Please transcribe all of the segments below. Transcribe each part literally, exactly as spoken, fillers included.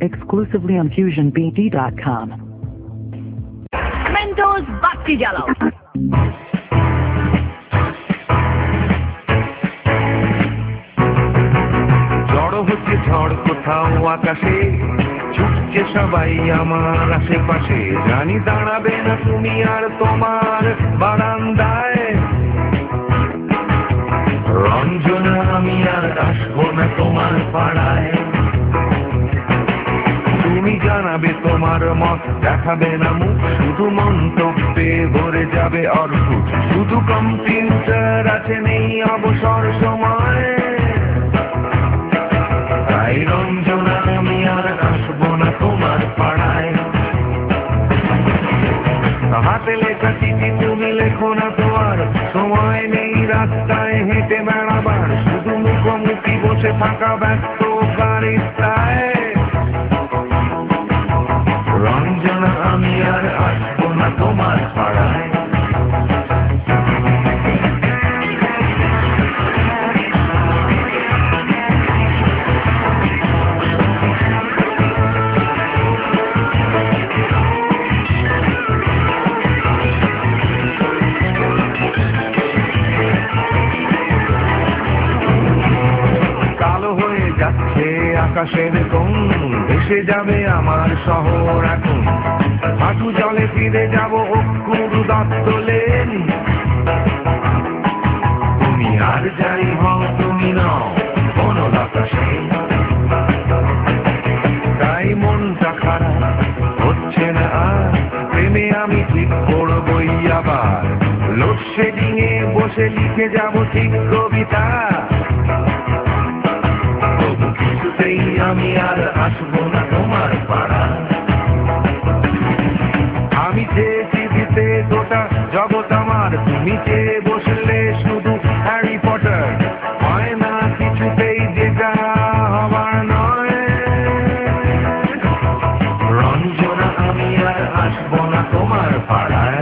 exclusively on fusion b d dot com. Mentos Batti Jalao. ঝড় হচ্ছে ঝড় কোথাও আকাশে, ছুটছে সবাই আমার আশেপাশে, জানি দাঁড়াবে না তুমি আর তোমার বারান্দায়। রঞ্জনা আমি আর আসবো না তোমার পাড়ায়, তুমি জানাবে তোমার মত, দেখাবে না মুখ, শুধু মন্তব্যে ভরে যাবে অর্কুট। শুধু কম্পিউটার আছে, নেই অবসর সময়। তাই রঞ্জনা আমি আর আসবো না তোমার পাড়ায়। হাতে লেখা চিঠি তুমি লেখো না, তোমার সময় নেই রাস্তায় হেঁটে বেড়াবার, শুধু মুখোমুখি বসে থাকা ব্যস্ত গাড়িটায়। রঞ্জনা আমি আর আসবো না তোমার পাড়ায়। আকাশের কোণ ভেসে যাবে আমার শহর এখন, হাঁটু জলে ফিরে যাব অক্ষুর দত্ত লেন। তুমি আর যাই হও তুমি নও বনলতা সেন। তাই মনটা খারাপ হচ্ছে না আর, প্রেমে আমি ঠিক করবই আবার, লোডশেডিং এ বসে লিখে যাব ঠিক কবিতা। আমি আর আসবো না তোমার পাড়া। আমি চেয়েছি দিতে গোটা জগৎ আমার, তুমি চেয়ে বসলে শুধু হ্যারি পটার। হয় না কিছুতেই যেটা হবার নয়। রঞ্জনা আমি আর আসবো না তোমার পাড়ায়।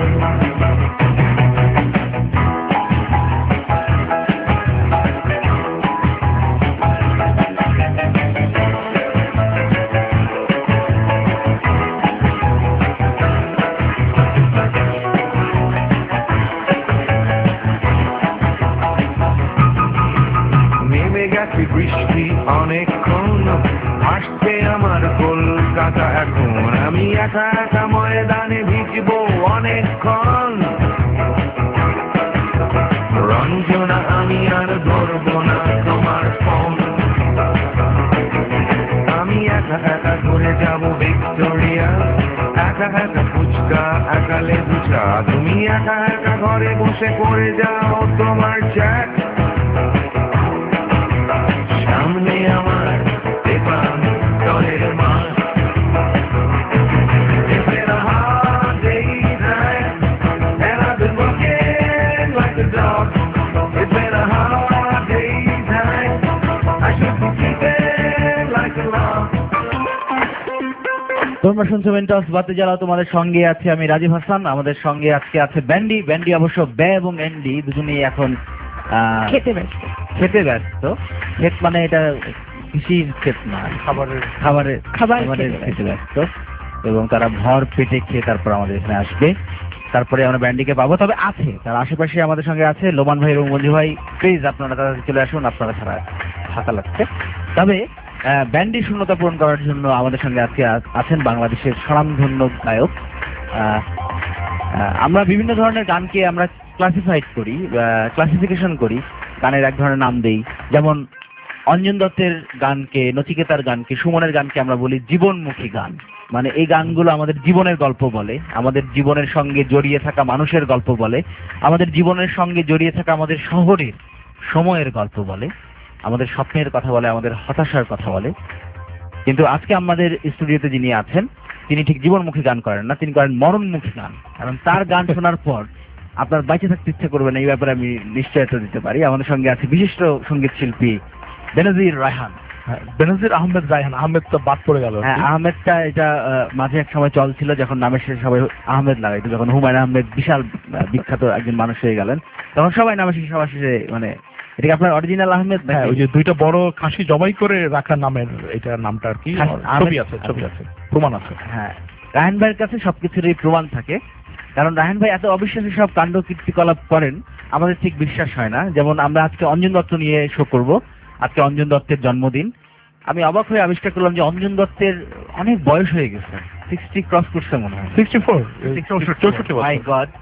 বৃষ্টি অনেকক্ষণ আসছে আমার কলকাতা এখন, আমি একা একা ময়দানে ভিজবো অনেকক্ষণ। রঞ্জনা আমি আর ধরবো না তোমার ফোন, আমি একা একা ঘুরে যাবো ভিক্টোরিয়া, একা একা ফুচকা একা লেবু চা, তুমি একা একা ঘরে বসে করে যাও তোমার চ্যাট। সামনে আমার দেবান দলের মাঠ, It's been a hard day's night, and I've been working like a dog. It's been a hard day's night, I should be sleeping like a log. তোমরা শুনছো মেন্টস বাতি জ্বালাও, তোমাদের সঙ্গে আছে আমি রাজীব হাসান। আমাদের সঙ্গে আজকে আছে ব্যান্ডি। ব্যান্ডি অবশ্য বে এবং এন্ডি দুজনেই এখন খেতে ব্যস্ত। খেতে ব্যস্ত। ক্ষেত মানে এটা কৃষির ক্ষেত না, খাবারের খাবারের খাবারের খেতে ব্যস্ত, এবং তারা ভর পেটে খেয়ে তারপর আমাদের এখানে আসবে। তারপরে আমরা ব্যান্ডিকে পাবো। তবে আছে তার আশেপাশে আমাদের সঙ্গে আছে লোমান ভাই এবং মঞ্জু ভাই। প্লিজ আপনারা তাদের চলে আসুন, আপনারা ছাড়া ফাঁকা লাগছে। তবে ব্যান্ডি শূন্যতা পূরণ করার জন্য আমাদের সঙ্গে আজকে আছেন বাংলাদেশের স্বনামধন্য গায়ক। আমরা বিভিন্ন ধরনের গানকে আমরা ক্লাসিফাইড করি, ক্লাসিফিকেশন করি, গানের এক ধরনের নাম দেই। যেমন অঞ্জন দত্তের গানকে, নচিকেতার গানকে, সুমনের গানকে আমরা বলি জীবনমুখী গান। মানে এই গানগুলো আমাদের জীবনের গল্প বলে, আমাদের জীবনের সঙ্গে জড়িয়ে থাকা মানুষের গল্প বলে, আমাদের জীবনের সঙ্গে জড়িয়ে থাকা আমাদের শহরের সময়ের গল্প বলে, আমাদের স্বপ্নের কথা বলে, আমাদের হতাশার কথা বলে। কিন্তু আজকে আমাদের স্টুডিওতে যিনি আছেন তিনি ঠিক জীবনমুখী গান করেন না, তিনি করেন মরণমুখী গান। কারণ তার গান শোনার পর আপনার বাইচে থাকতে ইচ্ছা করবে না, এই ব্যাপারে আমি নিশ্চয়তা দিতে পারি। আমাদের সঙ্গে আছে বিশিষ্ট সঙ্গীত শিল্পী বেনজির রায়হান। বেনজির আহমেদ রায়হান, আহমেদ তো বাদ পড়ে গেল। হ্যাঁ, আহমেদটা এটা মাঝে এক সময় চল ছিল, যখন নামের শেষে সবাই আহমেদ লাগাইতো। যখন হুমায়ুন আহমেদ বিশাল বিখ্যাত একজন মানুষ হয়ে গেলেন, তখন সবাই নামের শেষে সবার শেষে মানে এটা কি আপনার অরিজিনাল আহমেদ? হ্যাঁ, ওই যে দুইটা বড় খাসি জবাই করে রাখা নামের এটা নামটা আর কি, খাসি- ছবি আহমেদ- আছে, ছবি আছে, প্রমাণ আছে। হ্যাঁ, রায়হান ভাইয়ের কাছে সবকিছুরই প্রমাণ থাকে, কারণ রায়হান ভাই এত অবিশ্বাসী সব কাণ্ড কীর্তিকলাপ করেন আমাদের ঠিক বিশ্বাস হয় না। যেমন আমরা আজকে অঞ্জন দত্ত নিয়ে শো করব, আজকে অঞ্জন দত্তের জন্মদিন। আমি অবাক হয়ে আবিষ্কার করলাম যে অঞ্জন দত্তের অনেক বয়স হয়ে গেছে, সিক্সটি ক্রস করছে মনে হয়, সিক্সটি ফোর চৌষট্টি মাই বছর। গড।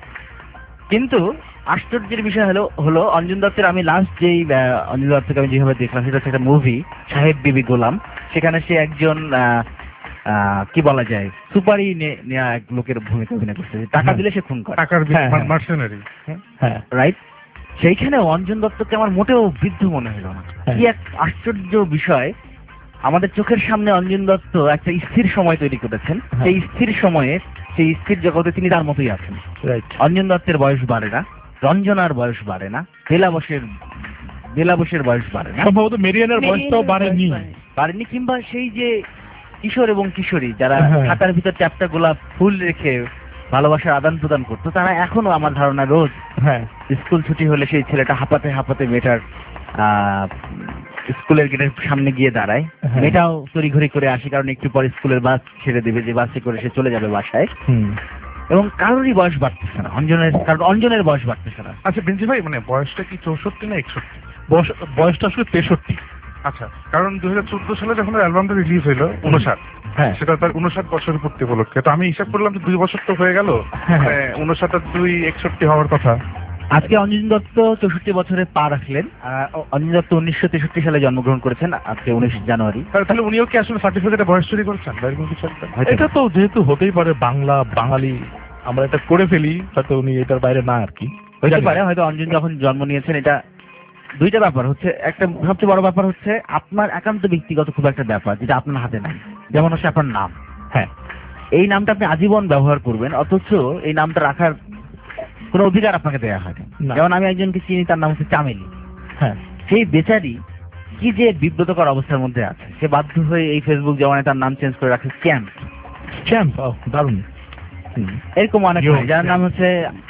কিন্তু আশ্চর্যের বিষয় হলো হলো অঞ্জন দত্তের আমি লাস্ট যেই আহ, অঞ্জন দত্তকে আমি যেভাবে দেখলাম সেটা হচ্ছে একটা মুভি সাহেব বিবি গোলাম। সেখানে সে একজন আহ, আহ, কি বলা যায় সুপারি নে- নেয়া এক লোকের ভূমিকা অভিনয় করছে, টাকা হ্যাঁ। দিলে সে খুন করে, টাকার মার্সেনারি। হ্যাঁ, রাইট? সেইখানে অঞ্জন দত্তকে আমার মোটেও বৃদ্ধ মনে হলো না। হ্যাঁ। কি এক আশ্চর্য বিষয়, আমাদের চোখের সামনে অঞ্জন দত্ত একটা স্থির সময় তৈরি করেছেন, হ্যাঁ। সেই স্থির সময়ে সেই স্থির জগতে তিনি তার মতোই আছেন। রাইট। অঞ্জন দত্তের বয়স বাড়ে না, রঞ্জনার বয়স বাড়ে না, বেলাবসের বেলাবসের বয়স বাড়ে না, সম্ভবত মেরিয়ানের বয়সটাও বাড়েনি। বাড়েনি, কিংবা সেই যে কিশোর এবং কিশোরী যারা হ্যাঁ। খাতার ভিতর চ্যাপটা গোলাপ ফুল রেখে ভালোবাসার আদান প্রদান করতো, তারা এখনো আমার ধারণা রোজ হ্যাঁ, স্কুল ছুটি হলে সেই ছেলেটা হাঁপাতে হাঁপাতে মেয়েটার আহ, স্কুলের গেটের সামনে গিয়ে দাঁড়ায়। হ্যাঁ। মেয়েটাও তড়িঘড়ি করে আসে, কারণ একটু পরে স্কুলের বাস ছেড়ে দেবে, যে বাসে করে সে চলে যাবে বাসায়। হুম। এবং কারোরই বয়স বাড়তেছে না, অঞ্জনের, কারণ অঞ্জনের বয়স বাড়তেছে না। আচ্ছা বেঞ্জি ভাই, মানে বয়সটা কি চৌষট্টি না একষট্টি? বয়স- বয়সটা আসলে তেষট্টি। আচ্ছা, কারণ দুই হাজার চোদ্দ সালে যখন অ্যালবামটা রিলিজ হইলো উনষাট, হ্যাঁ, সেটা তার উনষাট বছর পূর্তি উপলক্ষে। তো আমি হিসাব করলাম যে দুই বছর তো হয়ে গেল, হ্যাঁ। মানে উনষাট আর দুই একষট্টি হওয়ার কথা। আজকে অঞ্জন দত্ত চৌষট্টি বছরে পা রাখলেন। আহ, অঞ্জন দত্ত উনিশশো তেষট্টি সালে জন্মগ্রহণ করেছেন, আজকে উনিশ জানুয়ারি। তাহলে তাহলে উনিও কি আসলে সার্টিফিকেটে বয়স চুরি করছেন বা এরকম কিছু একটা? হয়তো এটা তো যেহেতু হতেই পারে, বাংলা বাঙালি আমরা এটা করে ফেলি, হয়তো উনি এটার বাইরে না আর কি। হইতে জানি না। পারে, হয়তো অঞ্জন যখন জন্ম নিয়েছেন। এটা দুইটা ব্যাপার হচ্ছে, একটা সবচেয়ে বড় ব্যাপার হচ্ছে আপনার একান্ত ব্যক্তিগত খুব একটা ব্যাপার যেটা আপনার হাতে নাই, যেমন হচ্ছে আপনার নাম। হ্যাঁ, এই নামটা আপনি আজীবন ব্যবহার করবেন, অথচ এই নামটা রাখার কোনো অধিকার আপনাকে দেওয়া হয় না। যেমন আমি একজনকে চিনি, তার নাম হচ্ছে চামেলি। হ্যাঁ, সেই বেচারি কি যে বিব্রতকর অবস্থার মধ্যে আছে, সে বাধ্য হয়ে এই ফেসবুক জমানায় তার নাম চেঞ্জ করে রাখে চ্যাম্প। চ্যাম্প, ও দারুণ। হুম। এরকম অনেক Yo, হয়, যার নাম Champ. হচ্ছে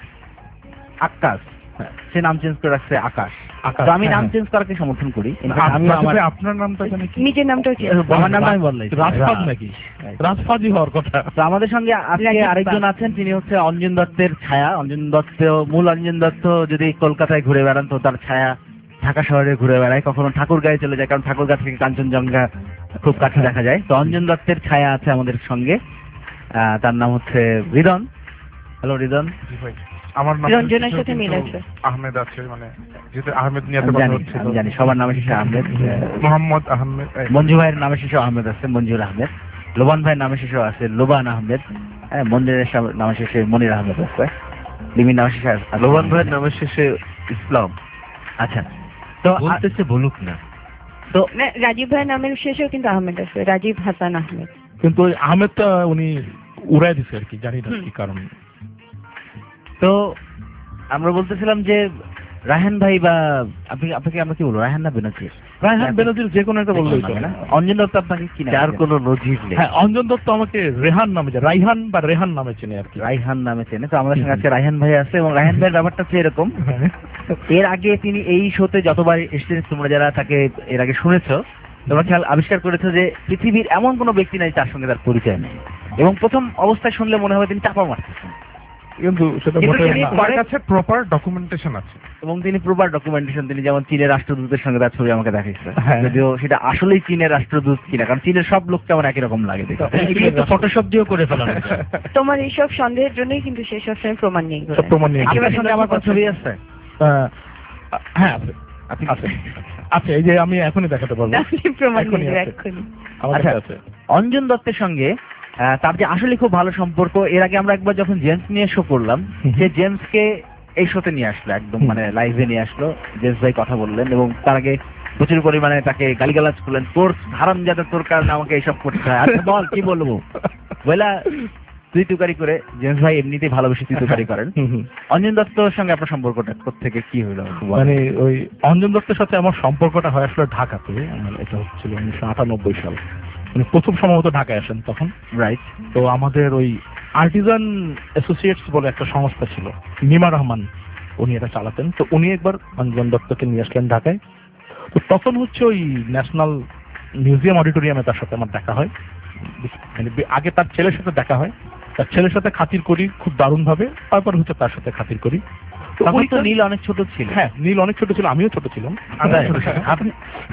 আকাশ, সে নাম চেঞ্জ করে রাখছে আকাশ। আকাশ, তো আমি নাম হ্যাঁ। চেঞ্জ করাকে সমর্থন করি। In fact, আমি আপনার- আমার তবে আপনার নামটা জানি কি? নিজের নামটা হচ্ছে আমার নামটা আমি বদলাই। রাজপাদ নাকি? রাজপাদই হওয়ার কথা। তো আমাদের সঙ্গে আজকে রাজীব আরেকজন পাল। আছেন, তিনি হচ্ছে অঞ্জন দত্তের ছায়া। অঞ্জন দত্ত, মূল অঞ্জন দত্ত যদি কলকাতায় ঘুরে বেড়ান তো তার ছায়া ঢাকা শহরে ঘুরে বেড়ায়, কখনো ঠাকুরগাঁয়ে চলে যায়, কারণ ঠাকুরগাঁ থেকে কাঞ্চনজঙ্ঘা খুব কাছে দেখা যায়। তো অঞ্জন দত্তের ছায়া আছে আমাদের সঙ্গে, আহ, তার নাম হচ্ছে রিদন। হ্যালো রিদন। জি ভাই, আমার নাম রঞ্জনার সাথে মিল আছে। আহমেদ আছে, মানে যেহেতু আহমেদ নিয়ে এত আমি কথা জানি, হচ্ছিল। আমি জানি সবার নামে শেষে আহমেদ। মোহাম্মদ আহমেদ, এই, মঞ্জু ভাইয়ের নামে শেষে আহমেদ আছে, মঞ্জুর আহমেদ। লোবান ভাইয়ের নামে শেষে আছে লোবান আহমেদ। হ্যাঁ, মঞ্জুরের সা- নামে শেষে মনির আহমেদ আছে। লিমির নামে শেষে আছে লোবান ভাইয়ের নামে শেষে ইসলাম। আচ্ছা, তো বলতেছে বলুক না। তো না, রাজীব ভাইয়ের নামের শেষেও কিন্তু আহমেদ আছে, রাজীব হাসান আহমেদ। কিন্তু ওই আহমেদটা উনি উড়াই দিছে আর কি, জানি না কি কারণ। তো আমরা বলতেছিলাম যে রায়হান ভাই, বা আপনি আপনাকে আমরা কি বলবো, রায়হান না বেনজির? রায়হান বেনজির যে কোনো একটা বললেই তো। না, অঞ্জন দত্ত আপনাকে কি নামে যার চেনে? কোনো নজির নেই। হ্যাঁ, অঞ্জন দত্ত আমাকে রেহান নামে চেনে, রাইহান বা রেহান নামে চেনে আর কি। রায়হান নামে চেনে। তো আমাদের সঙ্গে আজকে রায়হান ভাই আছে, এবং রায়হান ভাইয়ের ব্যাপারটা হচ্ছে এরকম, এর আগে তিনি এই শোতে যতবার এসেছেন, তোমরা যারা তাকে এর আগে শুনেছো, তোমরা খেয়াল আবিষ্কার করেছো যে পৃথিবীর এমন কোনো ব্যক্তি নাই তার সঙ্গে তার পরিচয় নেই, এবং প্রথম অবস্থায় শুনলে মনে হবে তিনি চাপা মারতেছেন, কিন্তু সেটা কিন্তু মোটেও তিনি না। আমার কাছে প্রপার ডকুমেন্টেশন আছে। এবং তিনি প্রপার ডকুমেন্টেশন, তিনি যেমন চীনের রাষ্ট্রদূতের সঙ্গে তার ছবি আমাকে দেখাইছে, হ্যাঁ। যদিও সেটা আসলেই চীনের রাষ্ট্রদূত কিনা, কারণ চীনের সব লোককে আমার একই রকম লাগে দেখতে। ফটোশপ দিয়েও করে ফেলানো যায়। তোমার এইসব সন্দেহের জন্যই কিন্তু সে সবসময় প্রমাণ নেই। সব প্রমাণ নিয়ে আপনার সঙ্গে আমার কোনো ছবি আছে? আহ, হ্যাঁ আছে, আপনি আছে আছে, এই যে আমি এখনই দেখাতে পারবো। আপনি প্রমাণ এখনই নেই আছে। এক্ষুনি। আমার আচ্ছা। কাছে আছে। অঞ্জন দত্তের সঙ্গে আহ, তার যে আসলে খুব ভালো সম্পর্ক, এর আগে আমরা একবার যখন জেমস নিয়ে শো করলাম, হুম। সে জেমসকে এই শোতে নিয়ে আসলো, একদম হুম। মানে লাইভে নিয়ে আসলো। জেমস ভাই কথা বললেন, এবং তার আগে প্রচুর পরিমাণে তাকে গালিগালাজ করলেন, তোর হারাম যাতে তোর কারণে আমাকে এইসব করতে হয়, আচ্ছা বল কি বলবো বলা তুই তুকারি করে। জেমস ভাই এমনিতেই ভালোবেসে তুই তুকারি করেন। হুম, হুম। অঞ্জন দত্তর সঙ্গে আপনার সম্পর্কটা কোত্থেকে কি হইলো একটু বলেন। মানে ওই অঞ্জন দত্তের সাথে আমার সম্পর্কটা হয় আসলে ঢাকাতে। আমার এটা হচ্ছিল উনিশশো আটানব্বই সাল, মানে প্রথম সম্ভবত ঢাকায় আসেন তখন। রাইট। তো আমাদের ওই আর্টিজান অ্যাসোসিয়েটস বলে একটা সংস্থা ছিল, নিমা রহমান উনি এটা চালাতেন। তো উনি একবার অঞ্জন দত্তকে নিয়ে আসলেন ঢাকায়। তো তখন হচ্ছে ওই ন্যাশনাল মিউজিয়াম অডিটোরিয়ামে তার সাথে আমার দেখা হয়। মানে আগে তার ছেলের সাথে দেখা হয়, তার ছেলের সাথে খাতির করি খুব দারুণ ভাবে, তারপর হচ্ছে তার সাথে খাতির করি। তখন তো নীল অনেক ছোট ছিল। হ্যাঁ, নীল অনেক ছোট ছিল, আমিও ছোট ছিলাম। আপনি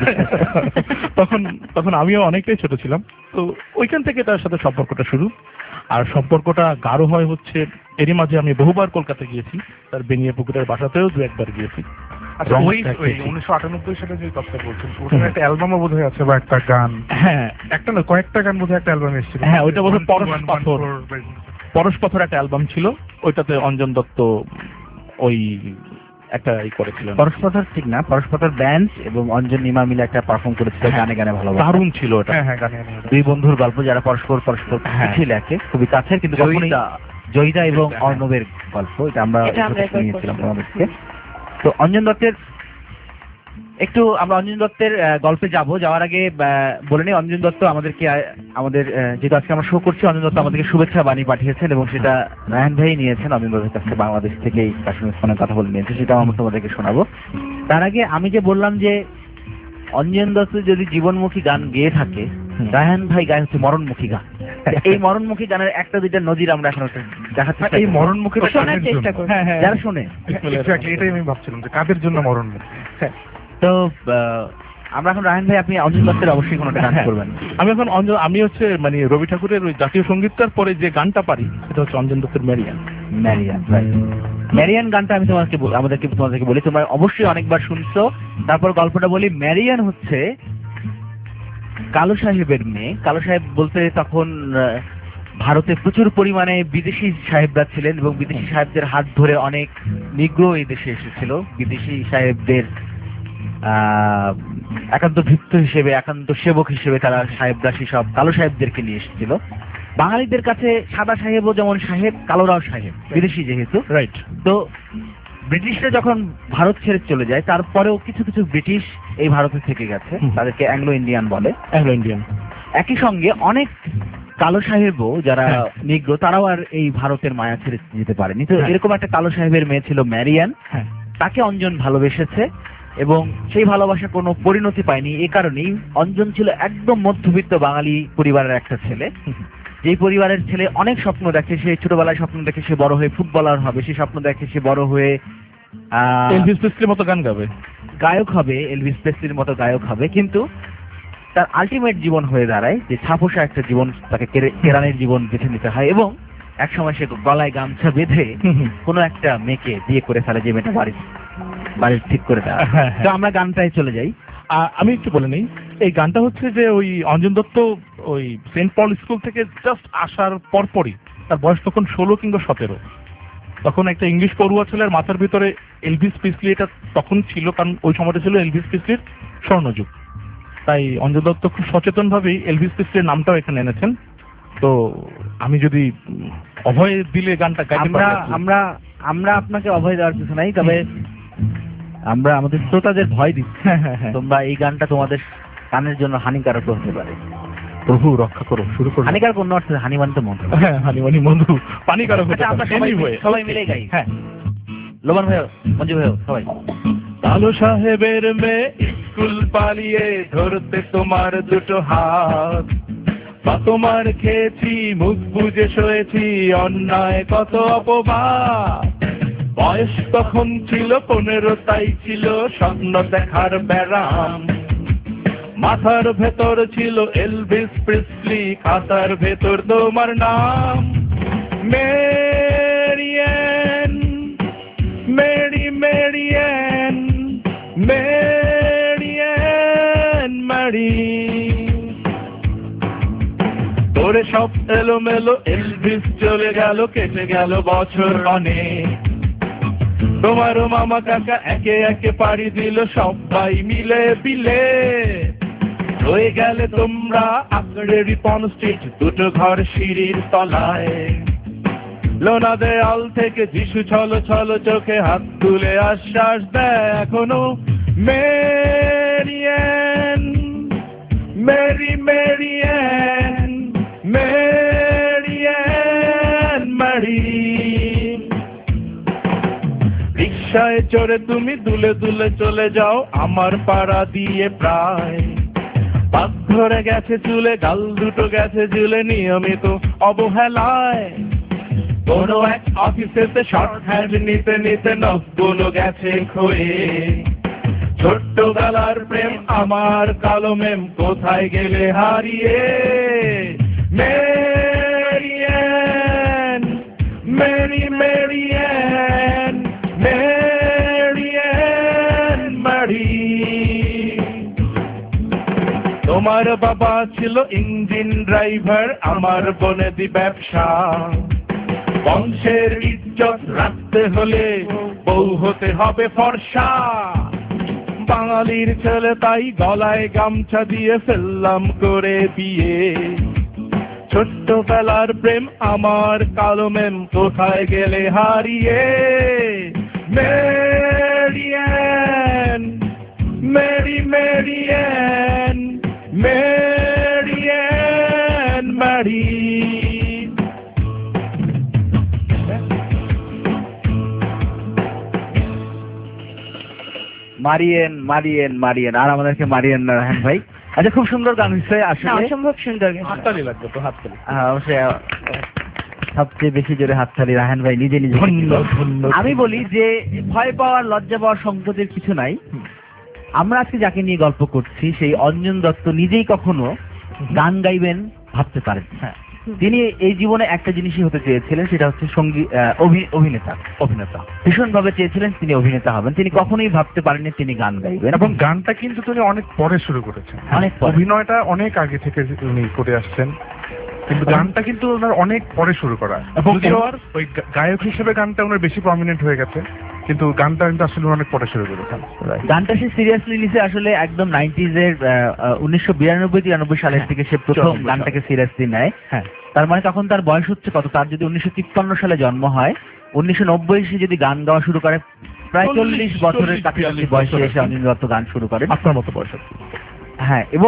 তখন তখন আমিও অনেকটাই ছোট ছিলাম। তো ওইখান থেকে তার সাথে সম্পর্কটা শুরু। আর সম্পর্কটা গাঢ় হয় হচ্ছে এরই মাঝে আমি বহুবার কলকাতা গিয়েছি, তার বেনিয়াপুকুরের বাসাতেও দু একবার গিয়েছি। আচ্ছা, ওই ওই উনিশশো আটানব্বই সালে যে কথা বলছেন, ওখানে একটা অ্যালবামও বোধহয় আছে বা একটা গান, হ্যাঁ একটা না কয়েকটা গান বোধহয় একটা অ্যালবাম এসেছিল। হ্যাঁ, ওইটা বোধহয় পরশ One, one, পাথর। one, four, পরশ পাথর একটা অ্যালবাম ছিল, ওইটাতে অঞ্জন দত্ত ওই একটা ই করেছিলেন। পরশপথর ঠিক না, পরশপথর ব্যান্ড এবং অঞ্জন নিমা মিলে একটা পারফর্ম করেছিল গানে গানে ভালোবাসা। দারুণ ছিল ওটা। হ্যাঁ হ্যাঁ, গানে গানে ওটা। দুই বন্ধুর গল্প যারা পরস্পর পরস্পর হ্যাঁ। চিঠি লেখে, খুবই কাছের, কিন্তু কখনোই জয়িতা এবং অর্ণবের গল্প, এটা আমরা এটা আমরা একবার নিয়েছিলাম পড়ছিলাম। তোমাদেরকে। তো অঞ্জন দত্তের একটু আমরা অঞ্জন দত্তের আহ, গল্পে যাব, যাওয়ার আগে আহ, বলে নিই অঞ্জন দত্ত আমাদেরকে আহ, আমাদের আহ, যেহেতু আজকে আমরা শো করছি, অঞ্জন দত্ত আমাদেরকে শুভেচ্ছা বাণী পাঠিয়েছেন এবং সেটা রায়হান ভাই নিয়েছেন অঞ্জন দত্তের কাছে, বাংলাদেশ থেকেই তার সঙ্গে ফোনে কথা বলে নিয়েছে, সেটাও আমরা তোমাদেরকে শোনাবো। তার আগে আমি যে বললাম যে অঞ্জন দত্ত যদি জীবনমুখী গান গেয়ে থাকে, রায়হান ভাই গায়ে হচ্ছে মরণমুখী গান। এই মরণমুখী গানের একটা দুইটা নজির আমরা এখন একটা দেখাচ্ছি। এই মরণমুখী শোনার চেষ্টা করবো। হ্যাঁ হ্যাঁ, যারা শোনে, এক্স্যাক্টলি এটাই আমি ভাবছিলাম যে কাদের জন্য মরণমুখী। তো আহ, আমরা এখন রায়হান ভাই, আপনি অঞ্জন দত্তের অবশ্যই কোনো একটা গান হ্যাঁ। করবেন। আমি এখন অঞ্জন আমি হচ্ছে মানে রবি ঠাকুরের ওই জাতীয় সঙ্গীতটার পরে যে গানটা পারি সেটা হচ্ছে অঞ্জন দত্তের ম্যারিয়ান। ম্যারিয়ান, right. ম্যারিয়ান গানটা আমি তোমাকে বল- আমাদেরকে তোমাদেরকে বলি, তোমরা অবশ্যই অনেকবার শুনছো। তারপর গল্পটা বলি। ম্যারিয়ান হচ্ছে কালো সাহেবের মেয়ে। কালো সাহেব বলতে তখন আহ, ভারতে প্রচুর পরিমাণে বিদেশি সাহেবরা ছিলেন এবং বিদেশি সাহেবদের হাত ধরে অনেক নিগ্রো এই দেশে এসেছিল। বিদেশি সাহেবদের আহ একান্ত ভৃত্য হিসেবে, একান্ত সেবক হিসেবে তারা সাহেবরা সব কালো সাহেবদেরকে নিয়ে এসেছিল। বাঙালিদের কাছে সাদা সাহেবও যেমন সাহেব, কালোরাও সাহেব, বিদেশি যেহেতু। রাইট। তো ব্রিটিশরা যখন ভারত ছেড়ে চলে যায়, তারপরেও কিছু কিছু ব্রিটিশ এই ভারতে থেকে গেছে, হুম। তাদেরকে অ্যাংলো ইন্ডিয়ান বলে। Anglo Indian. একই সঙ্গে অনেক কালো সাহেবও যারা হ্যাঁ। নিগ্রো, তারাও আর এই ভারতের মায়া ছেড়ে যেতে পারেনি। তো হ্যাঁ। এরকম একটা কালো সাহেবের মেয়ে ছিল ম্যারিয়ান। হ্যাঁ। তাকে অঞ্জন ভালোবেসেছে এবং সেই ভালোবাসা কোনো পরিণতি পায়নি। এই কারণেই অঞ্জন ছিল একদম মধ্যবিত্ত বাঙালি পরিবারের একটা ছেলে, যেই পরিবারের ছেলে অনেক স্বপ্ন দেখে। সে ছোটবেলায় স্বপ্ন দেখে সে বড় হয়ে ফুটবলার হবে, সে স্বপ্ন দেখে সে বড় হয়ে আহ, এলভিস প্রেসলির মতো গান গাবে, গায়ক হবে, এলভিস প্রেসলির মতো গায়ক হবে। কিন্তু তার আলটিমেট জীবন হয়ে দাঁড়ায় যে ছাপোষা একটা জীবন, তাকে কেরে- কেরানির জীবন বেছে নিতে হয় এবং একসময় সে গলায় গামছা বেঁধে কোনো একটা মেয়েকে বিয়ে করে ফেলে, যে মেয়েটা বাড়ি বাড়ির ঠিক করে দেয়। হ্যাঁ, হ্যাঁ। তো আমরা গানটায় চলে যাই। আ- আমি একটু বলে নেই, এই গানটা হচ্ছে যে ওই অঞ্জন দত্ত ওই সেন্ট পল স্কুল থেকে জাস্ট আসার পরপরই, তার বয়স তখন ষোলো কিংবা সতেরো, তখন একটা ইংলিশ পড়ুয়া ছেলের মাথার ভিতরে এলভিস প্রিসলি এটা তখন ছিল, কারণ ওই সময়টা ছিল এলভিস প্রিসলির স্বর্ণযুগ। তাই অঞ্জন দত্ত খুব সচেতন ভাবেই এলভিস প্রিসলির নামটাও এখানে এনেছেন। তো আমি যদি উম, অভয় দিলে গানটা গাইতে আমরা পারি। আমরা আমরা আপনাকে অভয় দেওয়ার কিছু নাই, তবে আমরা আমাদের শ্রোতাদের ভয় দিচ্ছি। হ্যাঁ হ্যাঁ হ্যাঁ, তোমরা এই গানটা তোমাদের কানের জন্য হানিকারক হতে পারে। প্রভু রক্ষা করো, শুরু করো। হানিকারক অন্য অর্থে, হানি মানে তো মন্ত্র। হ্যাঁ, হানি মানি মধু, পানিকারক হতে আচ্ছা, আমরা পারে। সবাই Anyway, সবাই মিলে গাই। হ্যাঁ। লোবান ভাই, মঞ্জু ভাই, সবাই। কালো সাহেবের মেয়ে স্কুল পালিয়ে ধরতে তোমার দুটো হাত, বা তোমার খেয়েছি মুখ বুঝে শোয়েছি অন্যায় কত অপবাদ। বয়স তখন ছিল পনেরো, তাই ছিল স্বপ্ন দেখার ব্যারাম। মাথার ভেতর ছিল এলভিস প্রিসলি, খাতার ভেতর তোমার নাম। মেরিয়ান, মেরি মেরিয়ান, মেরিয়ান মারি। তোরে সব এলোমেলো, এলভিস চলে গেল, কেটে গেল বছর অনেক। তোমারও মামা কাকা একে একে পাড়ি দিল, সবাই মিলে বিলে। হয়ে গেলে তোমরা আঁকড়ে রিপন স্ট্রিট, দুটো ঘর সিঁড়ির তলায়। লোনা দেয়াল থেকে যিশু ছলো ছলো চোখে হাত তুলে আশ্বাস দেয় এখনো। মেরিয়ান, মেরি মেরিয়ান, মেরিয়ান মারি। রিক্সা চড়ে তুমি দুলে দুলে চলে যাও আমার পাড়া দিয়ে প্রায়। পাক ধরে গেছে চুলে, গাল দুটো গেছে ঝুলে নিয়মিত অবহেলায়। কোনো এক অফিসেতে শর্ট হ্যান্ড নিতে নিতে নখগুলো গেছে ক্ষয়ে। ছোট্ট বেলার প্রেম আমার কালো মেম কোথায় গেলে হারিয়ে। মেরিয়ান, মেরি মেরিয়ান, মেরিয়ান মারি। তোমার বাবা ছিল ইঞ্জিন ড্রাইভার, আমার বনেদি ব্যবসা। বংশের ইজ্জত রাখতে হলে বউ হতে হবে ফর্সা। বাঙালির ছেলে তাই গলায় গামছা দিয়ে ফেললাম করে বিয়ে। ছোট্টবেলার প্রেম আমার কালো মেম কোথায় গেলে হারিয়ে। মেরিয়ান, মেরি মেরিয়ান, মেরিয়ান মারি। মারিয়েন মারিয়েন মারিয়েন, আর আমাদেরকে মারিয়েন না রাহান ভাই। আচ্ছা, খুব সুন্দর গান হচ্ছে না, আসলে। অসম্ভব সুন্দর গেছে। হাততালি লাগবে তো, হাততালি। হ্যাঁ, অবশ্যই আহ, সবচেয়ে বেশি জোরে হাততালি রাহান ভাই নিজে নিজে। আমি বলি যে ভয় পাওয়ার, লজ্জা পাওয়ার, সংকোচের কিছু নাই। আমরা আজকে যাকে নিয়ে গল্প করছি সেই অঞ্জন দত্ত নিজেই কখনো গান গাইবেন ভাবতে পারেন। হ্যাঁ, তিনি এই জীবনে একটা জিনিসই হতে চেয়েছিলেন, সেটা হচ্ছে সঙ্গীত অভিনেতা। অভিনেতা ভীষণ ভাবে চেয়েছিলেন তিনি অভিনেতা হবেন। তিনি কখনোই ভাবতে পারেননি তিনি গান গাইবেন। এবং গানটা কিন্তু তিনি অনেক পরে শুরু করেছেন। অনেক পরে। অভিনয়টা অনেক আগে থেকে উনি করে আসছেন, কিন্তু গানটা কিন্তু ওনার অনেক পরে শুরু করা। এবং ওই গা- গায়ক হিসেবে গানটা ওনার বেশি প্রমিনেন্ট হয়ে গেছে, কিন্তু গানটা কিন্তু আসলে অনেক পরে শুরু করেছেন। গানটা সে সিরিয়াসলি নিছে আসলে একদম নাইনটিজ এর উনিশশো বিরানব্বই তিরানব্বই সালের থেকে সে প্রথম চুরানব্বই সাল। গানটাকে সিরিয়াসলি নেয়। হ্যাঁ, তার মানে তখন তার বয়স হচ্ছে কত? তার যদি উনিশশো তিপ্পান্ন সালে জন্ম হয়, উনিশশো নব্বই সে যদি গান গাওয়া শুরু করে, প্রায় চল্লিশ বছরের কাছাকাছি বয়সে এসে অঞ্জন দত্ত গান শুরু করেন। আপনার মতো বয়স। হ্যাঁ, এবং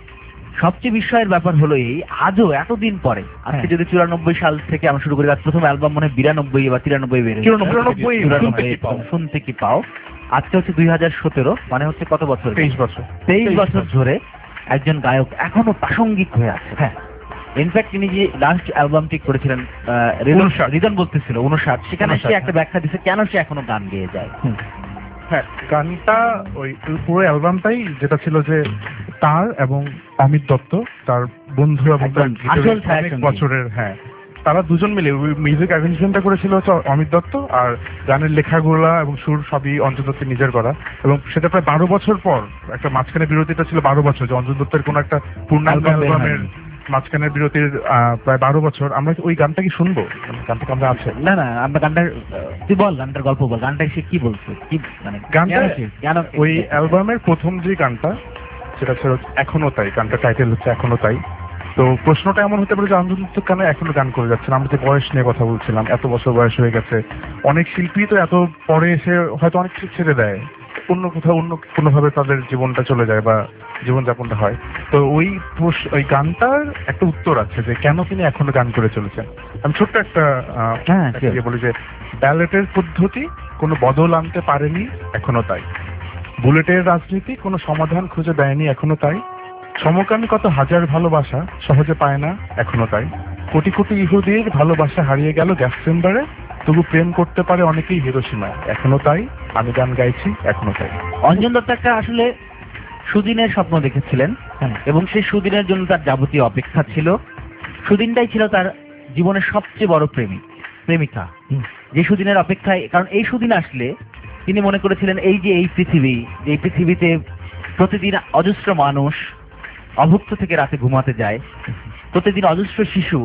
সবচেয়ে বিস্ময়ের ব্যাপার হলো এই, আজও এতদিন পরে, আজকে হ্যাঁ। যদি চুরানব্বই সাল থেকে আমরা শুরু করি, তার প্রথম অ্যালবাম মনে হয় বিরানব্বই বা তিরানব্বই বের হয়েছে। চুরানব্বই, শুনতে কি পাও। শুনতে কি পাও। আজকে হচ্ছে দুই হাজার সতেরো, মানে হচ্ছে কত বছর? তেইশ বছর। তেইশ বছর ধরে একজন গায়ক এখনো প্রাসঙ্গিক হয়ে আছে। হ্যাঁ, ইনফ্যাক্ট তিনি যে লাস্ট অ্যালবামটি করেছিলেন উনষাট। রিদন বলতেছিল উনষাট, সেখানে সে উনষাট, একটা ব্যাখ্যা দিচ্ছে কেন সে এখনো গান গেয়ে যায়। হ্যাঁ, গানটা ওই পুরো অ্যালবামটাই যেটা ছিল যে তার এবং অমিত দত্ত, তার বন্ধু এবং তার একদম আসল জীবনের ছায়া অনেক সঙ্গী। বছরের, হ্যাঁ, তারা দুজন মিলে মিউজিক অ্যারেঞ্জমেন্টটা করেছিল হচ্ছে অমিত দত্ত, আর গানের লেখাগুলা এবং সুর সবই অঞ্জন দত্তের নিজের করা। এবং সেটা প্রায় বারো বছর পর, একটা মাঝখানে বিরতিটা ছিল বারো বছর, যে অঞ্জন দত্তের কোনো একটা পূর্ণাঙ্গ অ্যালবাম বের অ্যালবামের হয়নি। মাঝখানের বিরতির আহ, প্রায় বারো বছর। আমরা কি ওই গানটা কি শুনবো? গানটা কি আমরা আছে? না না, আমরা গানটার আহ, তুই বল গানটার গল্প বল, গানটা সে কি বলছে, কি মানে গানটা কেন সে- কেন ওই অ্যালবামের প্রথম যে গানটা, সেটা ছিল এখনো তাই। গানটা টাইটেল হচ্ছে এখনো তাই। তো প্রশ্নটা এমন হতে পারে যে অঞ্জন দত্ত কেন এখনো গান করে যাচ্ছেন। আমরা যে বয়স নিয়ে কথা বলছিলাম, এত বছর বয়স হয়ে গেছে, অনেক শিল্পী তো এত পরে এসে হয়তো অনেক কিছু ছেড়ে দেয়, অন্য কোথাও অন্য কোনোভাবে তাদের জীবনটা চলে যায় বা জীবনযাপনটা হয়। তো ওই প্রশ- ওই গানটার একটা উত্তর আছে যে কেন তিনি এখনো গান করে চলেছেন। আমি ছোট্ট একটা আহ, হ্যাঁ, একটা sure. ইয়ে বলি যে ব্যালেটের পদ্ধতি কোনো বদল আনতে পারেনি, এখনো তাই। বুলেটের রাজনীতি কোনো সমাধান খুঁজে দেয়নি, এখনো তাই। সমকামী কত হাজার ভালোবাসা সহজে পায় না, এখনো তাই। কোটি কোটি ইহুদির ভালোবাসা হারিয়ে গেল গ্যাস চেম্বারে, তবু প্রেম করতে পারে অনেকেই হিরোশিমায়, এখনো তাই। আমি গান গাইছি, এখনো তাই। অঞ্জন দত্ত একটা আসলে সুদিনের স্বপ্ন দেখেছিলেন, এবং সেই সুদিনের জন্য তার যাবতীয় অপেক্ষা ছিল। সুদিনটাই ছিল তার জীবনের সবচেয়ে বড় প্রেমিক প্রেমিকা। যে সুদিনের অপেক্ষায়, কারণ এই সুদিন আসলে তিনি মনে করেছিলেন এই যে এই পৃথিবী, যে এই পৃথিবীতে প্রতিদিন অজস্র মানুষ অভুক্ত থেকে রাতে ঘুমাতে যায়, প্রতিদিন অজস্র শিশু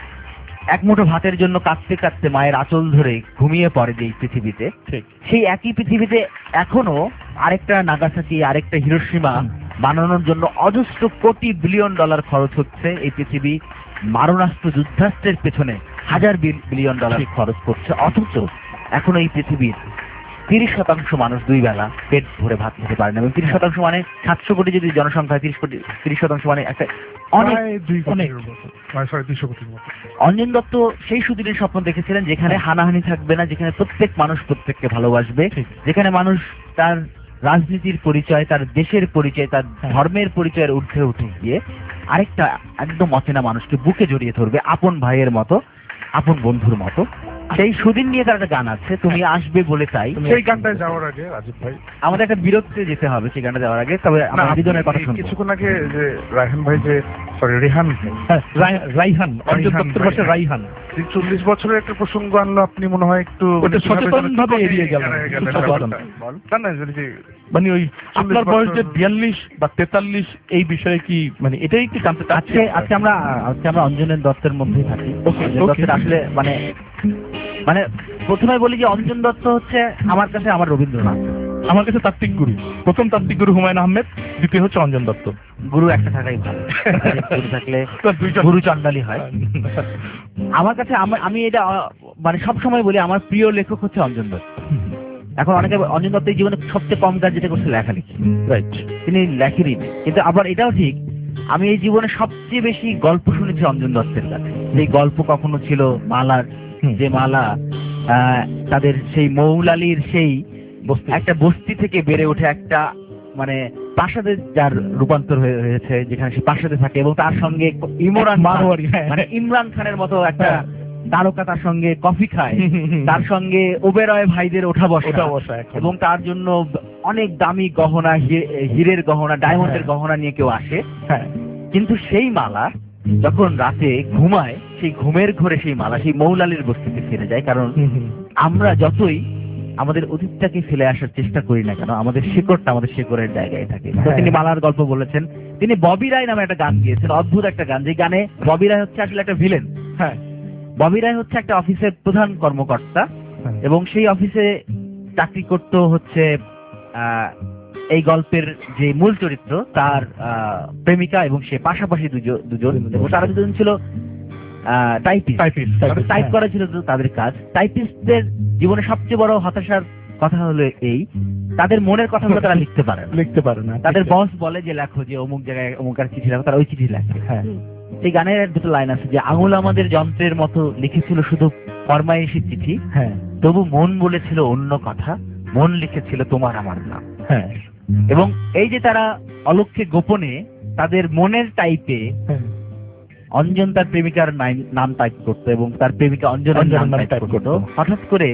এক মুঠো ভাতের জন্য কাঁদতে কাঁদতে মায়ের আঁচল ধরে ঘুমিয়ে পড়ে যে এই পৃথিবীতে, সেই একই পৃথিবীতে এখনো আরেকটা নাগাসাকি, আরেকটা হিরোশিমা বানানোর জন্য অজস্র কোটি বিলিয়ন ডলার খরচ হচ্ছে। এই পৃথিবী মারণাস্ত্র যুদ্ধাস্ত্রের পেছনে হাজার বিলিয়ন ডলার খরচ করছে, অথচ এখনো এই পৃথিবীর তিরিশ শতাংশ মানুষ দুই বেলা পেট ভরে ভাত খেতে পারে না, এবং তিরিশ শতাংশ মানে সাতশো কোটি যদি জনসংখ্যা হয়, তিরিশ কোটি তিরিশ শতাংশ মানে একটা অনেক প্রায় দুই অনেক। কোটির মতো, প্রায় সাড়ে দুইশো কোটির মতো। অঞ্জন দত্ত সেই সুদিনের স্বপ্ন দেখেছিলেন যেখানে হানাহানি থাকবে না, যেখানে প্রত্যেক মানুষ প্রত্যেককে ভালোবাসবে, যেখানে মানুষ তার রাজনীতির পরিচয়, তার দেশের পরিচয়, তার ধর্মের পরিচয়ের ঊর্ধ্বে উঠে গিয়ে আরেকটা একদম অচেনা মানুষকে বুকে জড়িয়ে ধরবে আপন ভাইয়ের মতো, আপন বন্ধুর মতো। সেই সুদিন নিয়ে তার একটা গান আছে, তুমি আসবে বলে তাই। সেই গানটায় যাওয়ার আগে রাজীব ভাই আমাদের একটা বিরতিতে যেতে হবে সেই গানটা যাওয়ার আগে, তবে না, আমরা আপনি হৃদয়ের কথা শুনবো। কিছুক্ষণ আগে যে রায়হান ভাই যে সরি রেহান ভাই, হ্যাঁ, রাই- রাইহান অঞ্জন রাইহান দত্তের ভাই, ভাষায় রাইহান। যে চল্লিশ বছরের একটা প্রসঙ্গ আনলো, আপনি মনে হয় একটু ওটা সচেতনভাবে এড়িয়ে গেলেন। গেলেন। সচেতন। বল। না না যদি যে মানে ওই আপনার বয়স যে বছর- বিয়াল্লিশ বা তেতাল্লিশ এই বিষয়ে কি মানে এটাই কি জানতে চাচ্ছি? আজকে আজকে আমরা আজকে আমরা অঞ্জনের দত্তের মধ্যেই থাকি। Okay, Anjan okay. দত্তের আসলে মানে মানে প্রথমে বলি যে অঞ্জন দত্ত হচ্ছে আমার কাছে আমার রবীন্দ্রনাথ। আমার কাছে তাত্ত্বিক গুরু, প্রথম তাত্ত্বিক গুরু হুমায়ুন আহমেদ, দ্বিতীয় হচ্ছে অঞ্জন দত্ত। গুরু একটা থাকাই ভালো, গুরু থাকলে তো দুইজন গুরু চন্ডালি হয়। আমার কাছে আমা- আমি এটা আহ, মানে সব সময় বলি আমার প্রিয় লেখক হচ্ছে অঞ্জন দত্ত। এখন অনেকে অঞ্জন দত্ত এই জীবনে সবচেয়ে কম কাজ যেটা করছে লেখালেখি, রাইট। তিনি লেখেনই না। কিন্তু আবার এটাও ঠিক, আমি এই জীবনে সবচেয়ে বেশি গল্প শুনেছি অঞ্জন দত্তের কাছে। সেই গল্প কখনো ছিল মালার, যে মালা আহ, তাদের সেই মৌলালির সেই একটা বস্তি থেকে বেড়ে উঠে একটা মানে প্রাসাদের যার রূপান্তর হয়ে হয়েছে, যেখানে সে প্রাসাদে থাকে এবং তার সঙ্গে ইমরান খান, মারোয়ারি, হ্যাঁ। মানে ইমরান খানের মতো একটা হ্যাঁ। তারকা তার সঙ্গে কফি খায়, তার সঙ্গে ওবেরয় ভাইদের ওঠা বসা, ওঠা বসা এখন। এবং তার জন্য অনেক দামি গহনা, হি- হীরের গহনা, ডায়মন্ডের গহনা নিয়ে কেউ আসে। হ্যাঁ, কিন্তু সেই মালা যখন রাতে ঘুমায়, সেই ঘুমের ঘরে সেই মালা সেই মৌলালির বস্তিতে ফিরে যায়। কারণ আমরা যতই আমাদের অতীতটাকে ফেলে আসার চেষ্টা করি না কেন, আমাদের শিকড়টা আমাদের শিকড়ের জায়গায় থাকে। তো হ্যাঁ। তিনি মালার গল্প বলেছেন। তিনি ববি রায় নামে একটা গান গিয়েছেন, অদ্ভুত একটা গান, যে গানে ববি রায় হচ্ছে আসলে একটা ভিলেন। হ্যাঁ, ববি রায় হচ্ছে একটা অফিসের প্রধান কর্মকর্তা, হ্যাঁ। এবং সেই অফিসে চাকরি করতে হচ্ছে আহ, এই গল্পের যে মূল চরিত্র তার আহ, প্রেমিকা, এবং সে পাশাপাশি দুজন দুজন এবং তারা দুজন ছিল টাইপিস্ট। Typist, typist, টাইপ হ্যাঁ। করা ছিল তো তাদের কাজ। টাইপিস্টদের জীবনে সবচেয়ে বড় হতাশার কথা হলো এই, তাদের মনের কথাগুলো তারা লিখতে পারে না। লিখতে পারে না। তাদের বস বলে যে লেখো, যে অমুক জায়গায় অমুক আর চিঠি লেখো, তারা ওই চিঠি লেখে। হ্যাঁ, সেই গানের দুটো লাইন আছে যে আঙুল আমাদের যন্ত্রের মতো লিখেছিল শুধু ফরমাইশি চিঠি, হ্যাঁ, তবু মন বলেছিল অন্য কথা, মন লিখেছিল তোমার আমার নাম। হ্যাঁ, এবং এই যে তারা অলক্ষ্যে গোপনে তাদের মনের টাইপে হ্যাঁ। অঞ্জন তার প্রেমিকার নাই- নাম টাইপ করতো এবং তার প্রেমিকা অঞ্জনের অঞ্জনের নাম নাম টাইপ type করতো। করতো। হঠাৎ করে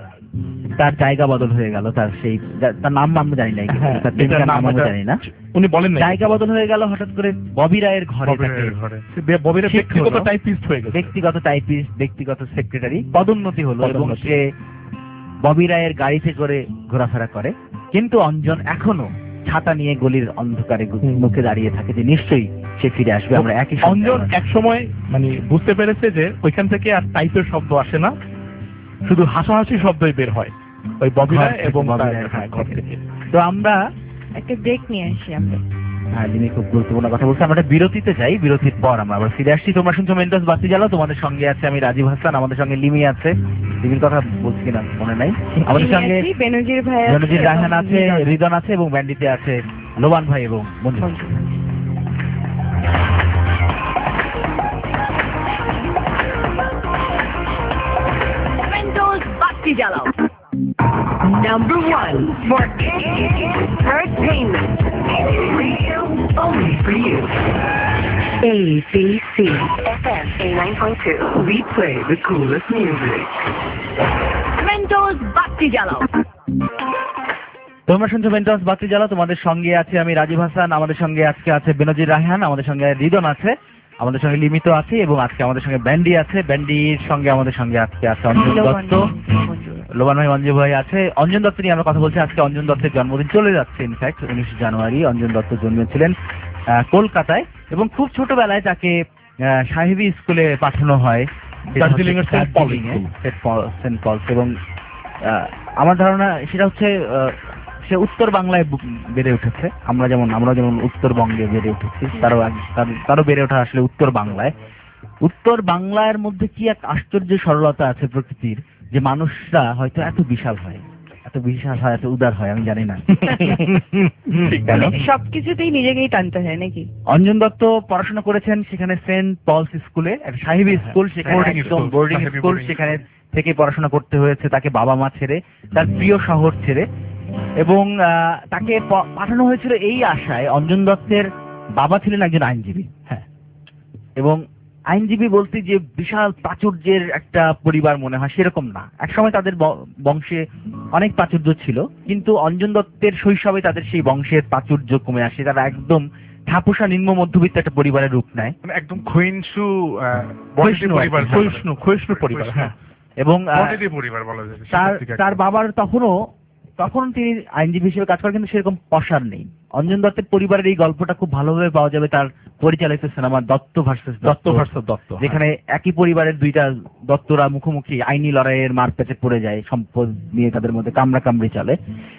তার জায়গা বদল হয়ে গেল, তার সেই যা- তার নাম আমরা জানি না, কিন্তু হ্যাঁ, তার প্রেমিকার এটার নাম নাম আমরা এটা- জানি না। উনি বলেন না জায়গা বদল হয়ে গেল হঠাৎ করে ববি রায়ের ঘরে, ববি তাকে রায়ের ঘরে। ববিরা শিক্ষক ব্যক্তিগত হলো। টাইপিস্ট হয়ে গেছে। ব্যক্তিগত টাইপিস্ট, ব্যক্তিগত সেক্রেটারি, পদোন্নতি হলো এবং পদোন্নতি। সে ববি রায়ের গাড়িতে করে ঘোরাফেরা করে। কিন্তু অঞ্জন এখনো ছাতা নিয়ে গলির অন্ধকারে গু- হুম। মুখে দাঁড়িয়ে থাকে যে নিশ্চয়ই সে ফিরে আসবে, আমরা একই সঙ্গে অঞ্জন আমরা- এক সময় মানে বুঝতে পেরেছে যে ওইখান থেকে আর টাইপের শব্দ আসে না, শুধু হাসাহাসি শব্দই বের হয় ওই ববিরা ঘর থেকে, এবং ববি তার- রায়ের হ্যাঁ, ঘর ঘর থেকে। থেকে। তো আমরা একটা ব্রেক নিয়ে আসি আমরা। হ্যাঁ, যিনি খুব গুরুত্বপূর্ণ কথা বলছি, আমরা একটা বিরতিতে যাই, বিরতির পর আমরা আবার ফিরে আসছি। তোমরা শুনছো মেন্টাস বাতি জ্বালাও, তোমাদের সঙ্গে আছে আমি রাজীব হাসান, আমাদের সঙ্গে লিমি আছে, লিমির কথা বলছি কিনা মনে নাই, আমাদের সঙ্গে আছি, বেনজির ভাই আছে, জনজিৎ রায়হান এবং আছে, রিদন। রিদন আছে, এবং ব্যান্ডিতে আছে লোবান ভাই এবং Manju. Mentos Bhakti Jalao. Number one for entertainment. Radio only for you. A B C F M A nine point two. We play the coolest music. Mentos Bhakti Jalao. তোমরা শুনছো মেন্টাস বাতি জ্বালা, তোমাদের সঙ্গে আছে আমি রাজীব হাসান, আমাদের সঙ্গে আজকে আছে বেনজির রায়হান, আমাদের সঙ্গে রিদন আছে, আমাদের সঙ্গে লিমিত আছে, এবং আজকে আমাদের সঙ্গে ব্যান্ডি আছে। ব্যান্ডির সঙ্গে আমাদের সঙ্গে আজকে আছে অঞ্জন দত্ত, লোবান ভাই, মঞ্জু ভাই আছে। অঞ্জন দত্ত নিয়ে আমরা কথা বলছি। আজকে অঞ্জন দত্তের জন্মদিন চলে যাচ্ছে, ইনফ্যাক্ট উনিশে জানুয়ারি অঞ্জন দত্ত জন্মেছিলেন আহ, কলকাতায়, এবং খুব ছোটবেলায় তাকে আহ, সাহেবী স্কুলে পাঠানো হয়, দার্জিলিং এর সেন্ট পল দার্জিলিংয়ে, school. Saint Paul- saint Paul's. এবং আহ, আমার ধারণা সেটা হচ্ছে আহ, সে উত্তর বাংলায় বু- বেড়ে উঠেছে। আমরা যেমন আমরা যেমন উত্তরবঙ্গে বেড়ে উঠেছি, তারও আগ- তার- তারও বেড়ে ওঠা আসলে উত্তর বাংলায়। উত্তর বাংলার মধ্যে কি এক আশ্চর্য সরলতা আছে প্রকৃতির, যে মানুষরা হয়তো এত বিশাল হয়, এত বিশাল হয়, এত উদার হয় আমি জানি না। মানে সবকিছুতেই নিজেকেই টানতে হয় নাকি? অঞ্জন দত্ত পড়াশোনা করেছেন সেখানে সেন্ট পলস স্কুলে, একটা সাহেবী স্কুল, সেখানে Boarding একদম school, বোর্ডিং সাহেবী স্কুল, boarding সেখানে থেকে পড়াশোনা করতে হয়েছে তাকে বাবা মা ছেড়ে, তার প্রিয় শহর ছেড়ে। এবং আহ, তাকে প- পাঠানো হয়েছিল এই আশায়, অঞ্জন দত্তের বাবা ছিলেন একজন আইনজীবী। হ্যাঁ, এবং আইনজীবী বলতে যে বিশাল প্রাচুর্যের একটা পরিবার মনে হয় সেরকম না। একসময় তাদের ব- বংশে অনেক প্রাচুর্য ছিল, কিন্তু অঞ্জন দত্তের শৈশবে তাদের সেই বংশের প্রাচুর্য কমে আসে, তারা একদম ঠাপুসা নিম্ন মধ্যবিত্ত একটা পরিবারের রূপ নেয়। মানে একদম ক্ষয়িষ্ণু আহ, ক্ষয়িষ্ণু বনেদি পরিবার, আর কি, ক্ষয়িষ্ণু ক্ষয়িষ্ণু পরিবার। হ্যাঁ, এবং আহ, বনেদি পরিবার বলা যায় তার সেটার দিকে তার একদম। বাবার তখনও তখন তিনি আইনজীবী হিসেবে কাজ করেন, কিন্তু সেরকম পসার নেই। অঞ্জন দত্তের পরিবারের এই গল্পটা খুব ভালোভাবে পাওয়া যাবে তার পরিচালিত সিনেমা দত্ত ভার্সেস দত্ত ভার্সেস দত্ত, যেখানে একই পরিবারের দুইটা দত্তরা মুখোমুখি আইনি লড়াইয়ের মারপ্যাচে পড়ে যায়, সম্পদ নিয়ে তাদের মধ্যে কামড়া কামড়ি চলে।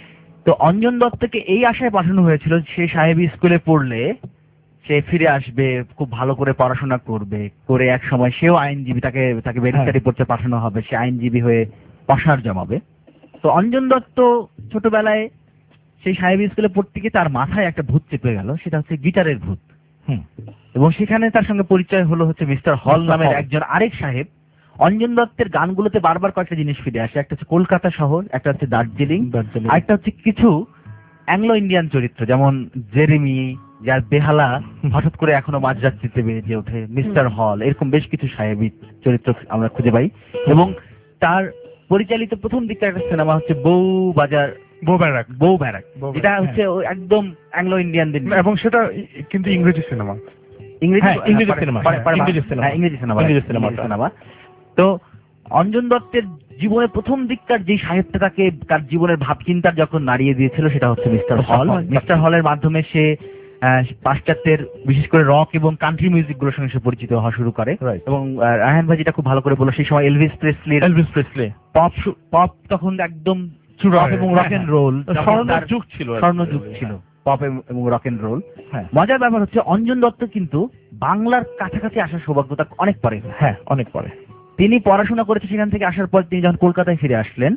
তো অঞ্জন দত্তকে এই আশায় পাঠানো হয়েছিল সে সাহেবী স্কুলে পড়লে সে ফিরে আসবে, খুব ভালো করে পড়াশোনা করবে, করে এক সময় সেও আইনজীবী, তাকে তাকে ব্যারিস্টারি পড়তে পাঠানো হবে, সে আইনজীবী হয়ে পসার জমাবে। তো অঞ্জন দত্ত ছোটবেলায় সেই সাহেবী স্কুলে পড়তে গিয়ে তার মাথায় একটা ভূত চেপে গেল, সেটা হচ্ছে গিটারের ভূত। হুম। এবং সেখানে তার সঙ্গে পরিচয় হলো হচ্ছে মিস্টার হল মিস্টার নামের হল। একজন আরেক সাহেব। অঞ্জন দত্তের গানগুলোতে বারবার কয়েকটা জিনিস ফিরে আসে, একটা হচ্ছে কলকাতা শহর, একটা হচ্ছে দার্জিলিং, দার্জিলিং। আরেকটা হচ্ছে কিছু অ্যাংলো ইন্ডিয়ান চরিত্র, যেমন জেরেমি, যার বেহালা হঠাৎ করে এখনো মাঝরাত্রিতে বেজে ওঠে, মিস্টার হল, এরকম বেশ কিছু সাহেবী চরিত্র আমরা খুঁজে পাই। এবং তার পরিচালিত প্রথম দিককার একটা সিনেমা হচ্ছে বউ বাজার, বউ ব্যারাক, বউ ব্যারাক, বউ যেটা ব্যারাক, হচ্ছে ওই একদম অ্যাংলো ইন্ডিয়ানদের নিয়ে। এবং সেটা ই- কিন্তু ইংরেজি সিনেমা। ইংরেজি হ্যাঁ, ইংরেজি পারে- সিনেমা, পারে- হ্যাঁ, পারে- ইংরেজি সিনেমা। হ্যাঁ, ইংরেজি সিনেমা, ইংরেজি ইংরেজি সিনেমাটা। সিনেমা। তো অঞ্জন দত্তের জীবনের প্রথম দিককার যে সাহিত্যটা তাকে তার জীবনের ভাবচিন্তার যখন নাড়িয়ে দিয়েছিল সেটা হচ্ছে মিস্টার হল। মিস্টার হলের মাধ্যমে সে আহ, পাশ্চাত্যের বিশেষ করে রক এবং কান্ট্রি মিউজিক গুলোর সঙ্গে সে পরিচিত হওয়া শুরু করে। Right. এবং আহ, রায়হান ভাই যেটা খুব ভালো করে বলল, সেই সময় এলভিস প্রেসলির এলভিস প্রেসলি পপ পপ তখন একদম চূড়ায়। পপ এবং রক এন্ড রোল স্বর্ণ যুগ ছিল, স্বর্ণ যুগ ছিল পপ এবং রক এন্ড রোল। হ্যাঁ, মজার ব্যাপার হচ্ছে অঞ্জন দত্ত কিন্তু বাংলার কাছাকাছি আসার সৌভাগ্যতা অনেক পরে হয়েছে। হ্যাঁ, অনেক পরে। তিনি পড়াশোনা করেছে সেখান থেকে আসার পর তিনি যখন কলকাতায় ফিরে আসলেন,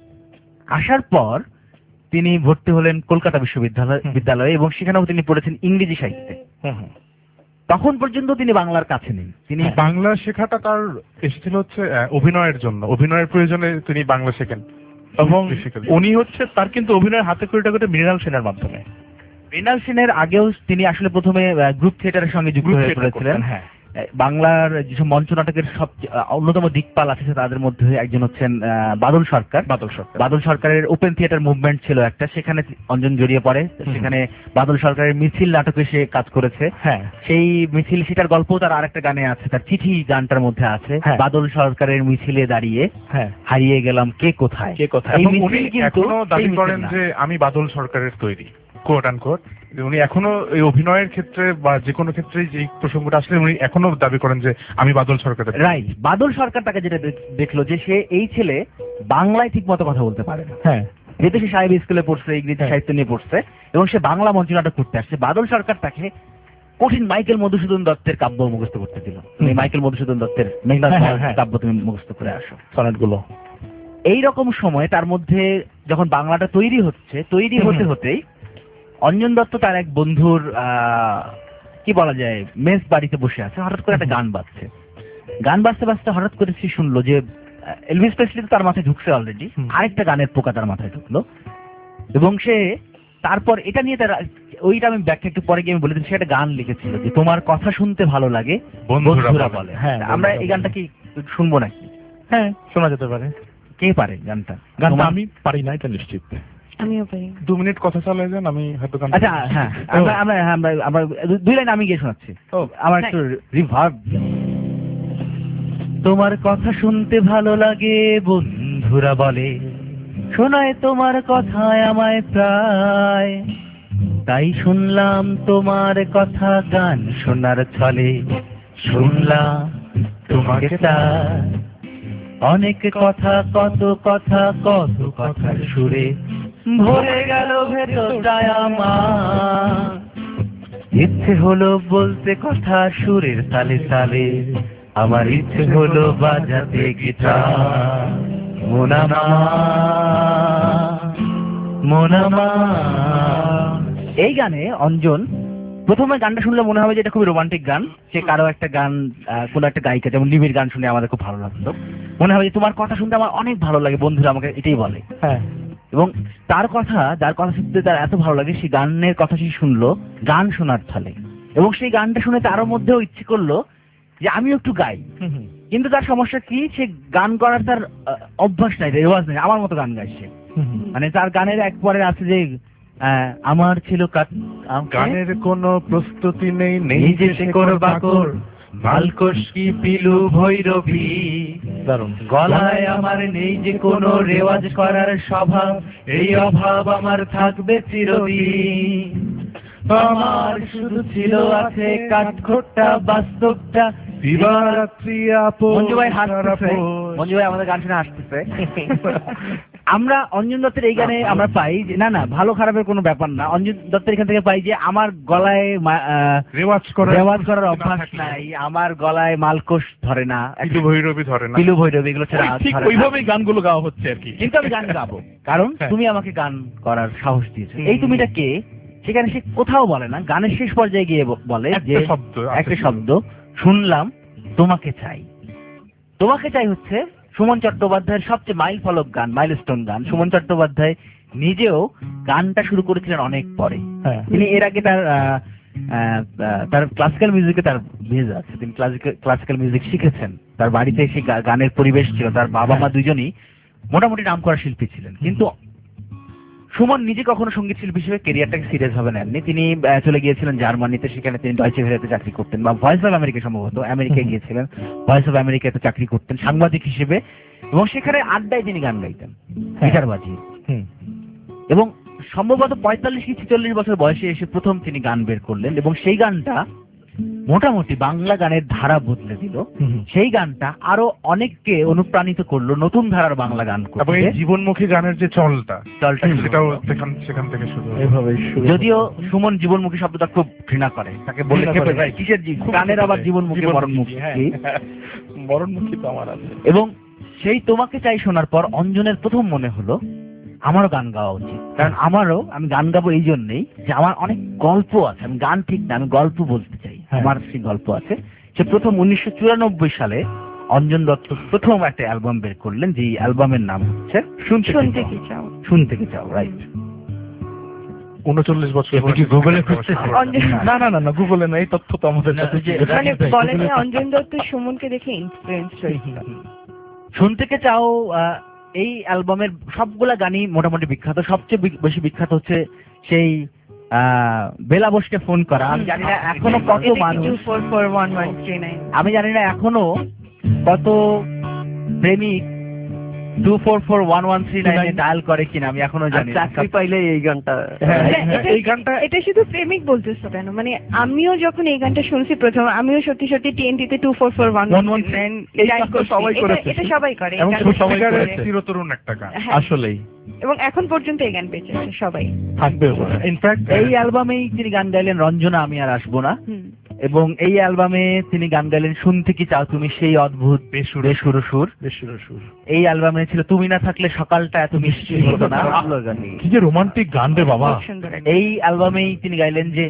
আসার পর তিনি ভর্তি হলেন কলকাতা বিশ্ববিদ্যালয় হুম। বিদ্যালয়ে এবং সেখানেও তিনি পড়েছেন ইংরেজি সাহিত্যে। হুম, হুম। তখন পর্যন্ত তিনি বাংলার কাছে নেই। তিনি তিনি বাংলা শেখাটা তার এসেছিল হচ্ছে আহ, অভিনয়ের জন্য, অভিনয়ের প্রয়োজনে তিনি বাংলা শেখেন। এবং Basically. উনি হচ্ছে তার কিন্তু অভিনয়ের হাতে খড়িটা করে মৃণাল সেনের মাধ্যমে। মৃণাল সেনের আগেও তিনি আসলে প্রথমে গ্রুপ থিয়েটারের সঙ্গে যুক্ত গ্রুপ হয়ে থিয়েটার পড়েছিলেন। করতেন, হ্যাঁ। আহ, বাংলার যেসব মঞ্চ নাটকের সব অন্যতম দিকপাল আছে তাদের মধ্যে একজন হচ্ছেন আহ, বাদল সরকার। বাদল সরকার। বাদল সরকারের ওপেন থিয়েটার মুভমেন্ট ছিল একটা, সেখানে অঞ্জন জড়িয়ে পড়ে। হুম। সেখানে বাদল সরকারের মিছিল নাটকে সে কাজ করেছে। হ্যাঁ, সেই মিছিল, সেটার গল্প তার আরেকটা গানে আছে, তার চিঠি গানটার মধ্যে আছে। হ্যাঁ। বাদল সরকারের মিছিলে দাঁড়িয়ে হ্যাঁ। হারিয়ে গেলাম কে কোথায়। কে কোথায়। এই এবং মিছিল উনি কিন্তু এখনো সেই দাবি মিছিল করেন না। যে আমি বাদল সরকারের তৈরি, কোট আন কোট। উনি এখনো এই অভিনয়ের ক্ষেত্রে বা যে কোনো ক্ষেত্রে যে প্রসঙ্গটা আসলে উনি এখনো দাবি করেন যে আমি বাদল সরকারের তৈরি। রাইট, বাদল সরকার তাকে যেটা দেখ- দেখলো যে সে এই ছেলে বাংলায় ঠিক মতো কথা বলতে পারে না, হ্যাঁ, যেহেতু সে সাহেব স্কুলে পড়ছে, ইংরেজি হ্যাঁ। সাহিত্য নিয়ে পড়ছে এবং সে বাংলা মঞ্চ নাটক করতে আসছে। বাদল সরকার তাকে কঠিন মাইকেল মধুসূদন দত্তের কাব্য মুখস্থ করতে দিল। তুমি হুম। মাইকেল মধুসূদন দত্তের মেঘনাথ হ্যাঁ, হ্যাঁ। কাব্য তুমি মুখস্থ করে আসো। সনেট গুলো। এই রকম সময় তার মধ্যে যখন বাংলাটা তৈরি হচ্ছে, তৈরি হুম। হতে হতেই অঞ্জন দত্ত তার এক বন্ধুর আহ, কি বলা যায় মেস বাড়িতে বসে আছে, হঠাৎ করে একটা গান বাজছে। গান বাজতে বাজতে হঠাৎ করে সে শুনলো যে আহ, এলভিস প্রেসলি তো তার মাথায় ঢুকছে অলরেডি, হুম। আরেকটা গানের পোকা তার মাথায় ঢুকলো। এবং সে তারপর এটা নিয়ে তার, ওইটা আমি ব্যাখ্যা একটু পরে গিয়ে আমি বলে দিচ্ছি, সে একটা গান লিখেছিল যে তোমার কথা শুনতে ভালো লাগে বন্ধুরা বন্ধুরা বলে। বলে। হ্যাঁ, আমরা বন্ধুরা এই বলে। গানটা কি শুনবো নাকি? হ্যাঁ, শোনা যেতে পারে। কে পারে গানটা? গানটা তোমার- আমি পারি না, এটা নিশ্চিত। আমিও পারি। দু মিনিট কথা চালিয়ে যান, আমি হয়তো গানটা- আচ্ছা, হ্যাঁ, আমরা আমরা হ্যাঁ, আমরা আমরা দু- দুই লাইন আমি গিয়ে শোনাচ্ছি। ও, আমার একটু রিভার্ব। তোমার কথা শুনতে ভালো লাগে বন্ধুরা বলে, শোনায় তোমার কথায় আমায় প্রায়, তাই শুনলাম তোমার কথা গান শোনার ছলে, শুনলাম তোমাকে তার অনেক কথা, কত কথা, কত কথার সুরে ভরে গেল ভেতরটায় আমার, ইচ্ছে হলো বলতে কথা সুরের তালে তালে, আমার ইচ্ছে হলো বাজাতে গিটার, মন আমার মন আমার। এই গানে অঞ্জন প্রথমে গানটা শুনলে মনে হবে যে এটা খুবই রোমান্টিক গান, সে কারো একটা গান আহ, কোনো একটা গায়িকা যেমন নিবিড় গান শুনে আমাদের খুব ভালো লাগতো, মনে হবে যে তোমার কথা শুনতে আমার অনেক ভালো লাগে, বন্ধুরা আমাকে এটাই বলে। হ্যাঁ, এবং তার কথা, যার কথা শুনতে তার এত ভালো লাগে, সেই গানের কথা সে শুনলো গান শোনার ফলে, এবং সেই গানটা শুনে তারও মধ্যেও ইচ্ছে করলো যে আমিও একটু গাই। কিন্তু তার সমস্যা কি, সে গান করার তার আহ, অভ্যাস নাই, রেওয়াজ নেই, আমার মতো গান গাইছে। মানে তার গানের এক পরে আছে যে আহ, আমার ছিল কাট গানের কোনো প্রস্তুতি নেই, নেই নেই যে যে শেকড় বাকর, মালকোষ কি পিলু ভৈরবী, দারুণ। গলায় আমার নেই যে কোনো রেওয়াজ করার স্বভাব, এই অভাব আমার থাকবে চিরদিন। আমার শুধু ছিল আছে কাঠখোট্টা বাস্তবটা। দিবারাত্রি আপন মঞ্জু ভাই হাসতেছে, সারাপোষ। মঞ্জু ভাই আমাদের গান শুনে হাসতেছে। আমরা অঞ্জন দত্তের এই গানে আমরা পাই যে না না ভালো খারাপের কোনো ব্যাপার না, অঞ্জন দত্তের এখান থেকে পাই যে আমার গলায় মা- আহ, রেওয়াজ করার রেওয়াজ করার না অভ্যাস থাকলে, নাই, আমার গলায় মালকোষ ধরে না, পিলু ভৈরবী ধরে না। পিলু ভৈরবী এগুলো ছাড়া আর ঠিক ধরে না। ওইভাবেই গানগুলো গাওয়া হচ্ছে আর কি। কিন্তু আমি গান গাবো, কারণ হ্যাঁ। তুমি আমাকে গান করার সাহস দিয়েছো। এই তুমিটা কে, সেখানে সে কোথাও বলে না, গানের শেষ পর্যায়ে গিয়ে ব- বলে যে একটা শব্দ আছে একটা শুধু। শব্দ শুনলাম, তোমাকে চাই। তোমাকে চাই হচ্ছে সুমন চট্টোপাধ্যায়ের সবচেয়ে মাইল ফলক গান, মাইলস্টোন গান। সুমন চট্টোপাধ্যায় নিজেও গানটা শুরু করেছিলেন অনেক পরে। হ্যাঁ, তিনি এর আগে তার আহ, আহ, আহ, তার ক্লাসিক্যাল মিউজিকে তার বেজ আছে, তিনি ক্লাসিক্যাল ক্লাসিক্যাল মিউজিক শিখেছেন। তার বাড়িতে সেই গা- গানের পরিবেশ ছিল, তার বাবা মা দুজনই মোটামুটি নামকরা শিল্পী ছিলেন। কিন্তু সুমন নিজে কখনো সঙ্গীত শিল্পী হিসেবে কেরিয়ারটাকে সিরিয়াস ভাবে নেননি। তিনি আহ, চলে গিয়েছিলেন জার্মানিতে, সেখানে তিনি ডয়চে ভেলেতে চাকরি করতেন, বা ভয়েস অফ আমেরিকা সম্ভবত আমেরিকায় গিয়েছিলেন, ভয়েস অফ আমেরিকাতে চাকরি করতেন সাংবাদিক হিসেবে, এবং সেখানে আড্ডায় তিনি গান গাইতেন গিটার বাজিয়ে। হুম, এবং সম্ভবত পঁয়তাল্লিশ কি ছেচল্লিশ বছর বয়সে এসে প্রথম তিনি গান বের করলেন, এবং সেই গানটা মোটামুটি বাংলা গানের ধারা বদলে দিল। হুম। সেই গানটা আরো অনেককে অনুপ্রাণিত করলো নতুন ধারার বাংলা গান এবং এই করতে। জীবনমুখী গানের যে চলটা, চলটা শুরু সেটাও হলো। সেখান সেখান থেকে শুরু হয়। এভাবেই শুরু। যদিও সুমন জীবনমুখী শব্দটা খুব ঘৃণা করে, তাকে বলে ঘৃণা খেপে করে। যায়, কিসের জীব- গানের আবার জীবনমুখী মরণমুখী। হ্যাঁ, মরণমুখী তো আমার আছে। এবং সেই তোমাকে চাই শোনার পর অঞ্জনের প্রথম মনে হলো আমারও গান গাওয়া উচিত, কারণ আমারও আমি গান গাবো এই জন্যই যে আমার অনেক গল্প আছে, আমি গান ঠিক না, আমি গল্প বলতে চাই, হ্যাঁ। আমার সেই গল্প আছে। সে প্রথম উনিশশো চুরানব্বই সালে অঞ্জন দত্ত প্রথম একটা অ্যালবাম বের করলেন, যে অ্যালবামের নাম হচ্ছে শুনতে শুনতে কি কি চাও। শুনতে কি চাও, রাইট। উনচল্লিশ বছর আপনি কি বয়সে গুগলে গান খুঁজতেছেন? গাওয়া অঞ্জন না না না না, গুগলে না, এই তথ্য তো আমাদের না, কাছে ওই যে ছিল। মানে রাজীব ভাই, বলে যে অঞ্জন দত্ত সুমনকে দেখে ইন্সপিরেন্স হয়েছিল। শুনতে কে চাও আহ, এই অ্যালবামের সবগুলা গানই মোটামুটি বিখ্যাত। সবচেয়ে বি- বেশি বিখ্যাত হচ্ছে সেই আহ, বেলা বসকে ফোন করা। আমি জানি না এখনো কত মানুষ, two four four one one three nine. আমি জানি না এখনো কত প্রেমিক two four four one one three নাইনে ডায়াল করে কিনা আমি এখনো জানি না। চাকরি পাইলে এই গানটা হ্যাঁ, মানে হ্যাঁ, এটা- এই গানটা এটা শুধু প্রেমিক বলতেছো কেন? মানে আমিও যখন এই গানটা শুনছি প্রথম, আমিও সত্যি সত্যি টিএনটিতে two four four one one one one nine এই কাজটা সবাই করেছে। এটা সবাই করে, এই এবং গান সবাই সবাই করেছে। করে। চিরতরুণ একটা গান। হ্যাঁ, আসলেই এবং এখন পর্যন্ত এই গান বেঁচে আছে সবাই। থাকবে। ইনফ্যাক্ট এই অ্যালবামেই তিনি গান গাইলেন রঞ্জনা আমি আর আসবো না, হুম। এবং এই অ্যালবামে তিনি গান গাইলেন শুনতে কি চাও তুমি সেই অদ্ভুত বেসুর বেসুরো সুর। বেসুরো সুর। এই অ্যালবামে ছিল তুমি না থাকলে সকালটা এত মিষ্টি হতো না। কি যে রোমান্টিক গান রে বাবা। খুব সুন্দর একটা- এই অ্যালবামেই তিনি গাইলেন যে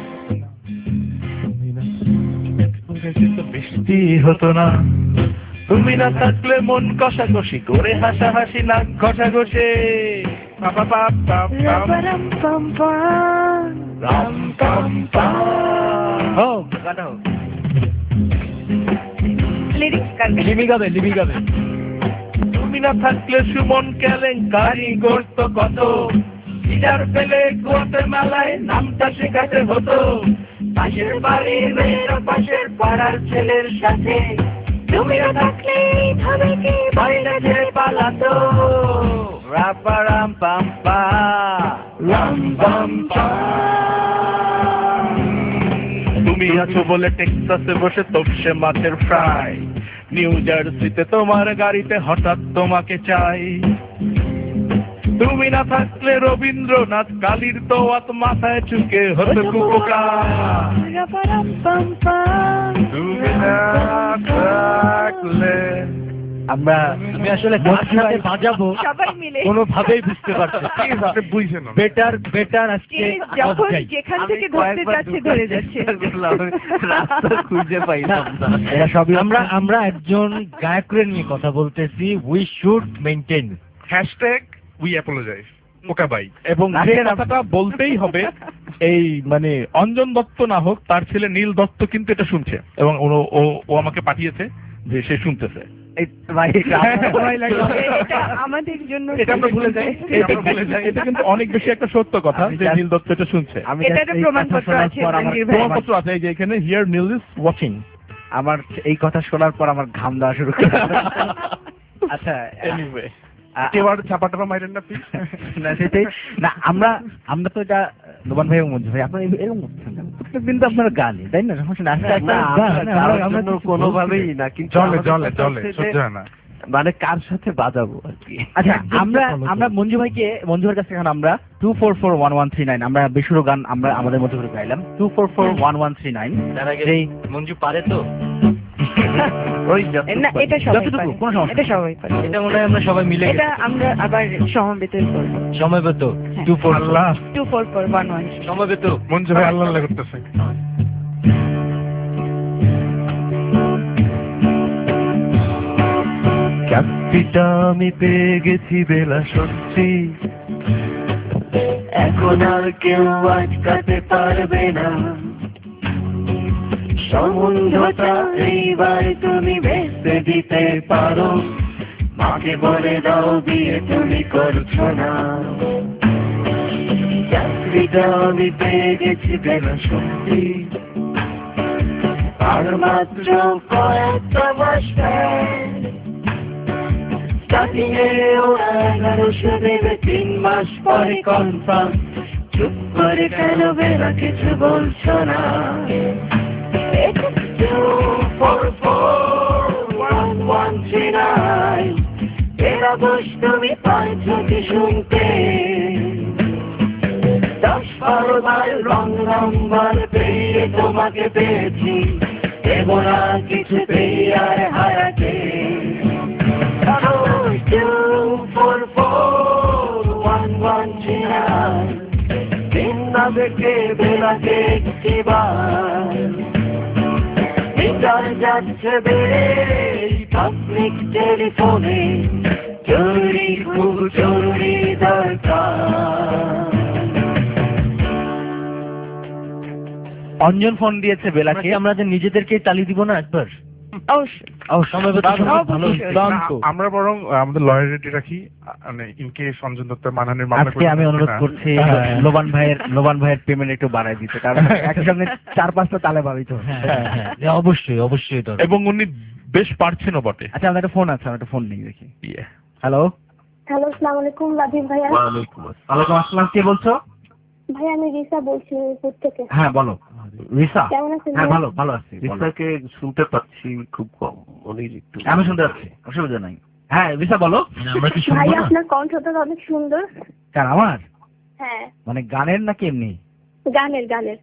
বৃষ্টি হতো না, তুমি না থাকলে মন কষাকষি করে হাসাহাসি নাক ঘষাঘষে। পা পা পা পা পা। রাপারাম পাম পাম। রাম পাম পাম। হোক গানটা হোক। লিরিক্স গান। লিবি গাবে লিবি গাবে। তুমি না থাকলে সুমন কেলেঙ্কারি করতো কত, গিটার পেলে গুয়াতেমালায় নামটা শেখাতে হতো। পাশের বাড়ির মেয়েরা পাশের পাড়ার ছেলের সাথে, তুমি না থাকলে এইভাবে কি বাইরে ছেড়ে পালাতো। রাপারাম পাম পা রাম পাম পাম। তুমি আছো বলে টেক্সাসে বসে তপসে মাছের ফ্রাই, নিউ জার্সিতে তোমার গাড়িতে হঠাৎ তোমাকে চাই। তুমি না থাকলে রবীন্দ্রনাথ কালীর দোয়াত মাথায় চুকে হতো কুপোকা। রাপারাম পাম পাম। তুমি না থাকলে আমরা আমি আসলে কার সাথে বাজাবো সবাই মিলে কোনোভাবেই বুঝতে পারছি আপনি বুঝছেন না। বেটার বেটার আজকে কে যখন যেখান থেকে ধরতে যাচ্ছে ধরে যাচ্ছে। রাস্তা খুঁজে পাইলাম না। এরা সবই আমরা আমরা একজন গায়কের নিয়ে কথা বলতেছি, we should maintain. Hashtag we apologize okay bye. এবং যে কথাটা বলতেই হবে, এই মানে অঞ্জন দত্ত না হোক, তার ছেলে নীল দত্ত কিন্তু এটা শুনছে এবং ও- ও ও আমাকে পাঠিয়েছে যে সে শুনতেছে। এই ভাই এটা আপনার সময় লাগলো। এটা আমাদের জন্য এটা আমরা ভুলে যাই, এটা ভুলে যাই। এটা কিন্তু অনেক বেশি একটা সত্য কথা আমি যে just- নীল দত্ত এটা শুনছে। আমি এটার just এই প্রমাণপত্র কথা শোনার আছে পর আমার- মঞ্জুর ভাই। প্রমাণপত্র আছে এই যে এখানে, হিয়ার নীল ইজ ওয়াচিং। আমার এই কথা শোনার পর আমার ঘাম দেওয়া শুরু করে। আচ্ছা এনিওয়ে, আ- এবার চাপা টাপা মাইরেন না প্লিজ। না সেটাই না, আমরা আমরা তো এটা নোমান ভাই এবং মঞ্জু ভাই আপনার এরকম করছেন কেন? প্রত্যেকদিন তো আপনার গানই তাই না? সমস্যা নেই, আজকে একটা না, গান, আমরা আমরা- কারোর আমরা জন্য কিছু কোনোভাবেই বলছি। না, কিন্তু জলে আমাদের জলে কথা জলে হচ্ছে যে, সহ্য হয় না। মানে কার সাথে বাজাবো আর কি। আচ্ছা একদম আমরা follow করো। আমরা মঞ্জু ভাইকে মঞ্জু ভাইয়ের কাছে এখন আমরা two four four one one three nine আমরা বেসুরো গান আমরা আমাদের মতো করে গাইলাম two four four one one three nine. তার আগে সেই মঞ্জু পারে তো? ওই যত না এটা সবাই যতটুকু, পারে, কোনো সমস্যা এটা সবাই পারে। এটা মনে হয় আমরা সবাই মিলে এটা আমরা আবার সমবেতই করবো। সময় পেত হ্যাঁ। টু ফোর আল্লাহ two four four one one. সময় পেত। মঞ্জু ভাই আল্লাহ আল্লাহ করতেছে। চাকরিটা আমি পেয়ে গেছি বেলা সত্যি, এখন আর কেউ আটকাতে পারবে না। সম্বন্ধটা এইবার তুমি বেঁচে দিতে পারো, মাকে বলে দাও বিয়ে তুমি করছো না। চাকরিটা আমি পেয়ে গেছি বেলা সত্যি, আর মাত্র কয়েকটা মাস স্টার্টিং এ ওরা এগারোশো দেবে, তিন মাস পরে কনফার্ম। চুপ করে কেন বেলা কিছু বলছো না? এরা বস তুমি পাইছো কি শুনতে? দশ বারো বার রং নম্বর পেয়ে তোমাকে পেয়েছি, দেব না কিছু পেয়ে আর হারাতে। দেখে বেলাকে একটিবার মিটার যাচ্ছে বেড়ে পাবলিক টেলিফোনে, জরুরি খুব জরুরি দরকার। অঞ্জন ফোন দিয়েছে বেলাকে, আমরা যে নিজেদেরকে তালি দিব না একবার? অবশ্যই। ও সময় পেত দারুণ, সময় ভালো অবশ্যই। সিদ্ধান্ত। না, আমরা বরং আহ, আমাদের লয়ালিটি রাখি, আহ, মানে ইন কেস অঞ্জন দত্তের মানহানির মামলা আজকে আমি অনুরোধ করছি হ্যাঁ। লোবান ভাইয়ের লোবান ভাইয়ের পেমেন্ট একটু বাড়াই দিতে, কারণ একসঙ্গে চার পাঁচটা তালে ভাবিত। হ্যাঁ, হ্যাঁ, হ্যাঁ, অবশ্যই অবশ্যই দরকার। এবং উনি বেশ পারছেনও বটে। আচ্ছা আমাদের একটা ফোন আছে, আমরা একটা ফোন নিয়ে দেখি। ইয়ে। হ্যালো হ্যালো, আসসালামু আলাইকুম রাজীব ভাইয়া। ওয়ালাইকুম আসসালাম। ওয়ালাইকুম আসসালাম, কে বলছো? ভাই আমি রিসা বলছি মিরপুর থেকে। হ্যাঁ বলো। রিসা? কেমন আছেন হ্যাঁ ভাইয়া? ভালো ভালো আছি। বলো। রিসাকে শুনতে পাচ্ছি খুব কম, অনেক একটু। আমি শুনতে পাচ্ছি, অসুবিধা নাই। হ্যাঁ রিসা বলো। মানে আমরা কি শুনবো ভাইয়া না? আপনার কণ্ঠটা অনেক সুন্দর। কার আমার? হ্যাঁ, মানে গানের নাকি এমনি? গানের গানের।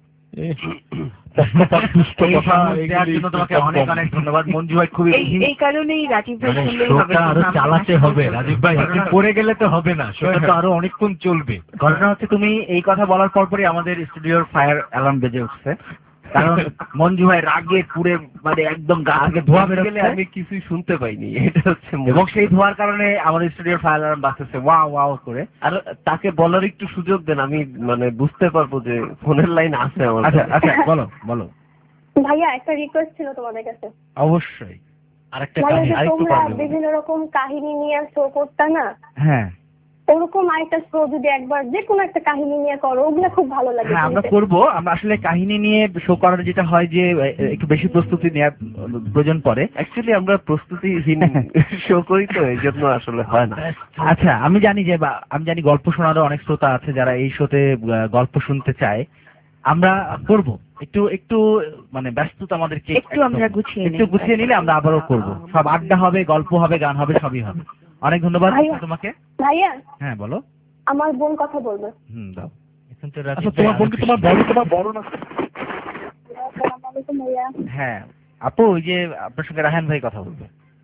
পক্ষপাত দুষ্ট এই কথা সাহস দেওয়ার এগুলি জন্য তোমাকে একটু অনেক কম। অনেক ধন্যবাদ। মঞ্জু ভাই খুবই এই এই কারণেই রাজীব ভাই মানে শুনলেই হবে। শোটা আরো চালাতে হবে রাজীব ভাই, আপনি পড়ে গেলে তো হবে না, শোটা তো আরো অনেকক্ষণ চলবে। ঘটনা হচ্ছে তুমি এই কথা বলার পরপরই আমাদের স্টুডিওর ফায়ার অ্যালার্ম বেজে উঠছে, কারণ মঞ্জু ভাই রাগে পুড়ে মানে একদম গা থেকে ধোঁয়া বের গেলে হচ্ছে, আমি কিছুই শুনতে পাইনি, এটা হচ্ছে মূল। এবং সেই ধোঁয়ার কারণে আমাদের স্টুডিওর ফায়ার অ্যালার্ম বাজতেছে ওয়াও ওয়াও করে। আর তাকে বলার একটু সুযোগ দেন, আমি মানে বুঝতে পারবো যে ফোনের লাইন আছে আমার আচ্ছা কাছে। আচ্ছা বলো বলো। ভাইয়া একটা রিকোয়েস্ট ছিল তোমাদের কাছে। অবশ্যই। আরেকটা ভাইয়া কাহিনী যে আরেকটু তোমরা পারবে। বিভিন্ন রকম কাহিনী নিয়ে শো করতে না, হ্যাঁ ওরকম আরেকটা শো যদি একবার যে কোনো একটা কাহিনী নিয়ে করো, ওগুলো খুব ভালো লাগে হ্যাঁ আমরা শুনতে। করবো। আমরা আসলে কাহিনী নিয়ে শো করার যেটা হয় যে এ, একটু বেশি প্রস্তুতি নেওয়ার প্রয়োজন পড়ে। অ্যাকচুয়ালি আমরা প্রস্তুতিহীন শো করি তো, এই জন্য আসলে হয় না। আচ্ছা আমি জানি যে বা, আমি জানি গল্প শোনারও অনেক শ্রোতা আছে যারা এই শোতে গল্প শুনতে চায়। আমরা করব একটু একটু মানে ব্যস্ততা আমাদেরকে একটু আমরা গুছিয়ে একটু নিই। গুছিয়ে নিলে আমরা আবারও করব। সব আড্ডা হবে, গল্প হবে, গান হবে, সবই হবে। অনেক ধন্যবাদ ভাইয়া। তোমাকে। ভাইয়া হ্যাঁ বলো। আমার বোন কথা বলবে। হুম দাও। এখন তো আচ্ছা রাজীব তোমার ভাই বোনকে তোমার বড় তোমার বড় না? আসসালামু আলাইকুম ভাইয়া। হ্যাঁ আপু ওই যে আপনার সঙ্গে রাহান ভাই কথা বলবে।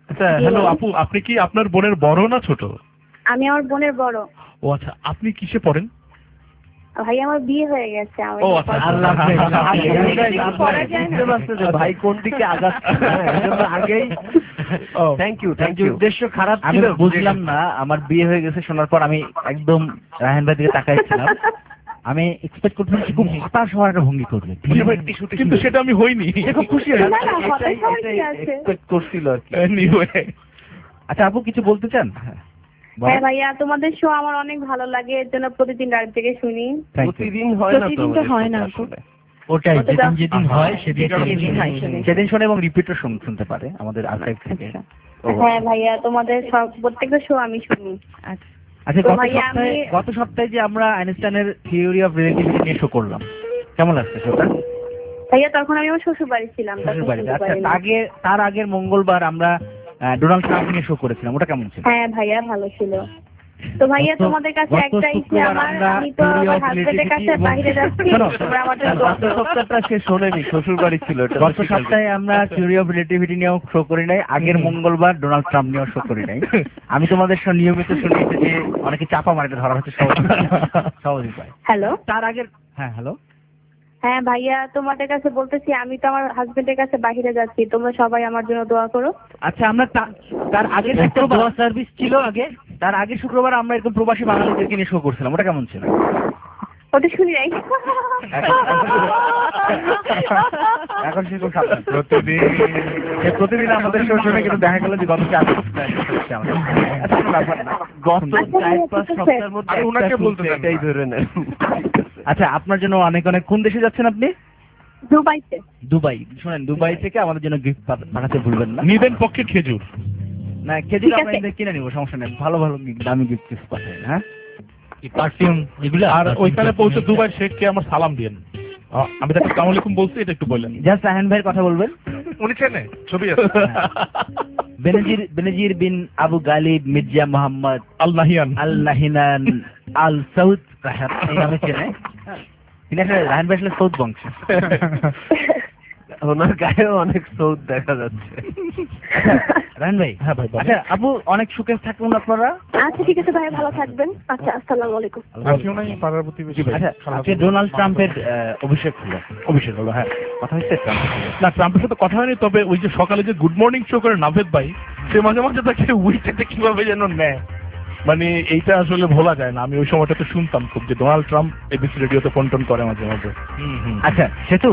আচ্ছা হ্যালো আপু, আপনি কি আপনার বোনের বড় না ছোট? আমি আমার বোনের বড়। ও আচ্ছা, আপনি কিসে পড়েন? ভাই আমার বিয়ে হয়ে গেছে। আমি ও আচ্ছা, আল্লাহ পড়া যায় না। ভাই কোন দিকে আগাচ্ছে এজন্য আগেই থ্যাংক ইউ থ্যাংক ইউ। উদ্দেশ্য খারাপ ছিল বুঝলাম না। আমার বিয়ে হয়ে গেছে শোনার পর আমি একদম রায়হান ভাই দিকে তাকাইছিলাম। আমি এক্সপেক্ট করছিলাম খুব হতাশ হওয়ার একটা ভঙ্গি করবে, কিন্তু সেটা আমি হইনি। খুব খুশি না, না, হতাশ হওয়ার কি আছে? এক্সপেক্ট করছিল আর কি। Anyway, আচ্ছা আপু কিছু বলতে চান? হ্যাঁ ভাইয়া, তোমাদের শো আমার অনেক ভালো লাগে, এর জন্য প্রতিদিন রাত থেকে শুনি। প্রতিদিন হয় না তো, প্রতিদিন তো হয় না আপু। ওটাই যেদিন যেদিন হয় সেদিন যেদিন হয় সেদিন। সেদিন শুনে এবং রিপিটও শুনতে পারে আমাদের আর্কাইভ থেকে। ও, হ্যাঁ ভাইয়া, তোমাদের সব প্রত্যেকটা শো আমি শুনি। আচ্ছা আচ্ছা তো গত ভাইয়া সপ্তাহে আমি- গত সপ্তাহে যে আমরা আইনস্টাইনের থিওরি অফ রিলেটিভিটি নিয়ে শো করলাম, কেমন লাগছে শোটা? ভাইয়া তখন আমি আমার শ্বশুর বাড়ি ছিলাম, তখন শ্বশুর বাড়িতে। শুনতে আচ্ছা পারিনি। আগে তার আগের মঙ্গলবার আমরা আহ, ডোনাল্ড ট্রাম্প নিয়ে শো করেছিলাম, ওটা কেমন ছিল? হ্যাঁ ভাইয়া ভালো ছিল। তো ভাইয়া গত- তোমাদের কাছে গত একটা ইচ্ছে শুক্রবার আমার, আমরা আমি তো theory আমার of হাজবেন্ডের কাছে relativity বাইরে এবং- যাচ্ছি, শোনো, তোমরা আমার জন্য দোয়া গত করো। সপ্তাহটা সে শোনেনি, শ্বশুর বাড়ি ছিল। গত সপ্তাহে আমরা থিওরি অফ রিলেটিভিটি নিয়েও শো করি নাই, আগের মঙ্গলবার ডোনাল্ড ট্রাম্প নিয়েও শো করি নাই। আমি তোমাদের সঙ্গে নিয়মিত শুনিয়েছি যে অনেকে চাপা মারিতে ধরা হচ্ছে সহজ সহজ উপায়। হ্যালো, তার আগের হ্যাঁ হ্যালো হ্যাঁ ভাইয়া তোমাদের কাছে বলতেছি, আমি তো আমার হাজবেন্ডের কাছে বাইরে যাচ্ছি, তোমরা সবাই আমার জন্য দোয়া করো। আচ্ছা আমরা তা- তার আগের শুক্রবার সার্ভিস ছিল আগে, তার আগে শুক্রবার আমরা এরকম প্রবাসী বাঙালিদেরকে নিয়ে শো করছিলাম, ওটা কেমন ছিল? ওটা শুনি নাই। এখন সেরকম সাবধান। প্রতিদিন সে প্রতিদিন আমাদের শো শুনে কিন্তু দেখা গেল যে গত চার সপ্তাহে হচ্ছে আমাদের। আচ্ছা, কোনো ব্যাপার না। গত আচ্ছা, চার ঠিক পাঁচ আছে। সপ্তাহের মধ্যে আরে ওনাকে একটা বলতে শুনছে, দেন না। এটাই ধরে নেন। আচ্ছা আপনার জন্য অনেক অনেক, কোন দেশে যাচ্ছেন আপনি? দুবাইতে। দুবাই। শুনেন, দুবাই থেকে আমাদের জন্য গিফট পাঠাতে ভুলবেন না। নিবেন পক্ষে খেজুর। না খেজুর ঠিক আমরা আছে। এদের কিনে নিবো, সমস্যা নেই। ভালো ভালো gift, দামি গিফট পাঠাই, হ্যাঁ? পারফিউম এগুলো আর ওইখানে পৌঁছে দুবাই শেখকে আমার সালাম দিয়েন। আ, আমি তাকে আসসালামু আলাইকুম বলছি, এটা একটু বললেন। জাস্ট রায়হান ভাইয়ের কথা বলবেন। উনি চেনে, ছবি আছে। বেনজির বেনজির বিন আবু গালিব মির্জা মোহাম্মদ আল নাহিয়ান। আল নাহিনান আল সৌদ রায়হান, এই নামে চেনে। তিনি আসলে রায়হান ভাই আসলে সৌদ বংশ। ওনার গায়েও অনেক সৌদ দেখা যাচ্ছে। রায়হান ভাই, হ্যাঁ ভাই বলেন। আচ্ছা আপু অনেক সুখে থাকুন আপনারা। আচ্ছা ঠিক আছে ভাইয়া, ভালো থাকবেন। আচ্ছা, আসসালামু আলাইকুম। রাখিও নাই পাড়ার প্রতিবেশী। আচ্ছা আজকে ডোনাল্ড ট্রাম্পের আহ, অভিষেক হলো, অভিষেক হলো, হ্যাঁ। কথা হচ্ছে ট্রাম্পের সাথে? না, ট্রাম্পের সাথে কথা হয়নি, তবে ওই যে সকালে যে গুড মর্নিং শো করে নাভেদ ভাই, সে মাঝে মাঝে তাকে উইকেটে কিভাবে যেন নেয়, মানে এইটা আসলে ভোলা যায় না। আমি ওই সময়টাতে শুনতাম খুব যে ডোনাল্ড ট্রাম্প এবিসি রেডিওতে ফোন টোন করে মাঝে মাঝে। আচ্ছা সেতু,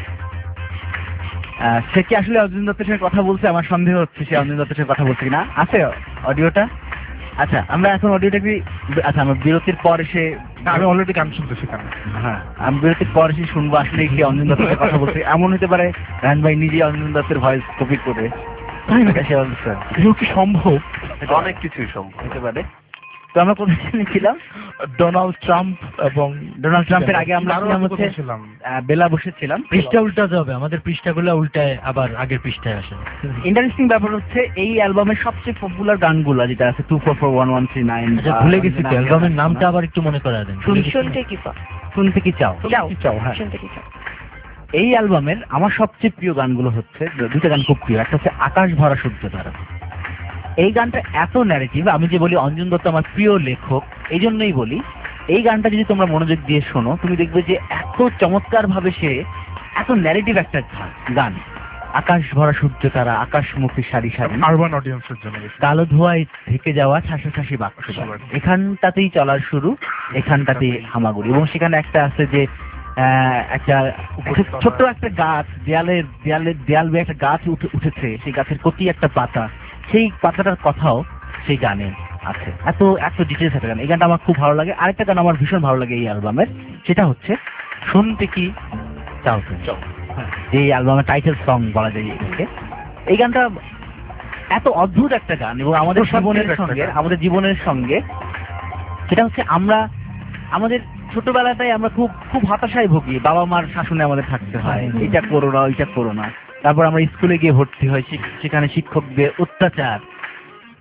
আহ, সে কি আসলে অর্জুন দত্তের সঙ্গে কথা বলছে? আমার সন্দেহ হচ্ছে সে অর্জুন দত্তের সঙ্গে কথা বলছে কিনা। আছে অডিওটা? আচ্ছা আমরা এখন অডিওটা কি, আচ্ছা আমরা বিরতির পর এসে, আমি অলরেডি গান শুনতে সেখানে। হ্যাঁ আমি বিরতির পর এসে শুনবো আসলে কি অর্জুন দত্তের সঙ্গে কথা বলছে। এমন হতে পারে রায়হান ভাই নিজে অর্জুন দত্তের ভয়েস কপি করে। তাই না? সে অবস্থা এও কি সম্ভব? অনেক কিছুই সম্ভব হতে পারে। তো আমরা কোথায় ছিলাম? ডোনাল্ড ট্রাম্প এবং ডোনাল্ড ট্রাম্পের আগে আমরা আরো ছিলাম আমি হচ্ছে কোথায় ছিলাম? আহ, বেলা বসেছিলাম। পৃষ্ঠা উল্টাতে হবে, আমাদের পৃষ্ঠাগুলো উল্টায় আবার আগের পৃষ্ঠায় আসে। ইন্টারেস্টিং ব্যাপার হচ্ছে এই অ্যালবামের সবচেয়ে পপুলার গানগুলো যেটা আছে two four four one one three nine. আচ্ছা ভুলে গেছি তো, অ্যালবামের নামটা আবার একটু মনে করা দেন। ভুলে গেছি। শুনতে কি পা শুনতে কি চাও? চাও কি চাও? হ্যাঁ। শুনতে কি চাও? এই অ্যালবামের আমার সবচেয়ে প্রিয় গানগুলো হচ্ছে, দুটো গান খুব প্রিয়। একটা হচ্ছে আকাশ ভরা সূর্য তারা। এই গানটা এত ন্যারেটিভ, আমি যে বলি অঞ্জন দত্ত আমার প্রিয় লেখক, এই জন্যই বলি এই গানটা যদি তোমরা মনোযোগ দিয়ে শোনো তুমি দেখবে যে এত চমৎকার ভাবে সে, এত ন্যারেটিভ একটা গান। আকাশ ভরা সূর্য তারা, আকাশমুখী সারি সারি, আরবান অডিয়েন্সের জন্য বেশি। কালো ধোঁয়ায় ঢেকে যাওয়া শাঁসাশাঁসি বাক্স, এখানটাতেই চলার শুরু, এখানটাতেই হামাগুড়ি। এবং সেখানে একটা আছে যে আহ, একটা খুব ছোট্ট একটা গাছ, দেয়ালের দেয়ালের দেয়াল বেয়ে একটা গাছ উঠে উঠেছে, সেই গাছের প্রতি একটা পাতা, সেই পাতাটার কথাও সেই গানে আছে। এত এত ডিটেলস একটা গান। এই গানটা আমার খুব ভালো লাগে। আরেকটা গান আমার ভীষণ ভালো লাগে এই অ্যালবামের, সেটা হচ্ছে শুনতে কি চাও তুমি, যে এই অ্যালবামের টাইটেল সং বলা যায় এটাকে। এই গানটা এত অদ্ভুত একটা গান এবং আমাদের জীবনের সঙ্গে, আমাদের জীবনের সঙ্গে, সেটা হচ্ছে আমরা আমাদের ছোটবেলাটাই আমরা খুব খুব হতাশায় ভুগি, বাবা মার শাসনে আমাদের থাকতে হয়, এটা করো না ওইটা করো না। তারপর আমরা স্কুলে গিয়ে ভর্তি হয়, সেখানে শিক্ষকদের অত্যাচার,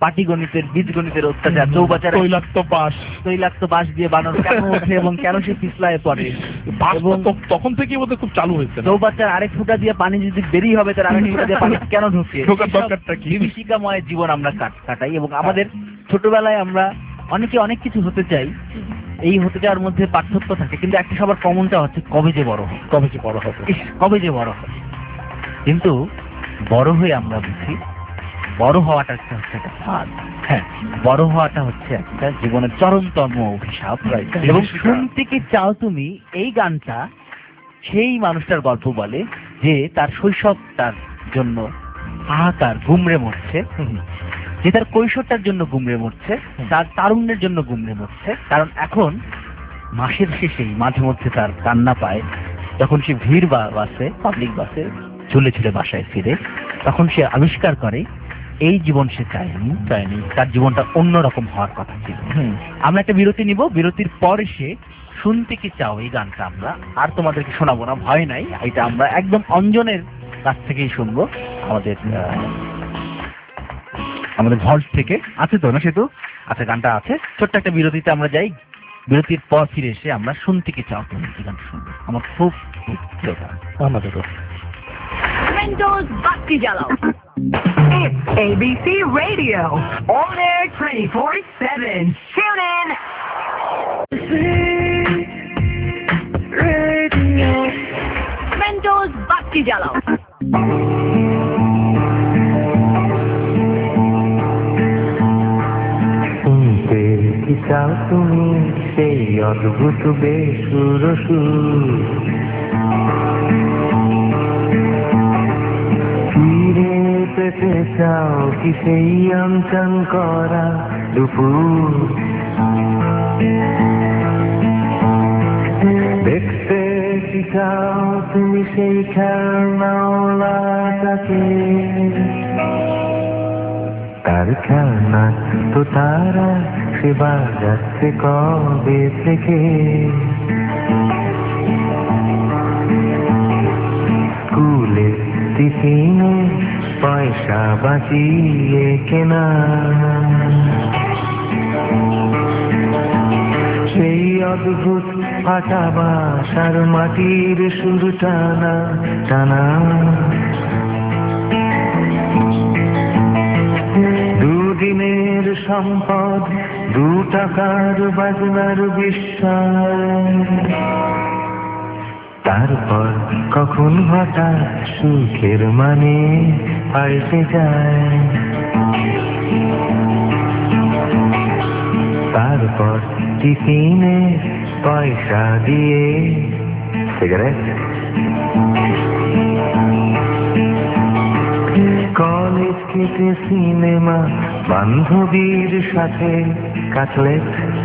পাটিগণিতের বীজগণিতের অত্যাচার, চৌবাচ্চার তৈলাক্ত বাস তৈলাক্ত বাঁশ দিয়ে বানর কেন ওঠে এবং কেন সে পিছলায় পড়ে, বাস এবং তো তখন থেকেই বোধহয় খুব চালু হয়েছে না? চৌবাচ্চার আরেক ফুটা দিয়ে পানি যদি দেরি হবে তার আরেক ফুটা দিয়ে পানি কেন ঢুকে, ঢোকার দরকারটা কি? বিভীষিকাময় জীবন আমরা কাট- কাটাই এবং আমাদের ছোটবেলায় আমরা অনেকে অনেক কিছু হতে চাই, এই হতে যাওয়ার মধ্যে পার্থক্য থাকে, কিন্তু একটা সবার কমনটা হচ্ছে কবে যে বড় হবে, কবে যে বড় হবে। ইস, কবে যে বড় হবে। কিন্তু বড় হয়ে আমরা বুঝি বড় হওয়াটা একটা হচ্ছে একটা ফাঁদ। হ্যাঁ, বড় হওয়াটা হচ্ছে একটা জীবনের চরমতম অভিশাপ। এবং শুনতে কি চাও তুমি, এই গানটা সেই মানুষটার গল্প বলে যে তার শৈশব তার জন্য হাহাকার, গুমড়ে মরছে, যে তার কৈশোরটার জন্য গুমড়ে মরছে, তার তারুণ্যের জন্য গুমড়ে মরছে, কারণ এখন মাসের শেষেই মাঝে মধ্যে তার কান্না পায় যখন সে ভিড় বা- বাসে পাবলিক বাসে ঝুলে ঝুলে বাসায় ফিরে, তখন সে আবিষ্কার করে এই জীবন সে চায়নি চায়নি তার জীবনটা অন্যরকম হওয়ার কথা ছিল। আমরা একটা বিরতি নিব, বিরতির পর এসে শুনতে কি চাও এই গানটা আমরা আর তোমাদেরকে শোনাবো না, ভয় নাই, এটা আমরা একদম অঞ্জনের কাছ থেকেই শুনবো, আমাদের আহ, আমাদের ভল্ট থেকে আছে তো না সেতু, আচ্ছা গানটা আছে। ছোট্ট একটা বিরতিতে আমরা যাই, বিরতির পর ফিরে এসে আমরা শুনতে কি চাও তুমি এই গানটা শুনবো, আমার খুব খুব প্রিয় গান। আমাদেরও Mentos Basti Jello. It's A B C Radio. On air twenty-four seven. Tune in. Radio. Mentos Basti Jello. শুনতে কি চাও তুমি সেই অদ্ভুত বেসুর সুর, ফিরে পেতে চাও কি সেই অঞ্চন করা দুপুর, দেখতে কি চাও তুমি সেই খেলনাওয়ালাটাকে, তার খেলনা তো তারা সে বাজাচ্ছে কবে থেকে, স্কুলে টিফিনে পয়সা বাঁচিয়ে কেনা, সেই অদ্ভুত ফাটা বাসার মাটির সুর টানা টানা, দুদিনের সম্পদ দু টাকার বাজনার বিশ্বাস, তারপর কখন হঠাৎ সুখের মানে পাল্টে যায়, তারপর টিফিনে পয়সা দিয়ে সিগারেট, কলেজ থেকে সিনেমা, বান্ধবীর সাথে কাটলেট,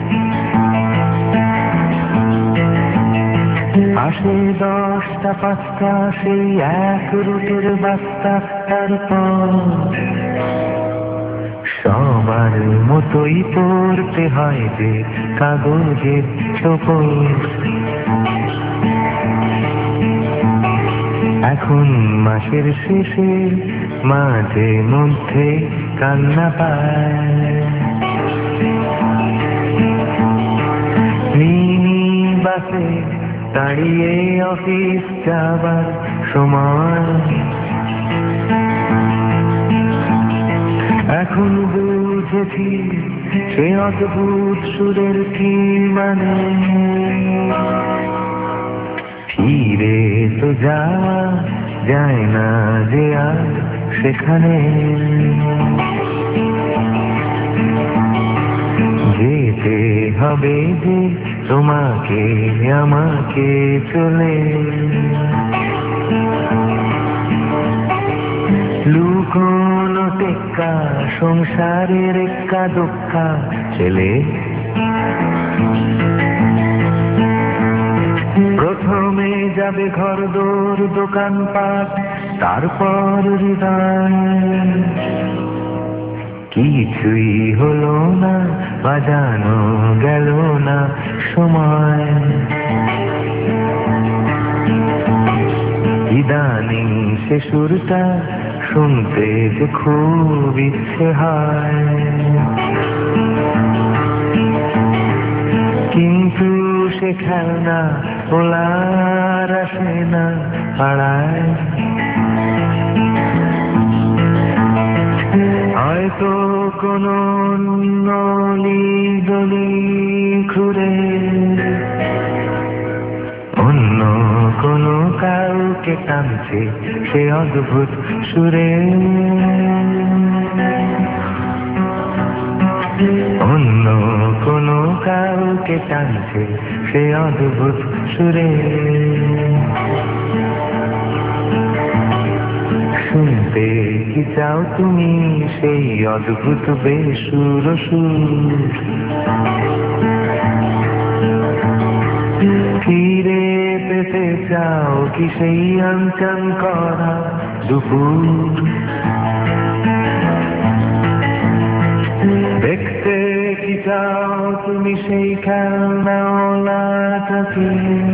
আসে দশটা পাঁচটা সেই এক রুটের বাস্তা, তারপর সবার মতোই পড়তে হয় যে কাগজের ছোপর, এখন মাসের শেষে মাঝে মধ্যে কান্না পায়, মিনি বাসে দাঁড়িয়ে অফিস যাবার সময়, এখন বুঝেছি সে অদ্ভুত সুরের কি মানে, ফিরে তো যাওয়া যায় না যে আর সেখানে, যেতে হবে যে তোমাকে আমাকে চলে, লুকোনো টেক্কা সংসারের এক্কা দোক্কা ছেলে, প্রথমে যাবে ঘর দোর দোকানপাট, তারপর হৃদয়, কিছুই হলো না বাজানো গেল না সময়, ইদানিং সে সুরটা শুনতে যে খুব ইচ্ছে হয়, কিন্তু সে খেলনা ওলার আসে না পাড়ায়। হয়তো কোনো নলি গলি ঘুরে অন্য কোনো কাউকে টানছে সে অদ্ভুত সুরে, অন্য কোনো কাউকে টানছে সে অদ্ভুত সুরে। শুনতে কি চাও তুমি সেই অদ্ভুত বেসুর সুর, ফিরে পেতে চাও কি সেই আনচান করা দুপুর, দেখতে কি চাও তুমি সেই খেলনাওয়ালাটাকে,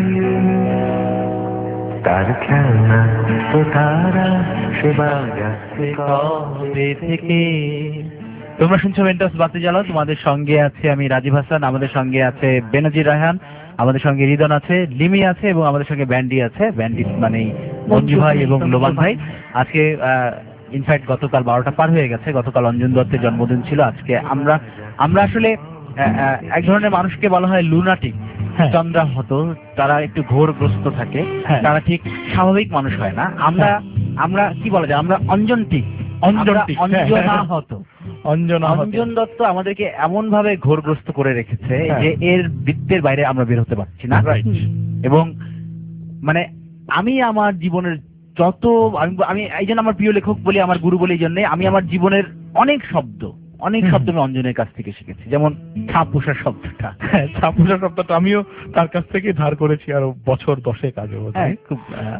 তার খেলনা তো তারা সে বাজাচ্ছে কবে থেকে। তোমরা শুনছো মেন্টাস বাতি জ্বালাও, তোমাদের সঙ্গে আছে আমি রাজীব হাসান, আমাদের সঙ্গে আছে বেনজির রায়হান, আমাদের সঙ্গে রিদন আছে, লিমি আছে এবং আমাদের সঙ্গে ব্যান্ডি আছে। ব্যান্ডি মানে মঞ্জু ভাই এবং লোবান ভাই। আজকে ইনফ্যাক্ট গতকাল বারোটা পার হয়ে গেছে, গতকাল অঞ্জন দত্তের জন্মদিন ছিল। আজকে আমরা আমরা আসলে এক ধরনের মানুষকে বলা হয় লুনাটিক, চন্দ্রা হতো, তারা একটু ঘোরগ্রস্ত থাকে, তারা ঠিক স্বাভাবিক মানুষ হয় না। আমরা আমরা কি বলা যায়, আমরা অঞ্জনটিক, অঞ্জনা হতো। অঞ্জন দত্ত আমাদেরকে এমন ভাবে ঘোরগ্রস্ত করে রেখেছে যে এর বৃত্তের বাইরে আমরা বের হতে পারছি না। এবং মানে আমি আমার জীবনের যত আমি এই জন্য আমার প্রিয় লেখক বলি, আমার গুরু বলি, এই জন্য আমি আমার জীবনের অনেক শব্দ অনেক শব্দ আমি অঞ্জনের কাছ থেকে শিখেছি। যেমন ছাপুষা শব্দটা, ছাপুষা শব্দটা আমিও তার কাছ থেকে ধার করেছি আরো বছর দশেক আগে। খুব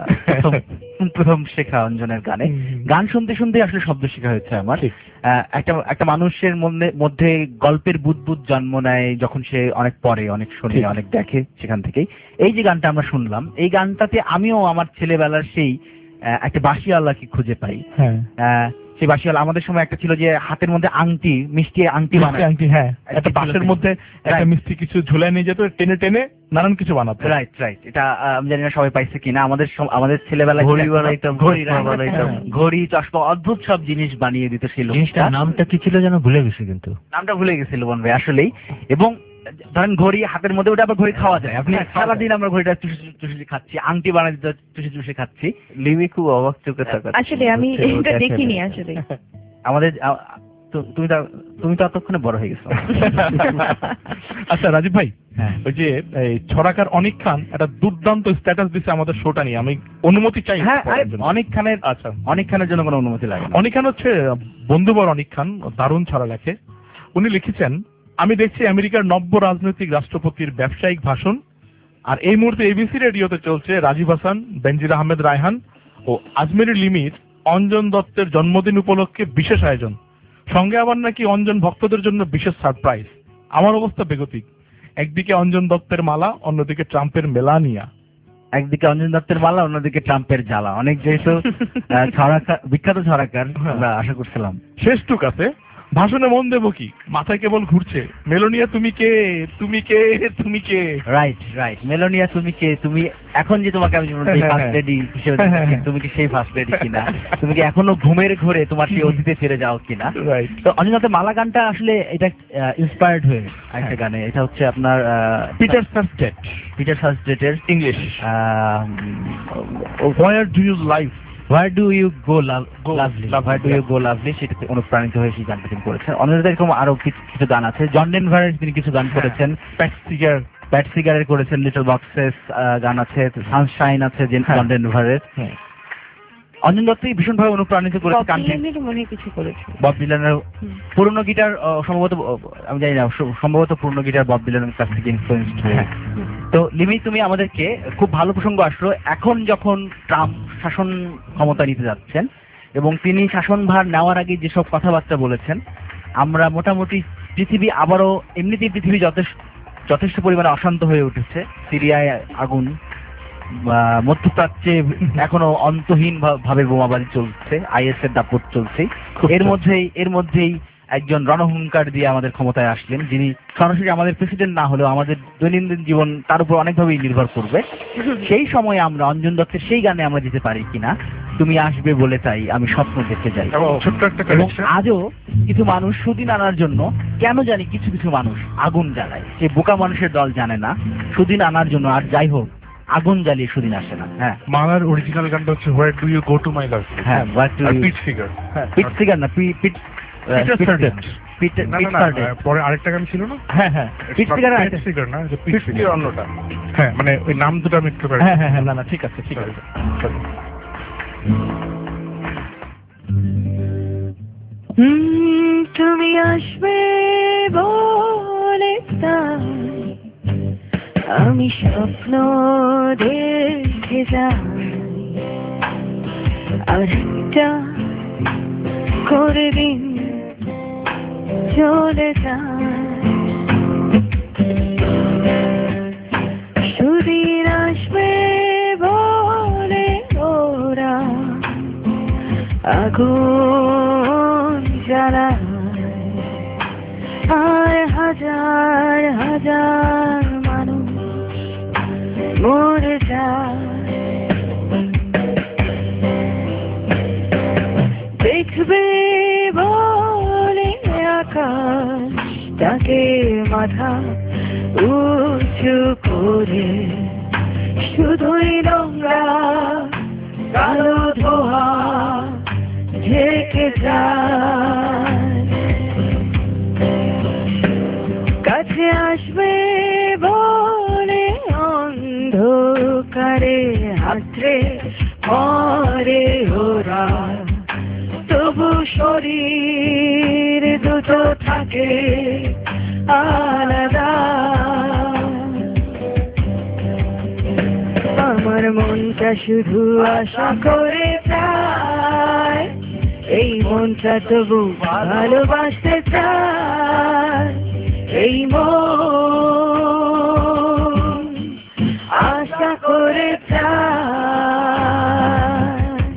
প্রথম শেখা অঞ্জনের গানে, গান শুনতে শুনতে আসলে শব্দ শেখা হয়েছে আমার। একটা একটা মানুষের মধ্যে গল্পের বুদবুদ জন্ম নেয় যখন সে অনেক পড়ে, অনেক শোনে, অনেক দেখে, সেখান থেকেই এই যে গানটা আমরা শুনলাম, এই গানটাতে আমিও আমার ছেলেবেলার সেই একটা বাঁশিওয়ালাকে খুঁজে পাই। সেই বাঁশিওয়ালা আমাদের সময় একটা ছিল যে হাতের মধ্যে আংটি, মিষ্টি আংটি বানায়, আংটি, হ্যাঁ, একটা বাঁশের মধ্যে একটা মিষ্টি কিছু ঝুলায় নিয়ে যেত, টেনে টেনে নানান কিছু বানাতো। রাইট রাইট এটা আমি জানি না সবাই পাইছে কিনা। আমাদের আমাদের ছেলেবেলায় ঘড়ি বানাইতাম, ঘড়ি বানাইতাম, ঘড়ি, চশমা, অদ্ভুত সব জিনিস বানিয়ে দিত সেই লোকটা। নামটা কি ছিল যেন ভুলে গেছি, কিন্তু নামটা ভুলে গেছিল বোন ভাই আসলেই। এবং ধরেন ঘড়ি হাতের মধ্যে, ওটা আবার ঘড়ি খাওয়া যায়। আপনি সারাদিন আমরা ঘড়িটা চুষি চুষি খাচ্ছি, আংটি বানাই দিতে চুষি চুষি খাচ্ছি। লিমি খুব অবাক চোখে থাকা, আসলে আমি এটা দেখিনি আসলে। আমাদের তুমি তো তুমি তো এতক্ষণে বড় হয়ে গেছো। আচ্ছা রাজীব ভাই, ওই যে ছড়াকার অনিক খান একটা দুর্দান্ত স্ট্যাটাস দিচ্ছে আমাদের শোটা নিয়ে, আমি অনুমতি চাই। হ্যাঁ, অনিক খানের, আচ্ছা অনিক খানের জন্য কোনো অনুমতি লাগে না। অনিক খান হচ্ছে বন্ধুবর অনিক খান, দারুণ ছড়া লেখে। উনি লিখেছেন, আমি দেখছি আমেরিকার নব্য রাজনৈতিক রাষ্ট্রপতির ব্যবসায়িক ভাষণ, আর এই মুহূর্তে এবিসি রেডিওতে চলছে রাজীব হাসান, বেনজির আহমেদ রায়হান ও আজমেরি লিমির অঞ্জন দত্তের জন্মদিন উপলক্ষে বিশেষ আয়োজন, সঙ্গে আবার নাকি অঞ্জন ভক্তদের জন্য বিশেষ সারপ্রাইজ। আমার অবস্থা বেগতিক, একদিকে অঞ্জন দত্তের মালা, অন্যদিকে ট্রাম্পের মেলানিয়া। একদিকে অঞ্জন দত্তের মালা, অন্যদিকে ট্রাম্পের জ্বালা। অনেক যেহেতু ছড়াকার, বিখ্যাত ছড়াকার, আমরা আশা করছিলাম শেষ টুক আছে। ভাষণে মন দেবো কি, মাথায় কেবল ঘুরছে মেলোনিয়া তুমি কে, তুমি কে, তুমি কে। রাইট রাইট মেলোনিয়া তুমি কে, তুমি এখন যে তোমাকে আমি ফার্স্ট লেডি হিসেবে তুমি কি সেই ফার্স্ট লেডি কিনা, তুমি কি এখনো ঘুমের ঘরে তোমার সেই অতীতে ফিরে যাও কিনা। তো অঞ্জন দত্তের মালা গানটা আসলে এটা ইন্সপায়ার্ড হয়ে একটা গানে, এটা হচ্ছে আপনার পিটার সার্স্টেট, পিটার সার্স্টেটের English where do you live, Where do you go lovely, where do you go lovely, সেটাতে অনুপ্রাণিত হয়ে সেই গানটা তিনি করেছেন। অন্যদের এরকম আরো কিছু গান আছে, জন ডেনভারের তিনি কিছু গান করেছেন, প্যাট সিগার প্যাট সিগারের করেছেন, লিটল বক্সেস গান আছে, সানশাইন আছে জন ডেনভারের। অঞ্জন দত্ত ভীষণ ভাবে অনুপ্রাণিত করেছে গানটি, বব ডিলানের পুরনো গিটার, সম্ভবত আমি জানি না, সম্ভবত পুরনো গিটার বব ডিলানের কাছ থেকে ইনফ্লুয়েন্সড হয়ে। তো লিমি, তুমি আমাদেরকে খুব ভালো প্রসঙ্গ আসলো, এখন যখন ট্রাম্প শাসন ক্ষমতা নিতে যাচ্ছেন এবং তিনি শাসনভার নেওয়ার আগে যেসব কথাবার্তা বলেছেন, আমরা মোটামুটি পৃথিবী আবারও এমনিতেই পৃথিবী যথেষ্ট যথেষ্ট পরিমাণে অশান্ত হয়ে উঠেছে, সিরিয়ায় আগুন, আহ, মধ্যপ্রাচ্যে এখনো অন্তহীন ভা- ভাবে বোমাবাজি চলছে, আইএস এর দাপট চলছে। এর মধ্যেই এর মধ্যেই একজন রণহুঙ্কার দিয়ে আমাদের ক্ষমতায় আসলেন, যিনি সরাসরি আমাদের প্রেসিডেন্ট না হলেও আমাদের দৈনন্দিন জীবন তার উপর অনেকভাবেই নির্ভর করবে। সেই সময় আমরা অঞ্জন দত্তের সেই গানে আমরা যেতে পারি কিনা, তুমি আসবে বলে তাই আমি স্বপ্ন দেখতে যাই। এবং ছোট্ট একটা এবং correction, আজও কিছু মানুষ সুদিন আনার জন্য কেন জানি কিছু কিছু মানুষ আগুন জ্বালায়, যে বোকা মানুষের দল জানে না সুদিন আনার জন্য, আর যাই হোক আগুন জ্বালিয়ে সুদিন আসে না। হ্যাঁ মালার অরিজিনাল গানটা হচ্ছে where do you go to my love. হ্যাঁ, what do আর you- pitch figure. Pete Seeger না, পি- Pete Peter Pete- Sargent। Pete- না পিট না না, সার্জেন্ট। পরে আরেকটা গান ছিল না, হ্যাঁ হ্যাঁ পিট সিগার পিচ ফিগার না, যে পিচ ফিগার অন্যটা। হ্যাঁ, মানে ওই নাম দুটো আমি একটু হ্যাঁ হ্যাঁ হ্যাঁ, না না ঠিক আছে ঠিক আছে। হুম, তুমি আসবে বলে তাই আমি স্বপ্ন দেখে যাই, আর একটা করে দিন চলে যায়, সুদিন আসবে বলে ওরা আগুন জ্বালায়, আর হাজার হাজার মানুষ মরে যায়। দেখবে বলে আকাশ তাকে মাথা উঁচু করে, শুধুই নোংরা কালো ধোয়া ঢেকে যায়, কাছে আসবে বলে অন্ধকারে হাতরে মরে ওরা, তবু শরীর দুটো থাকে আলাদা। আমার মনটা শুধু আশা করে চায়, এই মনটা তবু ভালোবাসতে চায়, এই মন আশা করে চায়।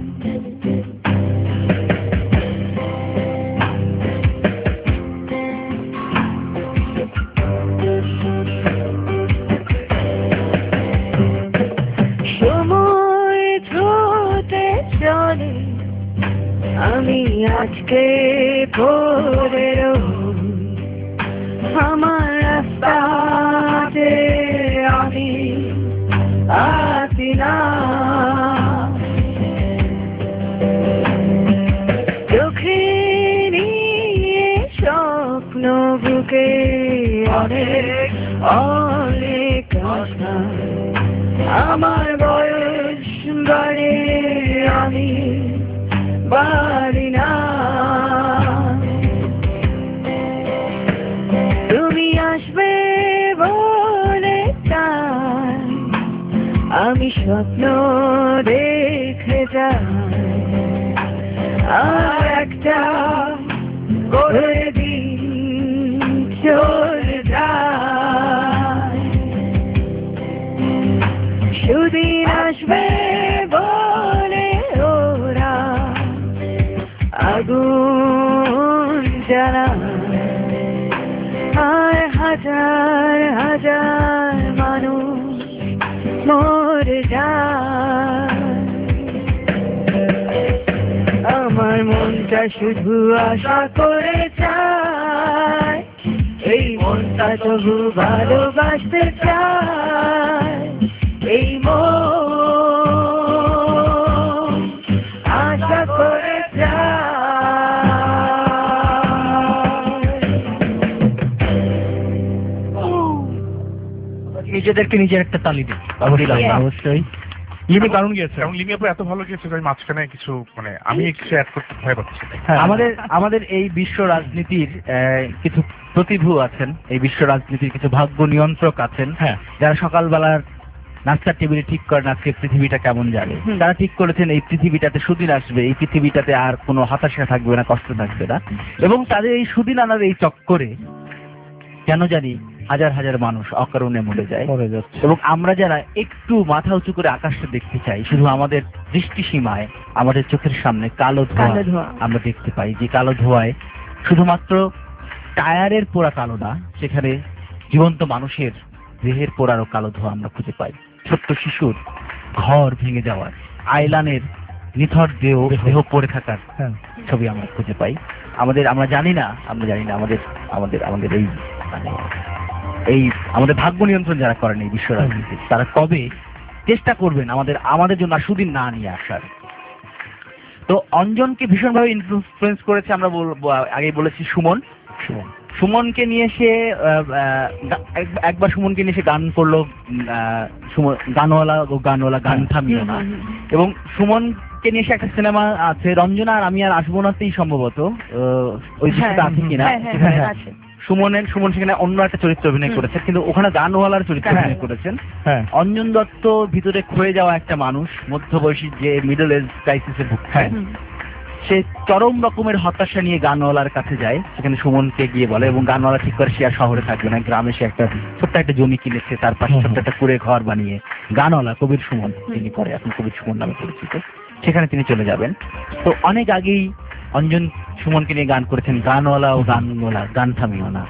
সময় ছুটে চলে, আমি আজকে পড়ে রই, আমার রাস্তাতে আমি আসি না, চোখে নিয়ে স্বপ্ন বুকে অনেক অনেক আশা, আমার বয়স বাড়ে আমি বাড়ি না, তুমি আসবে বলে তাই আমি স্বপ্ন দেখে যাই, আর একটা করে দিন চলে যায়, সুদিন আসবে বলে ওরা আগুন জ্বালায়, আর হাজার হাজার মানুষ মরে যায়। আমার মনটা শুধু আশা করে চায়, এই মনটা তবু ভালোবাসতে চায়, এই মন আশা করে চায়। নিজেদেরকে নিজের একটা তালি দিই অবশ্যই। লিমি দারুণ গিয়েছে, এবং লিমি আপু এত ভালো গিয়েছে যে আমি মাঝখানে কিছু মানে আমি কিছু অ্যাড করতে ভয় পাচ্ছি। হ্যাঁ, আমাদের আমাদের এই বিশ্ব রাজনীতির আহ, কিছু প্রতিভু আছেন, এই বিশ্ব রাজনীতির কিছু ভাগ্য নিয়ন্ত্রক আছেন, হ্যাঁ, যারা সকালবেলার নাস্তার টেবিলে ঠিক করেন আজকে পৃথিবীটা কেমন যাবে। তারা ঠিক করেছেন এই পৃথিবীটাতে সুদিন আসবে, এই পৃথিবীটাতে আর কোনো হতাশা থাকবে না, কষ্ট থাকবে না, এবং তাদের এই সুদিন আনার এই চক্করে কেন জানি হাজার হাজার মানুষ অকারণে মরে যায় মরে যাচ্ছে। এবং আমরা যারা একটু মাথা উঁচু করে আকাশটা দেখতে চাই, শুধু আমাদের দৃষ্টিসীমায় আমাদের চোখের সামনে কালো ধোঁয়া কালো ধোঁয়া। আমরা দেখতে পাই, যে কালো ধোঁয়ায় শুধুমাত্র টায়ারের পোড়া কালো না, সেখানে জীবন্ত মানুষের দেহের পোড়ারও কালো ধোঁয়া আমরা খুঁজে পাই। ছোট্ট শিশুর ঘর ভেঙে যাওয়ার, আয়লানের নিথর দেহ দেহ পড়ে থাকার হ্যাঁ। ছবি আমরা খুঁজে পাই। আমাদের আমরা জানি না আমরা জানি না আমাদের আমাদের আমাদের এই মানে এই আমাদের ভাগ্য নিয়ন্ত্রণ যারা করেন এই বিশ্ব রাজনীতি, তারা কবে চেষ্টা করবেন আমাদের আমাদের জন্য আর সুদিন না নিয়ে আসার। তো অঞ্জনকে ভীষণভাবে ইনফ্লুয়েন্স করেছে, আমরা আগেই বলেছি সুমন। সুমন সুমনকে নিয়ে সে একবার সুমনকে নিয়ে সে গান করলো, গানওয়ালা ও গানওয়ালা গান থামিও না। এবং সুমনকে নিয়ে সে একটা সিনেমা আছে রঞ্জনা আর আমি আর আসবো নাতেই সম্ভবত, ওই দৃশ্যটা আছে কিনা, সুমনের সুমন সেখানে অন্য একটা চরিত্র অভিনয় করেছে, কিন্তু ওখানে গানওয়ালার চরিত্র অভিনয় করেছেন। অঞ্জন দত্ত ভিতরে ক্ষয়ে যাওয়া একটা মানুষ, মধ্যবয়সী, যে মিডল এজ ক্রাইসিসে ভুগছে, সে চরম রকমের হতাশা নিয়ে গানওয়ালার কাছে যায়। সেখানে সুমনকে গিয়ে বলে, এবং গানওয়ালা ঠিক করে সে আর শহরে থাকবে না, গ্রামে সে একটা ছোট্ট একটা জমি কিনেছে, তার পাশে ছোট্ট একটা কুড়ে ঘর বানিয়ে গানওয়ালা কবির সুমন, তিনি পরে এখন কবির সুমন নামে পরিচিত, সেখানে তিনি চলে যাবেন। তো অনেক আগেই অঞ্জন সুমনকে নিয়ে গান করেছেন, গানওয়ালা ও গানওয়ালা গান থামিও না।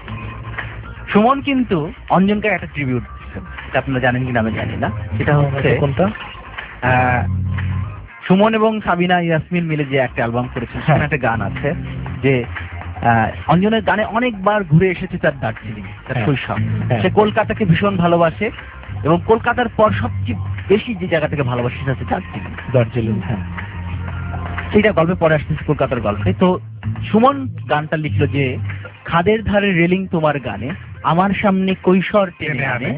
সুমন কিন্তু অঞ্জনকে একটা ট্রিবিউট দিচ্ছেন, এটা আপনারা জানেন কিনা আমি জানি না। সেটা হচ্ছে কোনটা? আহ সুমন এবং সাবিনা ইয়াসমিন মিলে যে একটা অ্যালবাম করেছেন, সেখানে একটা গান আছে যে অঞ্জনের গানে অনেকবার ঘুরে এসেছে তার দার্জিলিং, তার শৈশব। সে কলকাতাকে ভীষণ ভালোবাসে এবং কলকাতার পর সবচেয়ে বেশি যে জায়গা থেকে ভালোবাসে সেটা হচ্ছে দার্জিলিং। দার্জিলিং, হ্যাঁ, সেইটা গল্পে পরে আসতেছে কলকাতার গল্পে। তো সুমন গানটা লিখলো যে, খাদের ধারে রেলিং তোমার গানে, আমার সামনে কৈশোর টেনে আনে,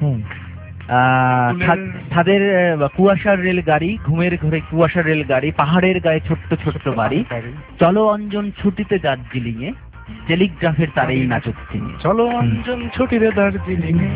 ছাদের কুয়াশার রেল গাড়ি, ঘুমের ঘরে কুয়াশার রেল গাড়ি, পাহাড়ের গায়ে ছোট্ট ছোট্ট বাড়ি, চলো অঞ্জন ছুটিতে দার্জিলিং এ, টেলিগ্রাফের তারেই নাচক তিনি। চলো অঞ্জন ছুটিতে দার্জিলিং এ,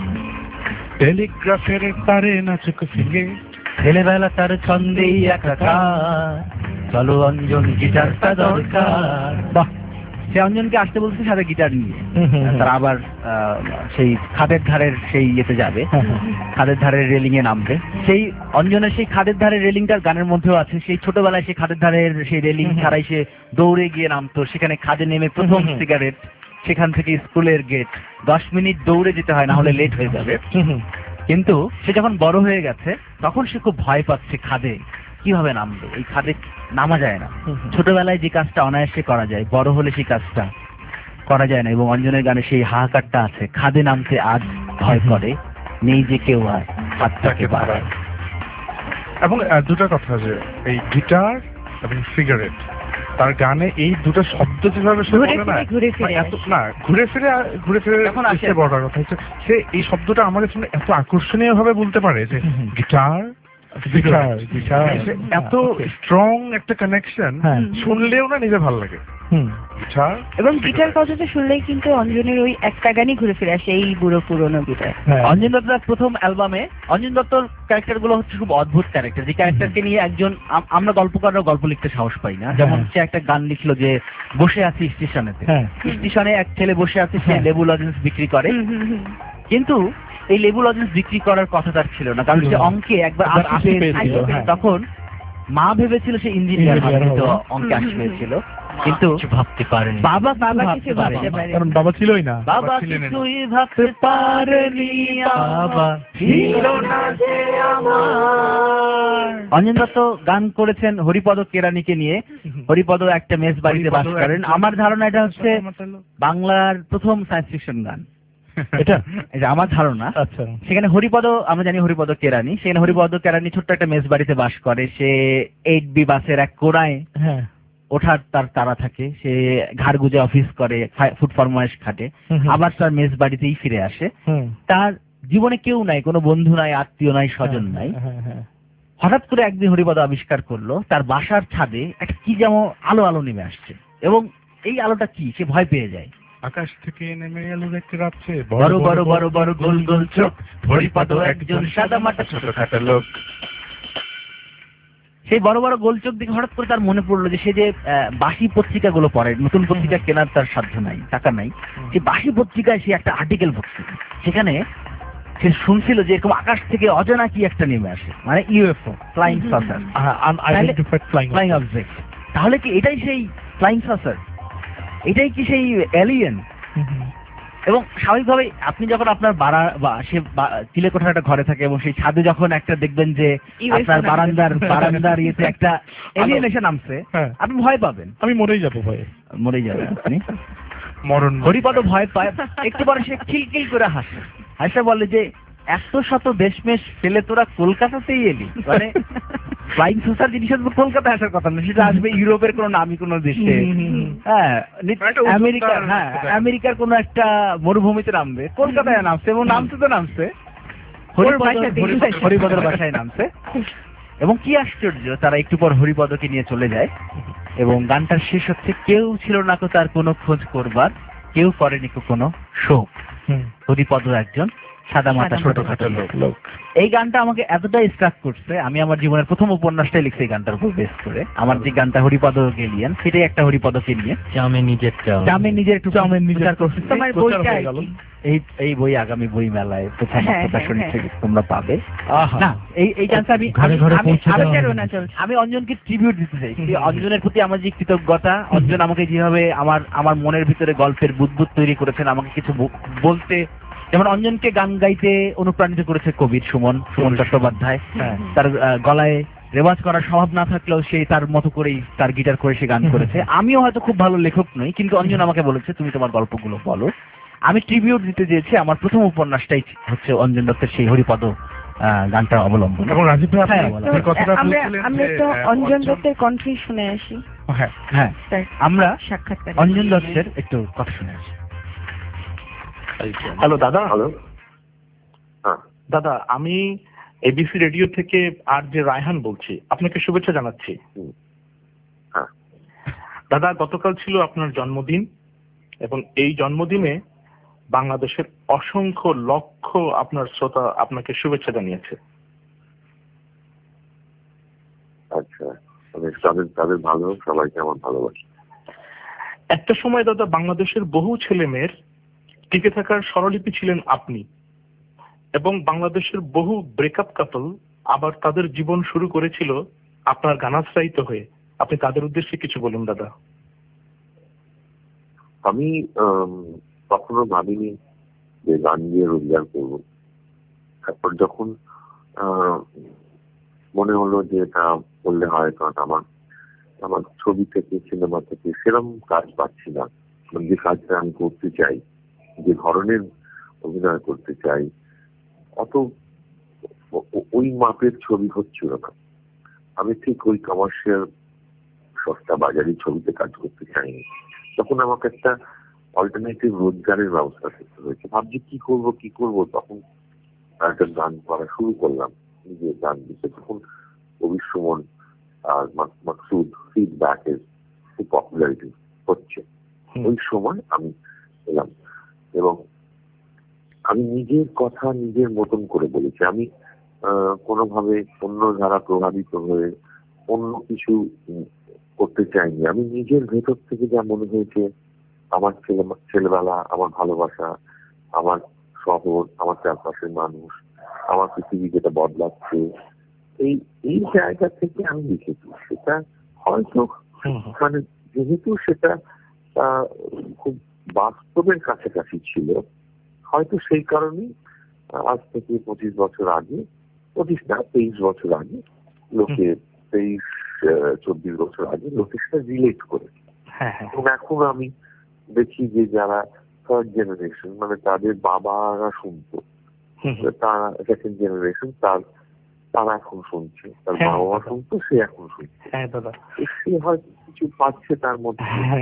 টেলিগ্রাফের তারে নাচক ফিরে, ছেলেবেলা তার ছন্দেই একাকার, চলো অঞ্জন গিটারটা দরকার। বাহ, সে অঞ্জনকে আসতে বলছে সাথে গিটার নিয়ে, তারা আবার সেই খাদের ধারের সেই ইয়েতে যাবে, খাদের ধারের রেলিং এ নামবে। সেই অঞ্জনের সেই খাদের ধারের রেলিংটার গানের মধ্যেও আছে, সেই ছোটবেলায় সেই খাদের ধারের সেই রেলিং ছাড়াই সে দৌড়ে গিয়ে নামতো, সেখানে খাদে নেমে প্রথম সিগারেট, সেখান থেকে স্কুলের গেট, দশ মিনিট দৌড়ে যেতে হয়, না হলে লেট হয়ে যাবে। কিন্তু সে যখন বড় হয়ে গেছে তখন সে খুব ভয় পাচ্ছে, খাদে কিভাবে নামবে, এই খাদে নামা যায় না। ছোটবেলায় যে কাজটা অনায়াসে করা যায়, বড় হলে সেই কাজটা করা যায় না। এবং অঞ্জনের গানে সেই হাহাকারটা আছে, খাদে নামতে আজ ভয় করে, নেই যে কেউ আর হাতটাকে বাড়ায়। এবং দুটা কথা, যে এই গিটার এবং সিগারেট, তার গানে এই দুটো শব্দ যেভাবে সে বলে না, ঘুরে ফিরে এত না ঘুরে ফিরে ঘুরে ফিরে এখন আসে বড় কথা হচ্ছে সে এই শব্দটা আমাদের জন্য এত আকর্ষণীয় ভাবে বলতে পারে, যে গিটার গিটার গিটার এত স্ট্রং একটা কানেকশন, শুনলেও না নিজে ভালো লাগে। এবং গিটার কথাটা শুনলেই কিন্তু অঞ্জনের ওই একটা গানই ঘুরে ফিরে আসে, এই বুড়ো পুরোনো গিটার। অঞ্জন দত্তের প্রথম অ্যালবামে অঞ্জন দত্তর ক্যারেক্টার গুলো হচ্ছে খুব অদ্ভুত ক্যারেক্টার, যে ক্যারেক্টারকে নিয়ে একজন আমরা গল্পকাররা গল্প লিখতে সাহস পাই না। যেমন সে একটা গান লিখলো যে, বসে আছি স্টেশনেতে, স্টেশনে এক ছেলে বসে আছে, সে লেবু লজেন্স বিক্রি করে, কিন্তু এই লেবু লজেন্স বিক্রি করার কথা তার ছিল না, কারণ সে অঙ্কে একবার আশি পেয়েছিল। তখন মা ভেবেছিল সে ইঞ্জিনিয়ার হবে, কিন্তু অঙ্কে আশি পেয়েছিল, কিন্তু ভাবতে পারেনি, বাবা বাবা কিছু ভাবতে পারেনি, কারণ বাবা ছিলই না, বাবা কিছুই ভাবতে পারেনি, বাবা ছিল না যে আমার। অঞ্জন দত্ত গান করেছেন হরিপদ কেরানিকে নিয়ে। হরিপদ একটা মেস বাড়িতে বাস করেন। আমার ধারণা এটা হচ্ছে বাংলার প্রথম সায়েন্স ফিকশন গান, এটা এটা আমার ধারণা। আচ্ছা, সেখানে হরিপদ, আমরা জানি হরিপদ কেরানি, সেখানে হরিপদ কেরানি ছোট্ট একটা মেস বাড়িতে বাস করে। সে এইট বি বাসের এক কোণায় ওঠার তার তারা থাকে, সে ঘাড় গুজে অফিস করে, ফুড ফরমাইশ খাটে, আবার তার মেস বাড়িতেই ফিরে আসে। তার জীবনে কেউ নাই, কোনো বন্ধু নাই, আত্মীয় নাই, স্বজন নাই। হঠাৎ করে একদিন হরিপদ আবিষ্কার করলো তার বাসার ছাদে একটা কি যেমন আলো আলো নেমে আসছে, এবং এই আলোটা কি, সে ভয় পেয়ে যায়। আকাশ থেকে নেমে এলো দেখতে রাখছে, বড় বড় বড় বড় গোল গোল চোখ, হরিপদ একজন সাদা মাটা ছোটখাটো লোক। সেই বড় বড় গোল চোখ দেখে হঠাৎ করে তার মনে পড়লো যে সে যে আহ, বাসি পত্রিকাগুলো পড়ে, নতুন পত্রিকা কেনার তার সাধ্য নাই, টাকা নাই, সেই বাসি পত্রিকায় সে একটা আর্টিকেল পড়ছে, সেখানে সে শুনছিল যে এরকম আকাশ থেকে অজানা কি একটা নেমে আসে, মানে UFO, flying saucer, unidentified flying flying object. তাহলে কি এটাই সেই ফ্লাইং সসার, এটাই কি সেই এলিয়েন? এবং স্বাভাবিকভাবে আপনি যখন আপনার বাড়া বা সে চিলে কোঠার একটা ঘরে থাকে এবং সেই ছাদে যখন একটা দেখবেন যে আপনার বারান্দার বারান্দার ইয়েতে একটা এলিয়েন এসে নামছে, আপনি ভয় পাবেন। আমি মরেই যাবো ভয়ে, মরেই যাবেন আপনি। মরণ হরিপদ ভয় পায়, একটু পরে সে খিলখিল করে হাসে, হাসে বলে যে এত শত দেশমেশ ফেলে তোরা কলকাতাতেই এলি, মানে ফ্লাইং সসার জিনিস তো কলকাতায় আসার কথা না, সেটা আসবে ইউরোপের কোনো নামি কোনো দেশে, হ্যাঁ আমেরিকা, হ্যাঁ আমেরিকার কোনো একটা মরুভূমিতে নামবে, কলকাতায় নামছে এবং নামছে তো নামছে হরিপদের বাসায় নামছে। এবং কি আশ্চর্য, তারা একটু পর হরিপদকে নিয়ে চলে যায় এবং গানটার শেষ হচ্ছে, কেউ ছিল না তো তার কোনো খোঁজ করবার, কেউ করেনি কো কোনো শোক। হরিপদ একজন সাদা মাথা ছোটখাটো লোক। এই গানটা আমাকে এতটাই স্ট্রাক করছে, আমি আমার জীবনের প্রথম উপন্যাসটাই লিখছি এই গানটার উপর বেস করে। আমার যে গানটা হরিপদ গেলিয়ান, সেটাই একটা হরিপদকে নিয়ে, চামে নিজের চামে নিজের একটু চামের নিজের তোমার বইটা এই এই বই আগামী বই মেলায় প্রথম প্রকাশনী থেকে তোমরা পাবে। না এই এই গানটা আমি আমি অঞ্জনকে ট্রিবিউট দিতে চাই, অঞ্জনের প্রতি আমার যে কৃতজ্ঞতা, অঞ্জন আমাকে যেভাবে আমার আমার মনের ভিতরে গল্পের বুদবুদ তৈরি করেছেন, আমাকে কিছু বলতে, যেমন অঞ্জনকে গান গাইতে অনুপ্রাণিত করেছে কবির সুমন সুমন চট্টোপাধ্যায়, তার গলায় রেওয়াজ করার স্বভাব না থাকলেও সে তার মতো করেই তার গিটার করে সে গান করেছে। আমিও হয়তো খুব ভালো লেখক নই, কিন্তু অঞ্জন আমাকে বলেছে তুমি তোমার গল্পগুলো বলো। আমি ট্রিবিউট দিতে চেয়েছি, আমার প্রথম উপন্যাসটাই হচ্ছে অঞ্জন দত্তের সেই হরিপদ গানটা অবলম্বন। এবং রাজীব ভাই আমরা তো অঞ্জন দত্তের কণ্ঠে শুনে আসি। হ্যাঁ হ্যাঁ আমরা সাক্ষাৎকার অঞ্জন দত্তের একটু কথা শুনে আসি। হ্যালো দাদা। হ্যালো দাদা, আমি এবিসি রেডিও থেকে আর যে রায়হান বলছি, আপনাকে শুভেচ্ছা জানাচ্ছি। দাদা, গতকাল ছিল আপনার জন্মদিন এবং এই জন্মদিনে বাংলাদেশের অসংখ্য লক্ষ আপনার শ্রোতা আপনাকে শুভেচ্ছা জানিয়েছে। আচ্ছা, তাদের তাদের ভালো, সবাইকে আমার ভালোবাসি। একটা সময় দাদা বাংলাদেশের বহু ছেলে মেয়ের টিকে থাকার স্বরলিপি ছিলেন আপনি, এবং বাংলাদেশের বহু ব্রেকআপ কাপল আবার তাদের জীবন শুরু করেছিল আপনার গানাশ্রায়িত হয়ে। আপনি তাদের উদ্দেশ্যে কিছু বলুন দাদা। আমি কখনো ভাবিনি যে গান দিয়ে রোজগার করব। তারপর যখন মনে হলো যে এটা করলে হয়, কারণ আমার আমার ছবি থেকে সিনেমা থেকে সেরকম কাজ পাচ্ছি না, যে কাজটা আমি করতে চাই, যে ধরনের অভিনয় করতে চাই, অত ওই মাপের ছবি হচ্ছিল না। আমি ঠিক ওই কমার্শিয়াল সস্তা বাজারি ছবিতে কাজ করতে চাইনি। তখন আমাকে একটা অল্টারনেটিভ রোজগারের ব্যবস্থা করতে হয়েছে। ভাবছি কি করব কি করব তখন একটা গান করা শুরু করলাম, নিজের গান দিতে। তখন কবির সুমন আর মাকসুদ ফিডব্যাকের খুব পপুলারিটি হচ্ছে, ওই সময় আমি এলাম এবং আমি নিজের কথা নিজের মতন করে বলেছি। আমি কোনোভাবে অন্য ধারা প্রভাবিত হয়ে অন্য কিছু করতে চাইনি। আমি নিজের ভেতর থেকে যা মনে হয়েছে, আমার ছেলে ছেলেবেলা, আমার ভালোবাসা, আমার শহর, আমার চারপাশের মানুষ, আমার পৃথিবী যেটা বদলাচ্ছে, এই এই জায়গা থেকে আমি লিখেছি। সেটা হয়তো মানে যেহেতু সেটা খুব বাস্তবের কাছাকাছি ছিল, হয়তো সেই কারণেই আজ থেকে পঁচিশ বছর আগে, পঁচিশ না তেইশ বছর আগে লোকে, তেইশ চব্বিশ বছর আগে লোকে সেটা রিলেট করে। এবং এখন আমি দেখি যে যারা থার্ড জেনারেশন, মানে তাদের বাবারা শুনতো, তারা সেকেন্ড জেনারেশন, তার তারা এখন শুনছে, তার বাবা মা শুনতো, সে এখন শুনছে। সে হয়তো কিছু পাচ্ছে তার মধ্যে।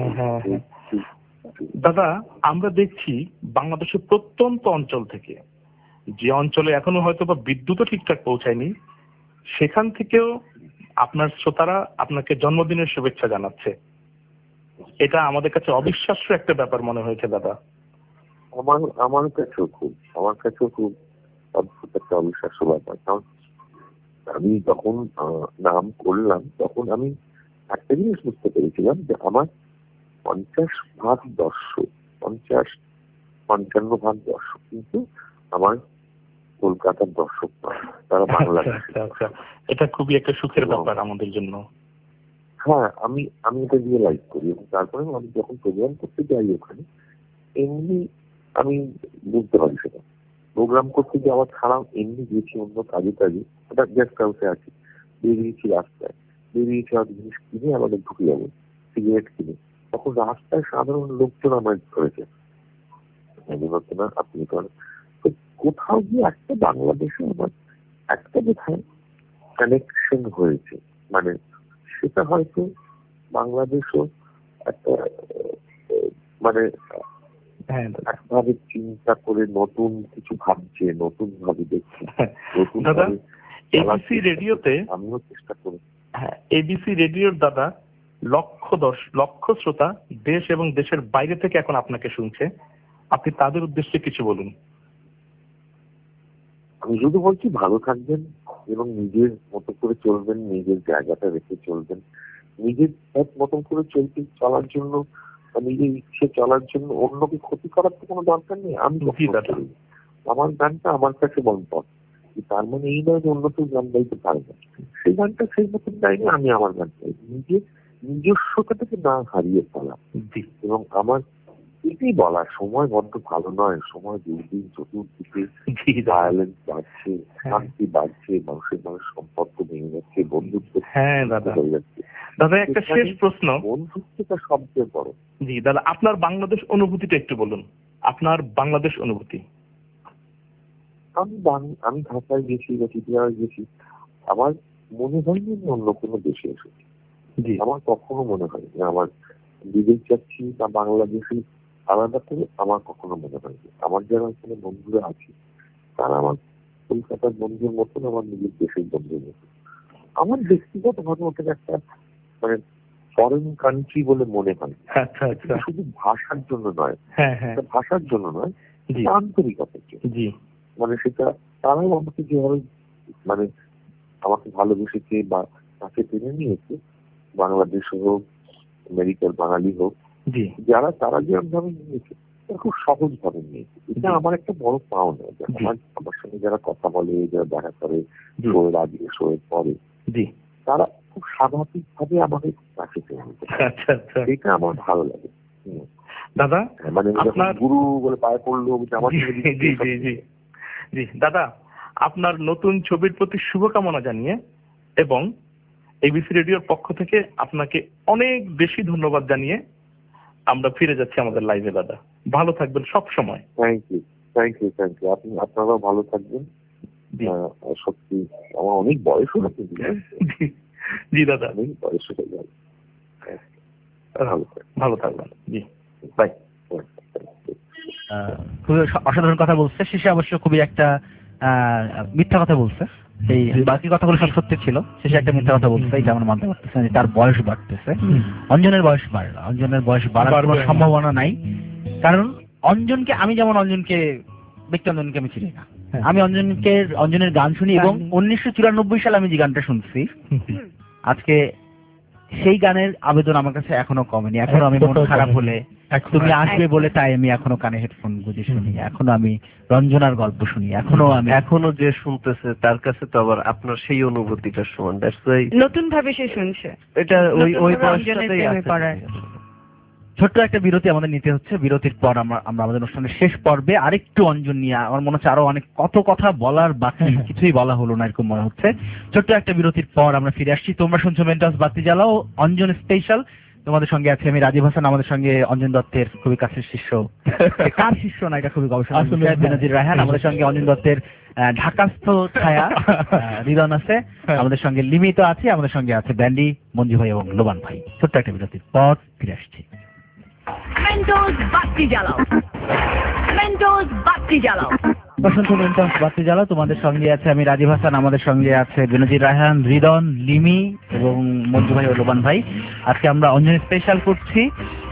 দাদা, আমরা দেখছি বাংলাদেশের প্রত্যন্ত অঞ্চল থেকে, যে অঞ্চলে এখনো হয়তো বা বিদ্যুৎও ঠিকঠাক পৌঁছায়নি, সেখান থেকেও আপনার শ্রোতারা আপনাকে জন্মদিনের শুভেচ্ছা জানাচ্ছে। এটা আমাদের কাছে অবিশ্বাস্য একটা ব্যাপার মনে হয়েছে দাদা। আমার আমার কাছেও খুব আমার কাছেও খুব অদ্ভুত একটা অবিশ্বাস্য ব্যাপার। কারণ আমি যখন আহ, নাম করলাম তখন আমি একটা জিনিস বুঝতে পেরেছিলাম যে আমার পঞ্চাশ ভাগ দর্শক পঞ্চাশ পঞ্চান্ন ভাগ দর্শক কিন্তু আমার কলকাতার দর্শক নয়, তারা বাংলাদেশ। আচ্ছা আচ্ছা, এটা খুবই একটা সুখের ব্যাপার আমাদের জন্য। হ্যাঁ, আমি আমি এটা রিয়েলাইজ করি এবং তারপরে আমি যখন প্রোগ্রাম করতে যাই ওখানে এমনি আমি বুঝতে পারি সেটা। প্রোগ্রাম করতে যাওয়া ছাড়াও এমনি গেছি অন্য কাজে কাজে, ওটা গেস্ট হাউসে আছি, বেরিয়েছি রাস্তায়, বেরিয়েছি আর জিনিস কিনে আমাদের ঢুকে যাবো, সিগারেট কিনে, তখন রাস্তায় সাধারণ লোকজন আমার ধরেছে, না আপনি করেন। তো কোথাও গিয়ে একটা বাংলাদেশে আমার একটা কোথায় কানেকশন হয়েছে, মানে সেটা হয়তো বাংলাদেশও একটা মানে একভাবে চিন্তা করে নতুন কিছু ভাবছে, নতুন ভাবে দেখছে, নতুন দাদা এবিসি রেডিওতে আমিও চেষ্টা করি। হ্যাঁ, এবিসি রেডিওর দাদা লক্ষ দশ লক্ষ শ্রোতা দেশ এবং দেশের বাইরে থেকে এখন আপনাকে শুনছে, আপনি তাদের উদ্দেশ্যে কিছু বলুন। আমি শুধু বলছি ভালো থাকবেন এবং নিজের মতো করে চলবেন, নিজের জায়গাটা রেখে চলবেন, নিজের এক মতন করে চলতে চলার জন্য, নিজের ইচ্ছে চলার জন্য অন্যকে ক্ষতি করার তো কোনো দরকার নেই। আমি আমার গানটা আমার কাছে বলপথ, তার মানে এই নয় যে অন্য কেউ গান গাইতে পারে না, সেই গানটা সেই মতন গাইলে আমি আমার গান গাই, নিজের নিজস্বতাটাকে না হারিয়ে ফেলা। এবং আমার এটাই বলা, সময় বড্ড ভালো নয়, সময় দিন দিন চতুর্দিকে ভায়োলেন্স বাড়ছে, শান্তি বাড়ছে, মানুষের মানুষ সম্পর্ক ভেঙে যাচ্ছে, বন্ধুত্ব হ্যাঁ দাদা হয়ে যাচ্ছে। দাদা একটা শেষ প্রশ্ন, বন্ধুত্বটা সবচেয়ে বড়। জি দাদা, আপনার বাংলাদেশ অনুভূতিটা একটু বলুন, আপনার বাংলাদেশ অনুভূতি। আমি আমি ঢাকায় গেছি বা চিটিয়ায় গেছি, আমার মনে হয়নি আমি অন্য কোনো দেশে এসেছি। আমার কখনো মনে হয়নি আমার বিদেশ যাচ্ছি বা বাংলাদেশি আলাদা করে, আমার কখনো মনে হয়নি। আমার যারা এখানে বন্ধুরা আছে তারা আমার কলকাতার বন্ধুর মতন, আমার নিজের দেশের বন্ধুর মতন। আমার ব্যক্তিগত ভাবে ওটাকে একটা মানে ফরেন কান্ট্রি বলে মনে হয়। শুধু ভাষার জন্য নয়, ভাষার জন্য নয়, আন্তরিকতার জন্য। মানে সেটা তারাও আমাকে যেভাবে মানে আমাকে ভালোবেসেছে বা তাকে টেনে নিয়েছে, বাংলাদেশ হোক, আমেরিকার বাঙালি হোক, যারা তারা যেরকম ভাবে নিয়েছে খুব সহজ ভাবে নিয়েছে। এটা আমার একটা বড় পাওনা। আমার আমার সঙ্গে যারা কথা বলে, যারা দেখা করে, শোয়ের আগে শোয়ের পরে, তারা খুব স্বাভাবিক ভাবে আমাকে কাছে টেনে নিতে, এটা আমার ভালো লাগে। দাদা মানে গুরু বলে পায়ে পড়লো আমার। জি দাদা, আপনার নতুন ছবির প্রতি শুভকামনা জানিয়ে এবং এবিসি রেডিওর পক্ষ থেকে আপনাকে অনেক বেশি ধন্যবাদ জানিয়ে আমরা ফিরে যাচ্ছি আমাদের লাইভে। দাদা ভালো থাকবেন সব সময়। Thank you thank you thank you আপনি আপনারাও ভালো থাকবেন। সত্যি আমার অনেক বয়স হলো কিন্তু। জি দাদা, অনেক বয়স হয়ে গেল। ভালো থাকবেন। জি বাই। খুবই অসাধারণ কথা বলছে, শেষে অবশ্য খুবই একটা মিথ্যা কথা বলছে, এই বাকি কথাগুলো সব সত্যি ছিল, শেষে একটা মিথ্যা কথা বলছে, এটা আমরা মানতে পারতেছি না। তার বয়স বাড়তেছে, অঞ্জনের বয়স বাড়লো, অঞ্জনের বয়স বাড়ার কোনো সম্ভাবনা নাই। কারণ অঞ্জনকে আমি যেমন অঞ্জনকে ব্যক্তি অঞ্জনকে আমি চিনি না, আমি অঞ্জনকে অঞ্জনের গান শুনি এবং উনিশশো চুরানব্বই সালে আমি যে গানটা শুনছি আজকে সেই গানের আবেদন আমার কাছে এখনো কমেনি। এখনো আমি মন খারাপ হলে তুমি আসবে বলে তাই আমি এখনো কানে হেডফোন গুঁজে শুনি, এখনো আমি রঞ্জনার গল্প শুনি, এখনো আমি এখনো যে শুনতেছে তার কাছে তো আবার আপনার সেই অনুভূতিটা সমান। নতুন ভাবে সে শুনছে, এটা ওই ওই বয়সটাতেই আছে। ছোট্ট একটা বিরতি আমাদের নিতে হচ্ছে, বিরতির পর আমরা আমরা আমাদের অনুষ্ঠানের শেষ পর্বে আরেকটু অঞ্জন নিয়ে, আমার মনে হচ্ছে আরো অনেক কত কথা বলার বাকি, কিছুই বলা হলো না এরকম মনে হচ্ছে। ছোট্ট একটা বিরতির পর আমরা ফিরে আসছি। তোমরা শুনছো মেন্টাস বাতি জ্বালাও, অঞ্জন স্পেশাল। তোমাদের সঙ্গে আছে আমি রাজীব হাসান, আমাদের সঙ্গে অঞ্জন দত্তের খুবই কাছের শিষ্য, কার শিষ্য না এটা খুবই গবেষণা, বেনজির রায়হান। আমাদের সঙ্গে অঞ্জন দত্তের ঢাকাস্থ ছায়া রিদন আছে, আমাদের সঙ্গে লিমিত আছে, আমাদের সঙ্গে আছে ব্যান্ডি, মঞ্জু ভাই এবং লোবান ভাই। ছোট্ট একটা বিরতির পর ফিরে আসছি। মেন্টোস বাতি জ্বালাও, মেন্টোস বাতি জ্বালাও। বসন্ত মেন্টোস বাতি জ্বালাও, তোমাদের সঙ্গে আছে আমি রাজীব হাসান, আমাদের সঙ্গে আছে বেনজির রায়হান, রিদন, লিমি এবং মঞ্জু ভাই ও লোবান ভাই। আজকে আমরা অঞ্জন স্পেশাল করছি।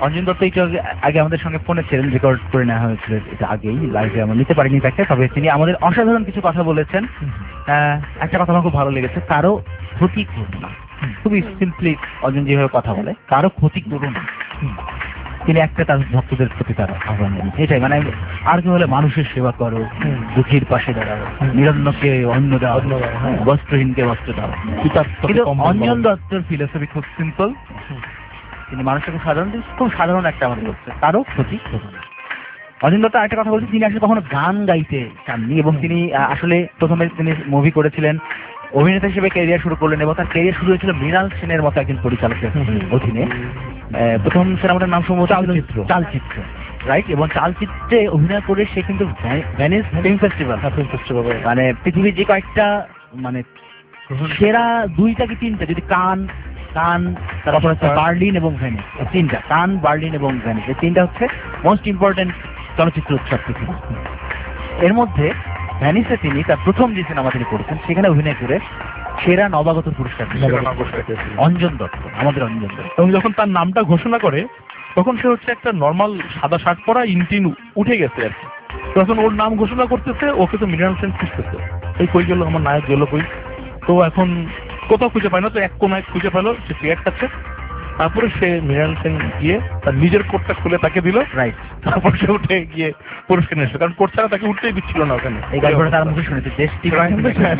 অঞ্জন দত্ত একটু আগে- আগে আমাদের সঙ্গে ফোনে ছিলেন, রেকর্ড করে নেওয়া হয়েছিল এটা আগেই, লাইভে আমরা নিতে পারিনি তাকে, তবে তিনি আমাদের অসাধারণ কিছু কথা বলেছেন। আহ, একটা কথা আমার খুব ভালো লেগেছে, কারো ক্ষতি করুন না। খুবই সিম্পলি অঞ্জন যেভাবে কথা বলে, কারো ক্ষতি করুন না, তিনি একটা তার ভক্তদের প্রতি তার আহ্বান জানিয়েছেন। এটাই মানে আর কি হলে মানুষের সেবা করো, দুঃখীর পাশে দাঁড়াও, নিরন্নকে অন্ন দাও, বস্ত্রহীনকে বস্ত্র দাও। কিন্তু অঞ্জন দত্তর ফিলোসফি খুব সিম্পল, তিনি মানুষকে খুব সাধারণ খুব সাধারণ একটা আমাদের বলছে, কারো ক্ষতি করুন না। অঞ্জন দত্ত একটা কথা বলছেন, তিনি আসলে কখনো গান গাইতে চাননি এবং তিনি আহ, আসলে প্রথমে তিনি মুভি করেছিলেন, অভিনেতা হিসেবে ক্যারিয়ার শুরু করলেন এবং তার ক্যারিয়ার শুরু হয়েছিল মৃণাল সেনের মতো একজন পরিচালকের অধীনে। আহ, প্রথম সিনেমাটার নাম সম্ভবত চালচিত্র চালচিত্র রাইট, এবং চালচিত্রে অভিনয় করে সে কিন্তু ভেনিস ফিল্ম ফেস্টিভ্যাল মানে পৃথিবীর যে কয়েকটা মানে সেরা দুইটা কি তিনটা, যদি কান কান তারপর হচ্ছে বার্লিন এবং ভেনিস, এই তিনটা কান বার্লিন এবং ভেনিস, এই তিনটা হচ্ছে মোস্ট ইম্পর্টেন্ট চলচ্চিত্র উৎসব পৃথিবী। এর মধ্যে ভ্যানিসে তিনি তার প্রথম যে সিনেমা তিনি করেছেন সেখানে অভিনয় করে সেরা নবাগত পুরস্কার পেয়েছেন। অঞ্জন দত্ত, আমাদের অঞ্জন দত্ত। এবং যখন তার নামটা ঘোষণা করে তখন সে হচ্ছে একটা নর্মাল সাদা শার্ট পরা ইনটিন উঠে গেছে আর কি। তখন ওর নাম ঘোষণা করতেছে, ওকে তো মৃণাল সেন খুঁজতেছে, এই কই গেল আমার নায়ক, গেল কই, তো এখন কোথাও খুঁজে পায় না, তো এক কোনায় খুঁজে পেলো, সে সিগারেট খাচ্ছে। তারপরে সে মৃণাল সেন গিয়ে তার নিজের কোটটা খুলে তাকে দিল, রাইট, তারপর সে উঠে গিয়ে পুরস্কার নিয়ে এসে, কারণ কোট ছাড়া তাকে উঠতেই দিচ্ছিল না ওখানে। এই গল্পটা তার মুখে শুনেছি, দেশ টিভি না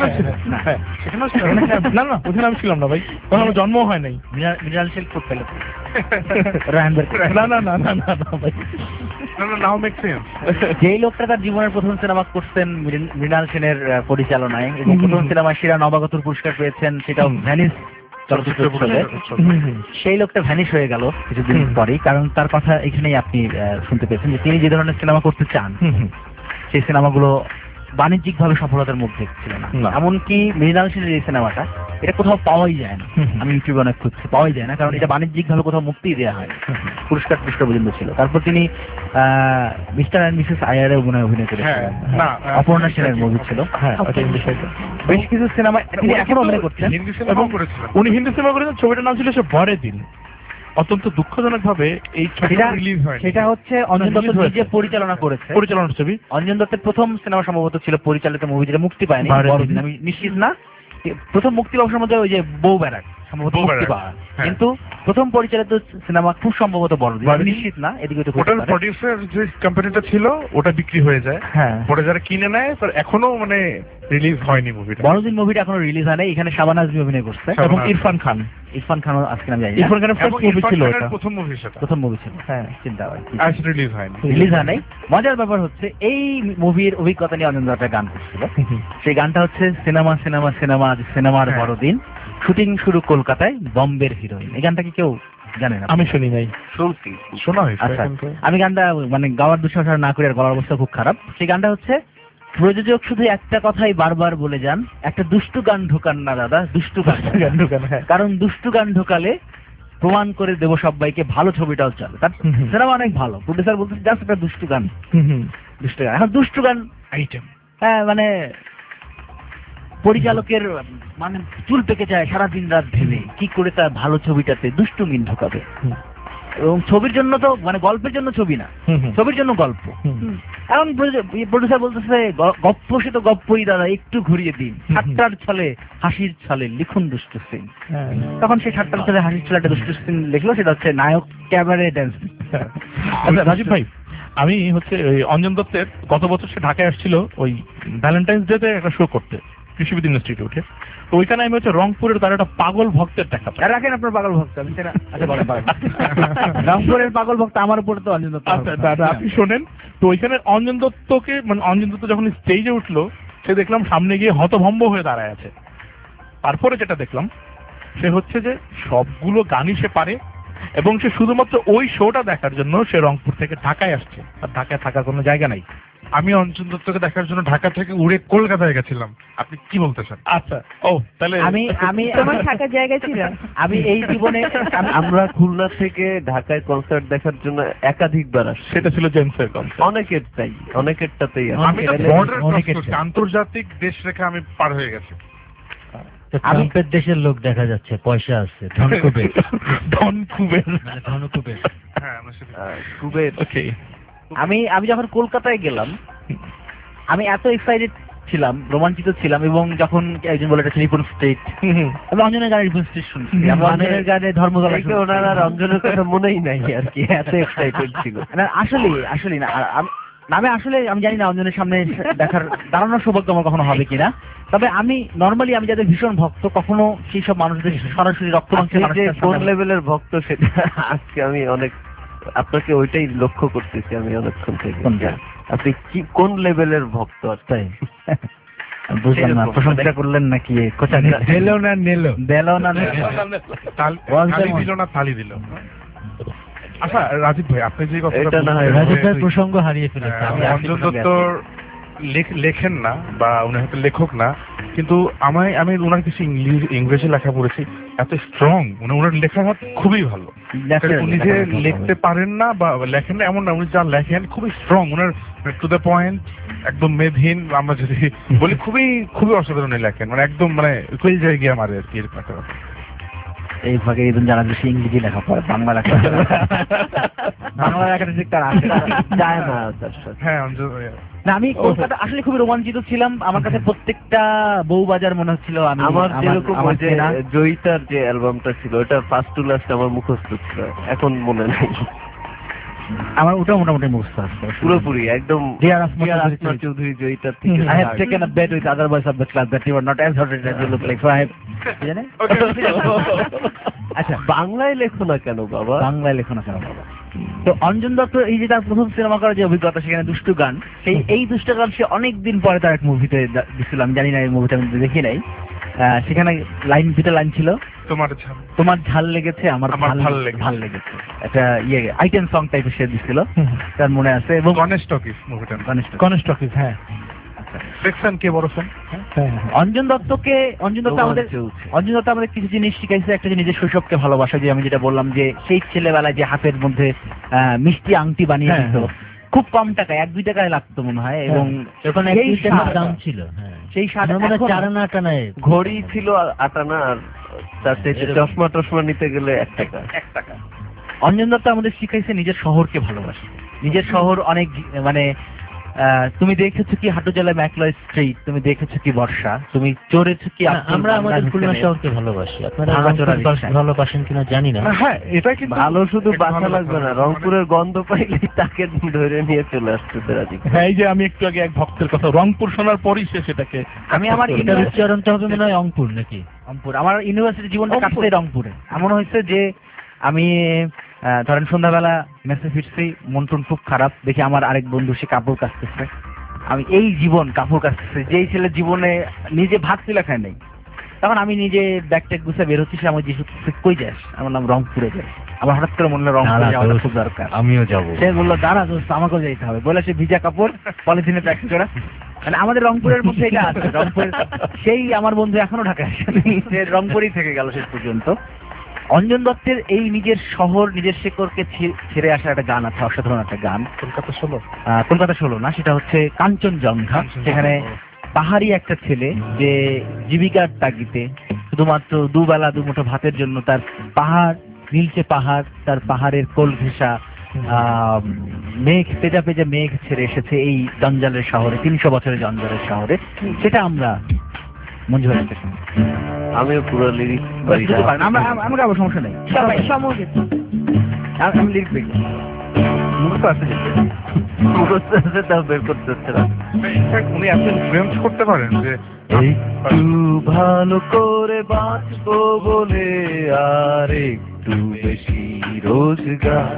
না ওখানে আমি ছিলাম না ভাই, তখন আমার জন্মও হয় নাই। মৃণাল সেন কোট পেল না না না না না না ভাই, নাও মেক সেন্স। যেই লোকটা তার জীবনের প্রথম সিনেমা করছেন মৃণ- মৃণাল সেনের আহ, পরিচালনায় এবং প্রথম সিনেমায় সেরা নবাগতর পুরস্কার পেয়েছেন, সেটাও ভ্যানিস চলচ্চিত্র উৎসবে, সেই লোকটা ভ্যানিশ হয়ে গেল কিছুদিন পরেই, কারণ তার কথা এখানেই আপনি আহ, শুনতে পেয়েছেন যে তিনি যে ধরনের সিনেমা করতে চান সেই সিনেমাগুলো বাণিজ্যিক ভাবে সফলতার মধ্যে ছিল না। এমনকি মৃণাল সেনের এই সিনেমাটা এটা কোথাও পাওয়াই যায় না, আমি ইউটিউবে অনেক খুঁজছি, পাওয়াই যায় না, কারণ এটা বাণিজ্যিক ভাবে কোথাও মুক্তি দেওয়া হয়, পুরস্কার পুরস্কার পর্যন্ত ছিল। তারপর তিনি মিস্টার অ্যান্ড মিসেস আয়ারে অভিনয় অভিনয় করেছিলেন, অপর্ণা সেনের মুভি ছিল, বেশ কিছু সিনেমা তিনি এখনো অভিনয় করছেন এবং উনি হিন্দি সিনেমা করেছেন, ছবিটার নাম ছিল সে বড়ে দিন। অত্যন্ত দুঃখজনক ভাবে এই ছবিটা রিলিজ হয়, সেটা হচ্ছে অঞ্জন দত্ত নিজে পরিচালনা করেছে, পরিচালনার ছবি। অঞ্জন দত্তের প্রথম সিনেমা সম্ভবত ছিল পরিচালিত মুভি, যেটা মুক্তি পায়নি, বড়দিন, আমি নিশ্চিত না। প্রথম মুক্তি পাওয়ার মধ্যে ওই যে বউ ব্যারাক সম্ভবত মুক্তি পাওয়া, কিন্তু প্রথম পরিচালিত সিনেমা খুব সম্ভবত বড়দিন, আমি নিশ্চিত না, এদিকে তো ওটার প্রডিউসার যে কোম্পানিটা ছিল ওটা বিক্রি হয়ে যায়, হ্যাঁ, পরে যারা কিনে নেয়, তো এখনো মানে রিলিজ হয়নি মুভিটা। বড়দিন মুভিটা এখনো রিলিজ হয় নাই। এখানে শাবানা আজমি অভিনয় করছে এবং ইরফান খান, ইরফান খানও আজকে আমি জানি না, ইরফান খানের ফার্স্ট মুভি ছিল ওটা, প্রথম মুভি সেটা, প্রথম মুভি ছিল, হ্যাঁ, চিন্তা হয় আজ রিলিজ হয়নি, রিলিজ হয় নাই। মজার ব্যাপার হচ্ছে এই মুভির অভিজ্ঞতা নিয়ে অঞ্জন দত্ত একটা গান করছিল, সেই গানটা হচ্ছে সিনেমা সিনেমা সিনেমা আজ সিনেমার বড়দিন, শুটিং শুরু কলকাতায়, বম্বের হিরোইন। এই গানটা কি কেউ জানেন? আমি শুনি নাই, শুনছি, শোনা হয়েছে। আচ্ছা, আমি গানটা মানে গাওয়ার দুঃসাহস না করে, আর গলার অবস্থা খুব খারাপ। সেই গানটা হচ্ছে, প্রযোজক শুধু একটা কথাই বারবার বলে যান, একটা দুষ্টু গান ঢোকান না দাদা, দুষ্টু গান ঢোকান, কারণ দুষ্টু গান ঢোকালে প্রমাণ করে দেবো সবাইকে ভালো ছবিটাও চলে। তার সিনেমা অনেক ভালো, প্রডিউসার বলতে জাস্ট একটা দুষ্টু গান, দুষ্টু গান, এখন দুষ্টু গান আইটেম, হ্যাঁ, মানে পরিচালকের মানে চুল পেকে যায় সারাদিন রাত ভেবে কি করে তার ভালো ছবিটাতে দুষ্টু মিন ঢোকাবে, এবং ছবির জন্য তো মানে গল্পের জন্য ছবি না, ছবির জন্য গল্প। এখন প্রডিউসার বলতেছে গপ্প সে তো গপ্পই দাদা, একটু ঘুরিয়ে দিন, ঠাট্টার ছলে হাসির ছলে লিখুন দুষ্টু সিন। তখন সেই ঠাট্টার ছলে হাসির ছলে একটা দুষ্টু সিন লিখলো, সেটা হচ্ছে নায়ক ক্যাবারে ড্যান্স। আচ্ছা রাজীব ভাই, আমি হচ্ছে অঞ্জন দত্তের গত বছর সে ঢাকায় আসছিল ওই ভ্যালেন্টাইন্স ডে তে একটা শো করতে কৃষিবিদ ইনস্টিটিউটে, তো ওইখানে আমি হচ্ছে রংপুরের তার একটা পাগল ভক্তের দেখা পাই। রাখেন আপনার পাগল ভক্ত, আমি সেটা আচ্ছা বলেন, রংপুরের পাগল ভক্ত আমার উপরে তো অঞ্জন দত্ত। আচ্ছা দাদা আপনি শোনেন, তো ওইখানে অঞ্জন দত্তকে মানে অঞ্জন দত্ত যখন স্টেজে উঠলো, সে দেখলাম সামনে গিয়ে হতভম্ব হয়ে দাঁড়ায় আছে। তারপরে যেটা দেখলাম সে হচ্ছে যে সবগুলো গানই সে পারে, এবং সে শুধুমাত্র ওই শোটা দেখার জন্য সে রংপুর থেকে ঢাকায় আসছে, আর ঢাকায় থাকার কোনো জায়গা নাই। আমি অঞ্জন দত্তকে দেখার জন্য ঢাকা থেকে উড়ে কলকাতায় গেছিলাম, আপনি কি বলতে চান? আচ্ছা, ও তাহলে আমি আমি তোমার থাকার জায়গা ছিল, আমি এই জীবনে আমরা খুলনা থেকে ঢাকায় কনসার্ট দেখার জন্য একাধিকবার আসছি, সেটা ছিল জেমসের কনসার্ট, অনেকের তাই অনেকেরটাতেই আমি তো বর্ডার ক্রস করছি, আন্তর্জাতিক দেশ রেখা আমি পার হয়ে গেছি। ট্রাম্পের দেশের লোক দেখা যাচ্ছে, পয়সা আছে, ধন কুবের। ধন কুবের মানে ধন কুবের। হ্যাঁ আমরা সেটা কুবের। ওকে। আমি আমি যখন কলকাতায় গেলাম আমি এত এক্সাইটেড ছিলাম, রোমাঞ্চিত ছিলাম, এবং যখন একজন বলে এটা রিপন স্টেট, আমি অঞ্জনের গানে রিপন স্টেট শুনছি, আমি অঞ্জনের গানে ধর্মতলা শুনছি। ওনারা রঞ্জনের কথা মনেই নাই আর কি, এত এক্সাইটেড ছিল। না আসলে আসলে না আর আম- না, আমি আসলে আমি জানি না অঞ্জনের সামনে দেখার দাঁড়ানোর সৌভাগ্য আমার কখনো হবে কিনা, তবে আমি নর্মালি আমি যাদের ভীষণ ভক্ত কখনো সেই সব মানুষদের সরাসরি রক্ত মাংসের আপনি যে মানুষদের কোন সামনে- লেভেলের ভক্ত সেটা আজকে আমি অনেক আপনাকে ওইটাই লক্ষ্য করতেছি আমি অনেকক্ষণ থেকে। কোনটা? আপনি কি কোন লেভেলের ভক্ত আর তাই? বুঝলাম না, প্রশংসা করলেন নাকি কোচা দিলো না নিলো, দিল না নিল। তাল- তালি দিল না তালি দিল। আচ্ছা রাজীব ভাই আপনি যে কথাটা এটা না হয় বলছেন রাজীব যে, ভাই প্রসঙ্গ হারিয়ে ফেলেছে। আহ, আমি অঞ্জন দত্ত লেখ- লেখেন না বা উনি হয়তো লেখক না, কিন্তু আমায় আমি ওনার কিছু ইংলিশ ইংরেজি লেখা পড়েছি, এত স্ট্রং, মানে ওনার লেখার হাত খুবই ভালো। উনি যে লিখতে পারেন না বা লেখেন না এমন না, উনি যা লেখেন খুবই স্ট্রং, ওনার টু দ্য পয়েন্ট, একদম মেধহীন, আমরা যদি বলি খুবই খুবই অসাধারণ উনি লেখেন, মানে একদম মানে কই যায় গিয়ে আমার আর কি এরকম একটা ব্যাপার। এই ভাগে এই জানা বেশি ইংরেজি লেখা পড়ে, বাংলা লেখা বাংলা লেখাটা ঠিক তার আসে যায় না তার সাথে। হ্যাঁ অঞ্জন না, আমি কলকাতা আসলে খুবই রোমাঞ্চিত ছিলাম, আমার কাছে প্রত্যেকটা বউবাজার মনে হচ্ছিল আমি আমার যেরকম ওই যে চেনা। জয়িতার যে অ্যালবামটা ছিল ওটা ফার্স্ট টু লাস্ট আমার মুখস্থ ছিল, এখন মনে নাই আমার ওটা মোটামুটি মুখস্থ আছে পুরোপুরি একদম। Dear Asma Dear Chaudhary Asma Chaudhary জয়িতার থেকে I have taken a bet with other boys of the class that you are not as hot as you look like, so I have কি জানে? আচ্ছা বাংলায় লেখো না কেন বাবা? বাংলায় লেখো না কেন বাবা? তো অঞ্জন দত্ত এই যে তার প্রথম সিনেমা করার যে অভিজ্ঞতা, সেখানে দুষ্টু গান, সেই এই দুষ্টু গান সে অনেকদিন পরে তার এক মুভিতে দিছিল, আমি জানি না এই মুভিটা আমি দেখি নাই। আহ, সেখানে লাইন দুটো লাইন ছিল, তোমার ঝাল তোমার ঝাল লেগেছে আমার আমার ভাল ভাল লেগেছে। ভাল লেগেছে, একটা ইয়ে আইটেম সং টাইপের সে দিছিল, তার মনে আছে। এবং গণেশ টকিস মুভিটা, গণেশ কনেশ টকিজ। হ্যাঁ দেখছেন কে বড় ফ্যান? হ্যাঁ অঞ্জন দত্তকে অঞ্জন দত্ত আমাদের অঞ্জন দত্ত আমাদের কিছু জিনিস শিখাইছে। একটা যে নিজের শৈশবকে ভালোবাসা, যে আমি যেটা বললাম যে সেই ছেলেবেলায় যে হাতের মধ্যে আহ, মিষ্টি আংটি বানিয়ে হ্যাঁ, দিত, খুব কম টাকায়, এক দুই টাকায় লাগতো মনে হয়, এবং ওখানে সেই এক টাকার স্বাদ- দাম ছিল। হ্যাঁ সেই স্বাদ আমার মনে হয় এখন- চার আনা আট আনায় ঘড়ি ছিল আটানা, আর তার চাইতে চশমা টশমা নিতে গেলে এক টাকা। এক টাকা। অঞ্জন দত্ত আমাদের শিখাইছে নিজের শহরকে ভালোবাসা। নিজের শহর অনেক মানে আহ, তুমি দেখেছো কি হাঁটু জেলায় ম্যাকলয় স্ট্রিট, তুমি দেখেছো কি বর্ষা, তুমি চড়েছো কি না, আব্দুল আমরা মান্নান আমাদের খুলনা হোসেনের শহরকে ভালোবাসি। আপনারা ভাঙাচোরা রংপুর রিকশায়। ভালোবাসেন কিনা জানি না। হ্যাঁ এটা কিন্তু ভালো শুধু একটা বাসা ভালো লাগবে না, কথা। রংপুরের গন্ধ পাইলে তাকে ধরে নিয়ে চলে আসতেছে রাজীব। হ্যাঁ, এই যে আমি একটু আগে এক ভক্তের কথা, রংপুর শোনার পরই সে সেটাকে আমি আমার এটার ইউনিভার্সিটি উচ্চারণটা হবে মনে হয় অঙ্কুর নাকি? রংপুর, আমার ইউনিভার্সিটি জীবনটা কাটছে রংপুরে। এমন হয়েছে যে আমি আহ, ধরেন সন্ধ্যাবেলা মেসে ফিরছি, মন টন খুব খারাপ, দেখি আমার আরেক বন্ধু সে কাপড় কাচতেছে, আমি এই জীবন কাপড় কাচতেছে, যেই ছেলে জীবনে নিজে ভাত তুলে খায় নাই, তখন আমি নিজে ব্যাগ ট্যাগ গুছে বের হচ্ছি, সে আমার জিজ্ঞেস করছে, কই যাস? আমার নাম রংপুরে যাই। আমার হঠাৎ করে মনে হলো রংপুরে দাঁড়া যাওয়াটা দোস্ত, খুব দরকার। আমিও যাবো। সে বললো দাঁড়া দোস্ত, আমাকেও যেতে হবে, বলে সে ভিজা কাপড় পলিথিনে প্যাক করা, মানে আমাদের রংপুরের মধ্যে এটা আছে। রংপুর সেই আমার বন্ধু এখনো ঢাকায় আসেনি, সে রংপুরেই থেকে গেল শেষ পর্যন্ত। অঞ্জন দত্তের এই নিজের শহর নিজের শেকড়কে ছে- ছেড়ে আসার একটা গান আছে, অসাধারণ একটা গান, কলকাতা ষোলো আহ, কলকাতা ষোলো না, সেটা হচ্ছে কাঞ্চনজঙ্ঘা। সেখানে পাহাড়ি একটা ছেলে যে জীবিকার তাগিদে শুধুমাত্র দুবেলা দুমুঠো ভাতের জন্য তার পাহাড়, নীলচে পাহাড়, তার পাহাড়ের কোল ঘেঁষা আহ মেঘ, পেজা পেজা মেঘ ছেড়ে এসেছে এই জঞ্জালের শহরে, তিনশো বছরের জঞ্জালের শহরে। সেটা আমরা মঞ্জু ভাইয়ের কাছে শুনি। আমিও পুরো লিরিক্স পারি যদি পারেন, আমরা আমরা গাবো, সমস্যা নেই, সবাই সমবেত। আমি- আমি লিখ দেখি মুখস্থ আছে যে। মুখস্থ তাও বের করতে হচ্ছে না। ইনফ্যাক্ট উনি এত ইনফ্লুয়েন্স করতে পারেন যে একটু ভালো করে বাঁচবো বলে আর একটু বেশি রোজগার,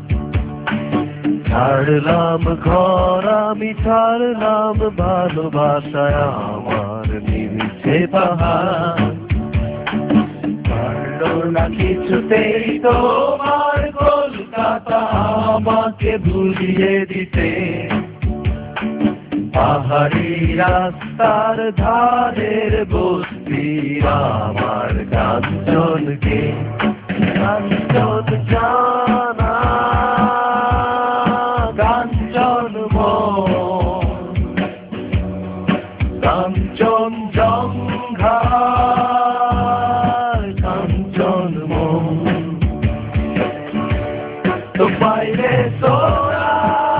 ছাড়লাম ঘর আমি, ছাড়লাম ভালোবাসায় আমার নিচে পাহাড়, পারলো না কিছুতেই তোমার কলকাতা আমাকে ভুলিয়ে দিতে, পাহাড়ি রাস্তার ধারের বস্তির আমার কাঞ্চনকে, কাঞ্চন জানা কাঞ্চন মন, কাঞ্চন জঙ্ঘা। সোনা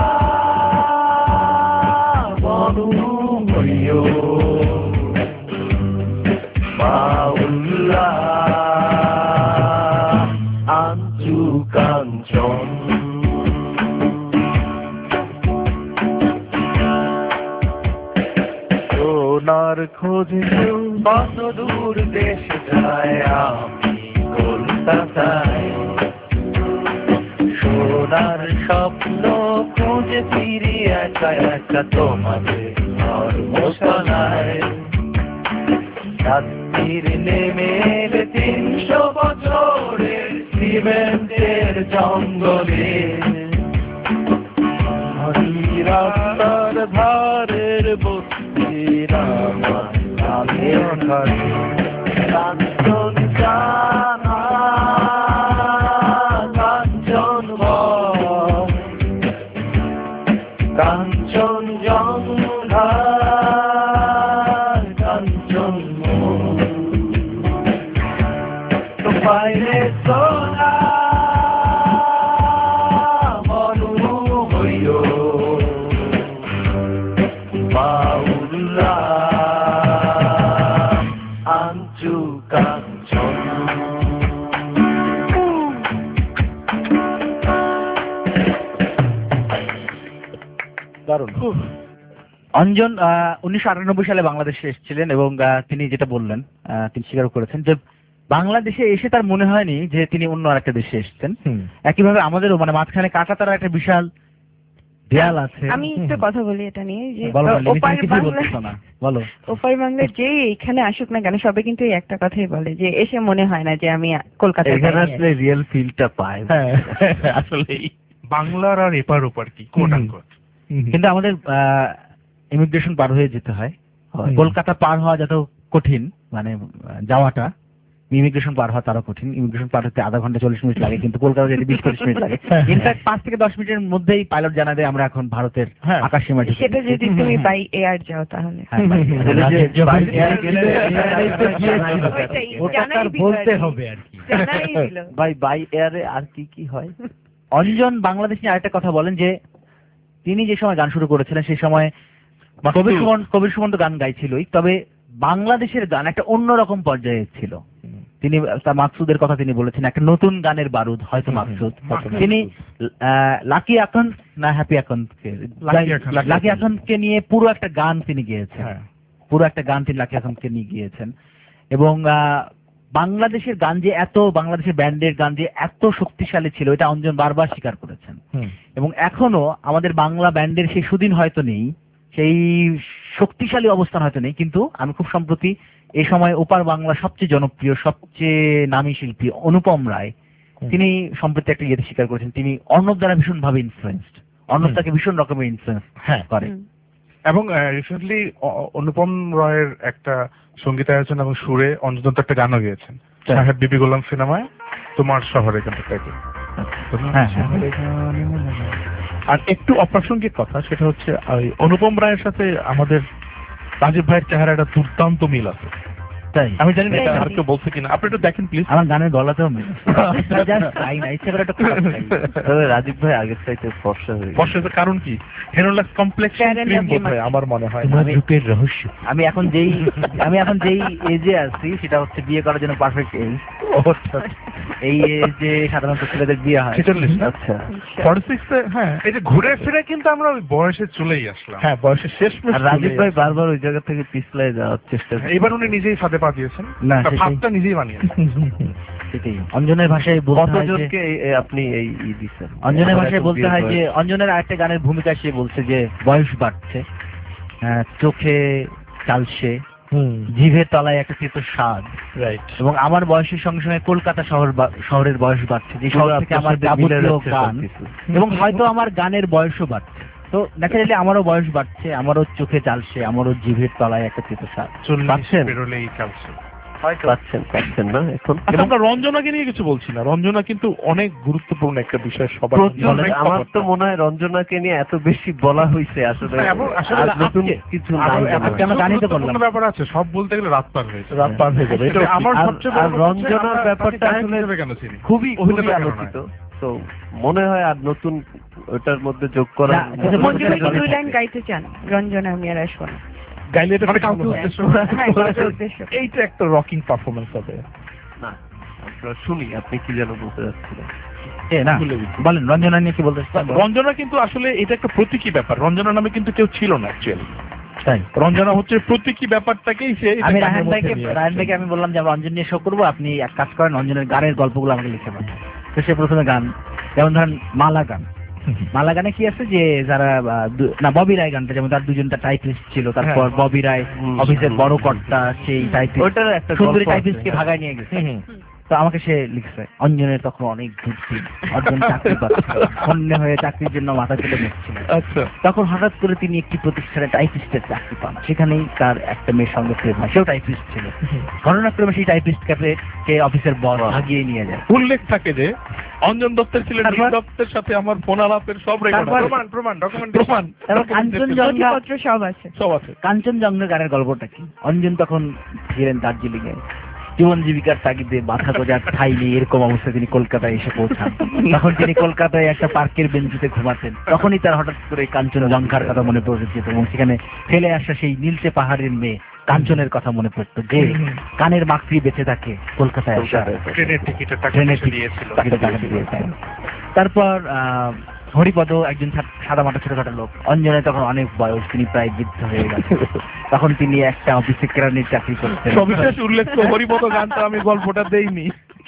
মনু হইও বাউল্লা আঞ্চু কাঞ্চন সোনার খোঁজে কত দূর দেশ যায় আমি কলকাতায় সোনার স্বপ্ন খুঁজে ফিরি একা একা তোমাদের ধর্মশালায় রাত্রির নেমে এলে তিনশো বছরের সিমেন্টের জঙ্গলে রাস্তার ধারের বস্তির আমার আলোর ঘরে কাঞ্চন জানা কাঞ্চন বন কাঞ্চন জঙ্ঘা কাঞ্চন তো বাইরে সোনা মনু হইও বাউল্লা আঞ্চু কাঞ্চন দারুণ। অঞ্জন উনিশশো আটানব্বই সালে বাংলাদেশে এসেছিলেন এবং আহ, তিনি যেটা বললেন আহ, তিনি স্বীকার করেছেন যে বাংলাদেশে এসে তার মনে হয়নি যে তিনি অন্য আরেকটা দেশে এসেছেন। একইভাবে আমাদেরও মানে মাঝখানে কাঁটাতারা একটা বিশাল দেয়াল আছে। আমি একটু কথা বলি এটা নিয়ে যে বলো, বলো, ওপার তুমি কিছুই বাংলা বলতেছো না, বলো। ওপার বাংলার যে এখানে আসুক না কেন সবাই কিন্তু এই একটা কথাই বলে যে এসে মনে হয় না যে আমি কলকাতায় এখানে দাঁড়িয়ে আসলে রিয়েল ফিলটা পায়। হ্যাঁ আসলেই বাংলার আর এপার ওপার কি কোট আনকোট। কিন্তু আমাদের ইমিগ্রেশন পার হয়ে যেতে হয়। কলকাতা পার হওয়া যত কঠিন মানে আহ, যাওয়াটা, ইমিগ্রেশন পার হওয়া তারও কঠিন। ইমিগ্রেশন পার হতে আধা ঘন্টা চল্লিশ মিনিট লাগে, কিন্তু কলকাতা যেতে বিশ পঁচিশ মিনিট লাগে। ইনফ্যাক্ট পাঁচ থেকে দশ মিনিটের মধ্যেই পাইলট জানা দেয় আমরা এখন ভারতের আকাশ সীমা ঢুকে। সেটা যদি তুমি বাই এয়ার যাও তাহলে হ্যাঁ, by air। তাহলে যে যে by by air গেলে air তো গিয়েছিল। ওইটাই, ওটা জানাই তার দিল বলতে আর কি। হবে আর কি। জানাই দিল। বাই বাই এয়ারে আর কি কি হয়? অঞ্জন বাংলাদেশ নিয়ে আরেকটা কথা বলেন যে তিনি যে সময় গান শুরু করেছিলেন সেই সময় কবির সুমন কবির সুমন তো গান গাইছিলই, তবে বাংলাদেশের গান একটা অন্যরকম পর্যায়ে ছিল। তিনি তার মাকসুদের কথা তিনি বলেছেন, একটা নতুন গানের বারুদ হয়তো মাকসুদ। তিনি আহ, লাকি আকন না হ্যাপি আকনকে লাকি আকনকে নিয়ে পুরো একটা গান তিনি গেয়েছেন, পুরো একটা গান তিনি লাকি আকনকে নিয়ে গিয়েছেন। এবং আহ, বাংলাদেশের গান যে এত, বাংলাদেশের ব্যান্ডের গান যে এত শক্তিশালী ছিল এটা অঞ্জন বারবার স্বীকার করেছেন। এবং এখনো আমাদের বাংলা ব্যান্ডের সেই সুদিন হয়তো নেই, সেই শক্তিশালী অবস্থান হয়তো নেই, কিন্তু আমি খুব সম্প্রতি এই সময় ওপার বাংলা সবচেয়ে জনপ্রিয় সবচেয়ে নামী শিল্পী অনুপম রায়, তিনি সম্প্রতি একটা ইয়েতে স্বীকার করেছেন তিনি অর্ণব দ্বারা ভীষণ ভাবে ইনফ্লুয়েন্সড, অর্ণব তাকে ভীষণ রকমের ইনফ্লুয়েন্স করে। এবং রিসেন্টলি অনুপম রয়ের একটা সঙ্গীতায়োজন এবং সুরে অঞ্জন দত্ত একটা গানও গেয়েছেন সাহেব বিবি গোলাম সিনেমায় তোমার শহরে গানটা টাইটেল। হ্যাঁ হ্যাঁ আর একটু অপ্রাসঙ্গিক কথা, সেটা হচ্ছে ওই অনুপম রায়ের সাথে আমাদের রাজীব ভাইয়ের চেহারাটা দুর্দান্ত মিল আছে। তাই আমি জানি না এটা আর কেউ বলছে কিনা, আপনি একটু দেখেন প্লিজ। আমার গানের গলাতেও মিল তবে রাজীব ভাই আগের চাইতে ফর্সা হয়ে গেছে। ফর্সা কারণ কি? হেনোলাক্স কমপ্লেক্সন ক্রিম বোধহয় আমার মনে হয়। রূপের রহস্য। আমি এখন যেই আমি এখন যেই এজে আছি সেটা হচ্ছে বিয়ে করার জন্য পারফেক্ট এজ। এই এজে সাধারণত ছেলেদের বিয়ে হয় ছেচল্লিশ। আচ্ছা ফর্টি সিক্স। হ্যাঁ, এই যে ঘুরে ফিরে কিন্তু আমরা ওই বয়সে চলেই আসলাম। হ্যাঁ, বয়সের শেষ। আর রাজীব ভাই বারবার ওই জায়গা থেকে পিছলাই যাওয়ার চেষ্টা করে। এবার উনি নিজেই ফাঁদে পা দিয়েছেন, না ভাবটা নিজেই বানিয়েছেন। সেটাই অঞ্জনের ভাষায় বলতে হয় যে কতজনকে আপনি এই ই দিচ্ছেন? অঞ্জনের ভাষায় বলতে হয় যে অঞ্জনের আরেকটা গানের ভূমিকা সে বলছে যে বয়স বাড়ছে, আহ, চোখে চালছে, জিভের তলায় একটা তেতো স্বাদ। রাইট। এবং আমার বয়সের সঙ্গে সঙ্গে কলকাতা শহর বা- শহরের বয়স বাড়ছে, যে শহর থেকে আমার যাবতীয় গান এবং হয়তো আমার গানের বয়সও বাড়ছে। তো ন্যাচারালি আমারও বয়স বাড়ছে, আমারও চোখে চালছে, আমারও জিভের তলায় একটা তেতো স্বাদ। পাচ্ছেন বেরোলেই চালছে। পাচ্ছেন পাচ্ছেন না এখন? এবং আমরা রঞ্জনাকে নিয়ে কিছু বলছি না, রঞ্জনা কিন্তু অনেক গুরুত্বপূর্ণ একটা বিষয় সবার। আমার তো মনে হয় রঞ্জনাকে নিয়ে এত বেশি বলা হয়েছে আসলে আর নতুন কিছু নাই। কোনো ব্যাপার আছে, সব বলতে গেলে রাত পার হয়েছে, রাত পার হয়ে যাবে। এটা আমার সবচেয়ে বড় রঞ্জনার ব্যাপারটা আসলে কেন চিনি খুবই খুবই আলোচিত। তো মনে হয় আর নতুন ওটার মধ্যে যোগ করা না, কিন্তু মঞ্জু ভাই কি দুই লাইন গাইতে চান? রঞ্জনা আমি আর আসবো না। গাইলে এটা মানে ভালো কাউকে হয়। উদ্দেশ্য হ্যাঁ, কাউকে উদ্দেশ্য। এইটা একটা রকিং পারফরমেন্স হবে। না আমরা শুনি আপনি কি যেন বলতে যাচ্ছিলেন। এ না বলেন রঞ্জনা নিয়ে কি বলতে চাচ্ছেন? রঞ্জনা কিন্তু আসলে এটা একটা প্রতীকী ব্যাপার। রঞ্জনা নামে কিন্তু কেউ ছিল না অ্যাকচুয়ালি। তাই রঞ্জনা হচ্ছে প্রতীকী ব্যাপারটাকেই সে এটা আমি গানের রায়হান মধ্যে ভাইকে নিয়ে রায়হান আসছে। ভাইকে আমি বললাম যে আমরা অঞ্জন নিয়ে শো করবো, আপনি এক কাজ করেন অঞ্জনের গানের গল্পগুলো আমাকে লিখে পান। তো সে প্রথমে গান, যেমন ধরেন মালা গান। মালা গানে কি আছে যে যারা আহ, দু- না ববি রায় গানটা, যেমন তার দুজনটা টাইপিস্ট ছিল, তারপর হ্যাঁ। ববি রায় অফিসের বড় কর্তা, সেই টাইপিস্ট ওটার একটা সুন্দরী গল্প আছে। টাইপিস্টকে ভাগায় নিয়ে গেছে। হুম, তো আমাকে সে লিখছে অঞ্জনের তখন অনেক বুদ্ধি, অর্জন চাকরি পাচ্ছে, অন্য হয়ে চাকরির জন্য মাথা তুলে নিচ্ছিল। আচ্ছা তখন হঠাৎ করে তিনি একটি প্রতিষ্ঠানে টাইপিস্টের চাকরি পান, সেখানেই তার একটা মেয়ের সঙ্গে প্রেম হয়, সেও টাইপিস্ট ছিল। ঘটনাক্রমে সেই টাইপিস্ট কে অফিসের বস ভাগিয়ে নিয়ে যায়। উল্লেখ থাকে যে অঞ্জন দত্তের ছিলেন তারপর- নীল দত্তের সাথে আমার ফোন আলাপের সব রেকর্ড তারপর- প্রমাণ প্রমাণ ডকুমেন্ট প্রমাণ তারপর কাঞ্চনজঙ্ঘা নথিপত্র সব আছে। সব আছে। কাঞ্চনজঙ্ঘা গানের গল্পটা কি? অঞ্জন তখন ছিলেন দার্জিলিং এ, জীবন জীবিকার তাগিদে বাধা গোজার ঠাই নেই এরকম অবস্থায় তিনি কলকাতায় এসে পৌঁছান। তখন তিনি কলকাতায় একটা পার্কের বেঞ্চিতে ঘুমাতেন, তখনই তার হঠাৎ করে কাঞ্চনজঙ্ঘার কথা মনে পড়ে যেত এবং সেখানে ফেলে আসা সেই নীলচে পাহাড়ের মেয়ে কাঞ্চনের কথা মনে পড়তো, যে কানের মাকড়ি বেঁচে থাকে কলকাতায় আসা ট্রেনের টিকিটের টাকা ট্রেনের পয়সা দিয়েছিল। টাকা টাকা দিয়েছে। তারপর আহ, হরিপদ একজন সাদা মাটা ছোটখাটো লোক, অঞ্জনের তখন অনেক বয়স, তিনি প্রায় বৃদ্ধ হয়ে গেছে, তখন তিনি একটা অফিসে কেরানির চাকরি করতেন। সবিশেষ উল্লেখ তো হরিপদ গানটা আমি গল্পটা দেইনি,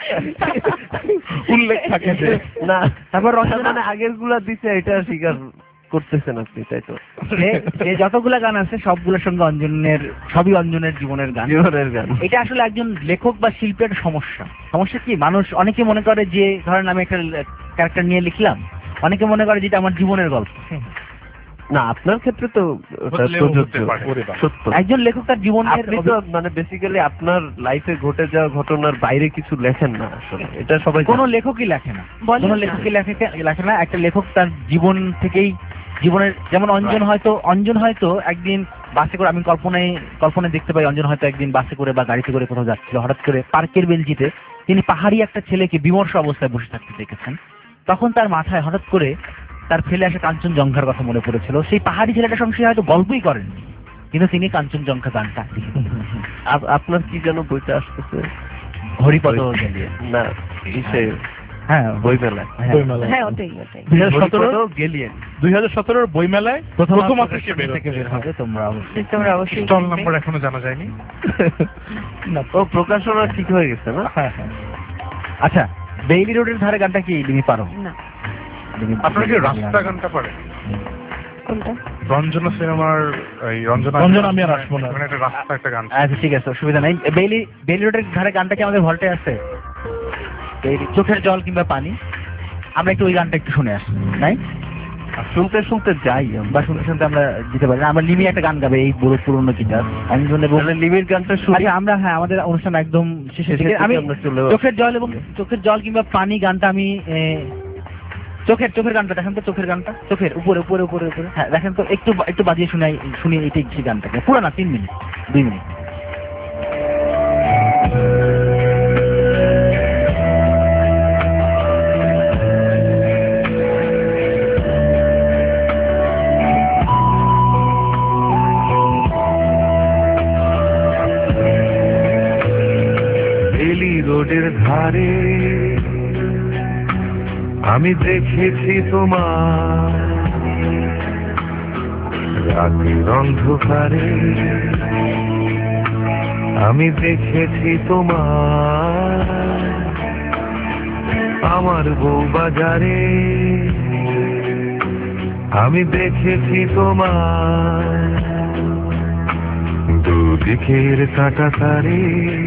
উল্লেখ থাকে যে না তারপর রঞ্জনা রঞ্জনা মানে আগের গুলা দিছে এটা স্বীকার করতেছেন আপনি, তাই তো? সে- সে যতগুলা গান আছে সবগুলোর সঙ্গে অঞ্জনের, সবই অঞ্জনের জীবনের গান। জীবনের গান। এটা আসলে একজন লেখক বা শিল্পীর সমস্যা। সমস্যা কি, মানুষ অনেকে মনে করে যে ধরেন আমি একটা ক্যারেক্টার নিয়ে লিখলাম, অনেকে মনে করে যেটা আমার জীবনের গল্প। না আপনার ক্ষেত্রে তো ওটা বদলেও প্রযোজ্য, হতে পারে। ওরে বাবা। সত্য। একজন লেখক তার জীবনের আপনি তো মানে বেসিক্যালি আপনার লাইফে ঘটে যাওয়া ঘটনার বাইরে কিছু লেখেন না আসলে, এটা সবাই কোনো জানে। লেখকই লেখে না, বলেন কোনো না। লেখকই লেখে লেখে না। একটা লেখক তার জীবন থেকেই, জীবনের, যেমন অঞ্জন হয়তো অঞ্জন হয়তো একদিন বাসে করে, আমি কল্পনায় কল্পনায় দেখতে পাই অঞ্জন হয়তো একদিন বাসে করে বা গাড়িতে করে কোথাও যাচ্ছিল, হঠাৎ করে পার্কের বেঞ্চিতে তিনি পাহাড়ি একটা ছেলেকে বিমর্ষ অবস্থায় বসে থাকতে দেখেছেন। তখন তার মাথায় হঠাৎ করে তার ফেলে আসা কাঞ্চনজঙ্ঘার কথা মনে পড়েছিল। সেই পাহাড়ি ছেলেটার সঙ্গে সে হয়তো গল্পই করেননি, কিন্তু তিনি কাঞ্চনজঙ্ঘা গানটা লিখেছেন। আপ- আপনার কি যেন বইটা আসতেছে? হরিপদ গেলিয়ে। না ইসে হ্যাঁ বইমেলায়। হ্যাঁ। বইমেলা হ্যাঁ ওটাই ওটাই। দুই হাজার সতেরো হরিপদ গেলিয়েন। দুই হাজার সতেরোর বইমেলায় প্রথম প্রথম থেকে থেকে বের থেকে বের হবে, তোমরা অবশ্যই। তোমরা অবশ্যই স্টল কিনবে। নাম্বার এখনো জানা যায়নি। না ও প্রকাশনা ঠিক হয়ে গেছে না? হ্যাঁ হ্যাঁ আচ্ছা, বেইলি রোডের ধারে গানটা কি লিমি পারো? না লিমি- আপনারা কি রাস্তা গানটা পারেন? কোনটা? রঞ্জনা সিনেমার এই রঞ্জনা রঞ্জনা আমি আর আসবো না। মানে একটা রাস্তা একটা গান ছিল। আচ্ছা ঠিক আছে, অসুবিধা নাই। বেইলি বেইলি রোডের ধারে গানটা কি আমাদের ভল্টে আছে? বেইলি চোখের জল কিংবা পানি, আমরা একটু ওই গানটা একটু শুনে আসি, নাই? আর শুনতে শুনতে যাই আমরা। বা শুনতে শুনতে আমরা দিতে পারি না। আমরা লিমি একটা গান গাবে, এই পুরো পুরনো গিটার অঞ্জন এবং তাহলে লিমির গানটা শুনি। আচ্ছা আমরা, হ্যাঁ আমাদের অনুষ্ঠান একদম শেষের দিকে। শেষের আমি দিকে আমরা চলে যাবো। চোখের জল এবং চোখের জল কিংবা পানি গানটা আমি এ, চোখের চোখের গানটা দেখেন তো, চোখের গানটা চোখের উপরে উপরে উপরে উপরে, হ্যাঁ দেখেন তো, একটু একটু বাজিয়ে শুনাই, শুনি এইটাই সেই গানটাকে, পুরো না, তিন মিনিট দুই মিনিট। বেলি রোডের ধারে আমি দেখেছি তোমার রাতের অন্ধকারে, আমি দেখেছি তোমার আমার বউ বাজারে, আমি দেখেছি তোমার দুদিকের কাঁটা তারে,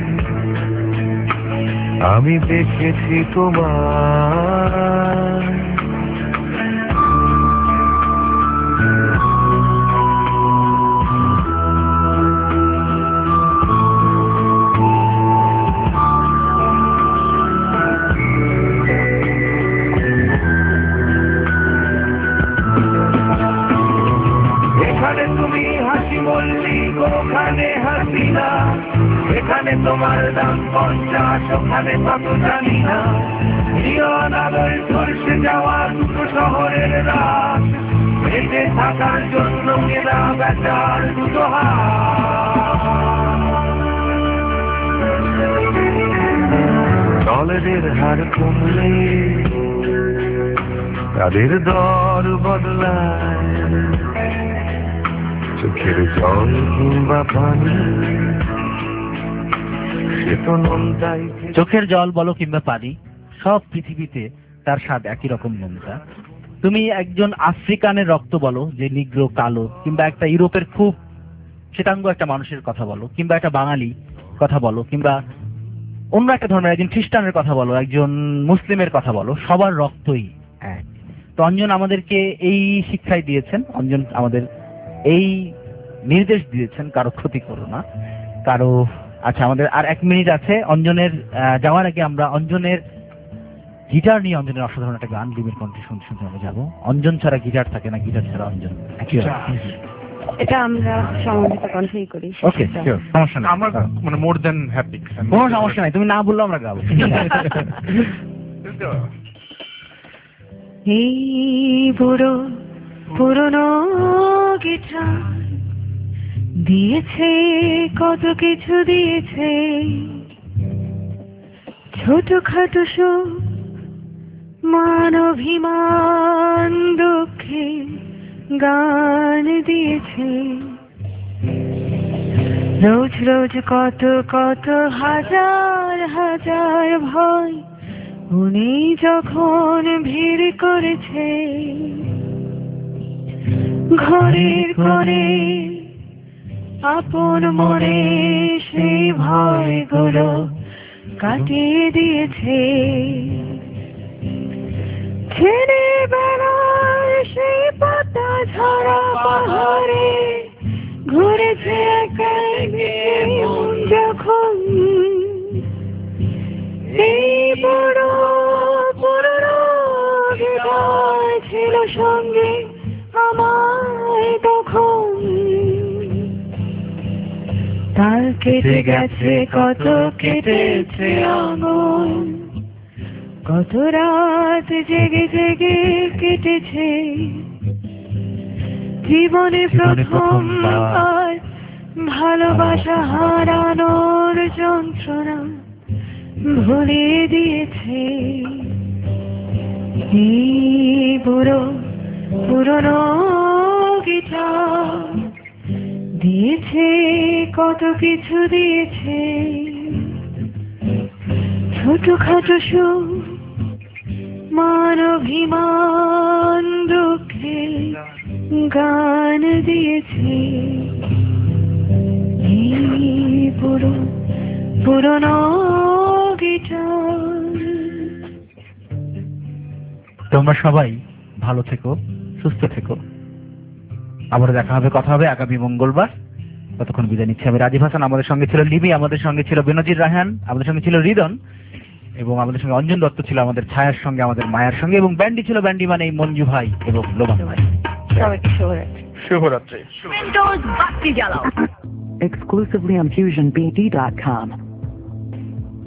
আমি দেখেছি তোমার এখানে তুমি হাসি মল্লিক, ওখানে হাসিনা, যেখানে তোমার দাম পঞ্চাশ ওখানে কত জানি না নিয়ন আলোয় ঝলসে যাওয়া দুটো শহরের রাত বেঁচে থাকার জন্য কেনা বেচার দুটো ডলারের হার কমলে তাদের দর বদলায় চোখের জল কিংবা পানি সে তো নোনতাই চোখের জল বলো কিংবা পানি সব পৃথিবীতে তার স্বাদ একই রকম নোনতা। তুমি একজন আফ্রিকানের রক্ত বলো যে নিগ্রো কালো, কিংবা একটা ইউরোপের খুব শ্বেতাঙ্গ একটা মানুষের কথা বলো, কিংবা একটা বাঙালি কথা বলো, কিংবা অন্য একটা ধর্মের একজন খ্রিস্টানের কথা বলো, একজন মুসলিমের কথা বলো, সবার রক্তই এক। তো অঞ্জন আমাদেরকে এই শিক্ষাই দিয়েছেন, অঞ্জন আমাদের এই নির্দেশ দিয়েছেন কারো ক্ষতি করো না, কারো। আচ্ছা, আমাদের আর এক মিনিট আছে। অঞ্জনের যাওয়ার আগে আমরা অঞ্জনের গিটার নিয়ে অঞ্জনের অসাধারণ একটা গান লিমির কণ্ঠে শুনতে শুনতে আমরা যাবো। অঞ্জন ছাড়া গিটার থাকে না, গিটার ছাড়া অঞ্জন। এটা আমরা সমবেত কণ্ঠেই করি। ওকে, সমস্যা নেই, আমার মানে মোর দেন হ্যাপি, কোনো সমস্যা নাই, তুমি না বললেও আমরা গাবো। এই বুড়ো পুরনো গিটার দিয়েছে কত কিছু দিয়েছে, ছোটখাটো সুখ মান অভিমান দুঃখে গান দিয়েছে, রোজ রোজ কত কত হাজার হাজার ভয় উনি যখন ভিড় করেছে, ঘরের করে আপন মনে সেই ভয়গুলো কাটিয়ে দিয়েছে, ছেড়ে বেড়ার সেই পাতা ঝরা পাহাড়ে ঘুরেছে যখন, এই বড় পুরনো গিটার ছিল সঙ্গে আমায় তখন, তার কেটে গেছে কত কেটেছে আঙুল, কত রাত জেগে জেগে কেটেছে, জীবনে প্রথমবার ভালোবাসা হারানোর যন্ত্রণা ভুলিয়ে দিয়েছে, এই বুড়ো পুরনো গিটার দিয়েছে কত কিছু দিয়েছে, ছোটখাটো সুখ মান অভিমান দুঃখে গান দিয়েছে, এই পুরো পুরনো গিটার। তোমরা সবাই ভালো থেকো, সুস্থ থেকো, আবার দেখা হবে, কথা হবে আগামী মঙ্গলবার। ততক্ষণ বিদায় নিচ্ছি আমি রাজীব হাসান। আমাদের সঙ্গে ছিল লিবি, আমাদের সঙ্গে ছিল বেনজির রায়হান, আমাদের সঙ্গে ছিল রিদন, এবং আমাদের সঙ্গে অঞ্জন দত্ত ছিল আমাদের ছায়ার সঙ্গে, আমাদের মায়ার সঙ্গে, এবং ব্যান্ডি ছিল ব্যান্ডি মানে এই মঞ্জু ভাই এবং লোবান ভাই। শুভরাত্রি। Windows বাতি জ্বালাও। Exclusively on fusion b d dot com.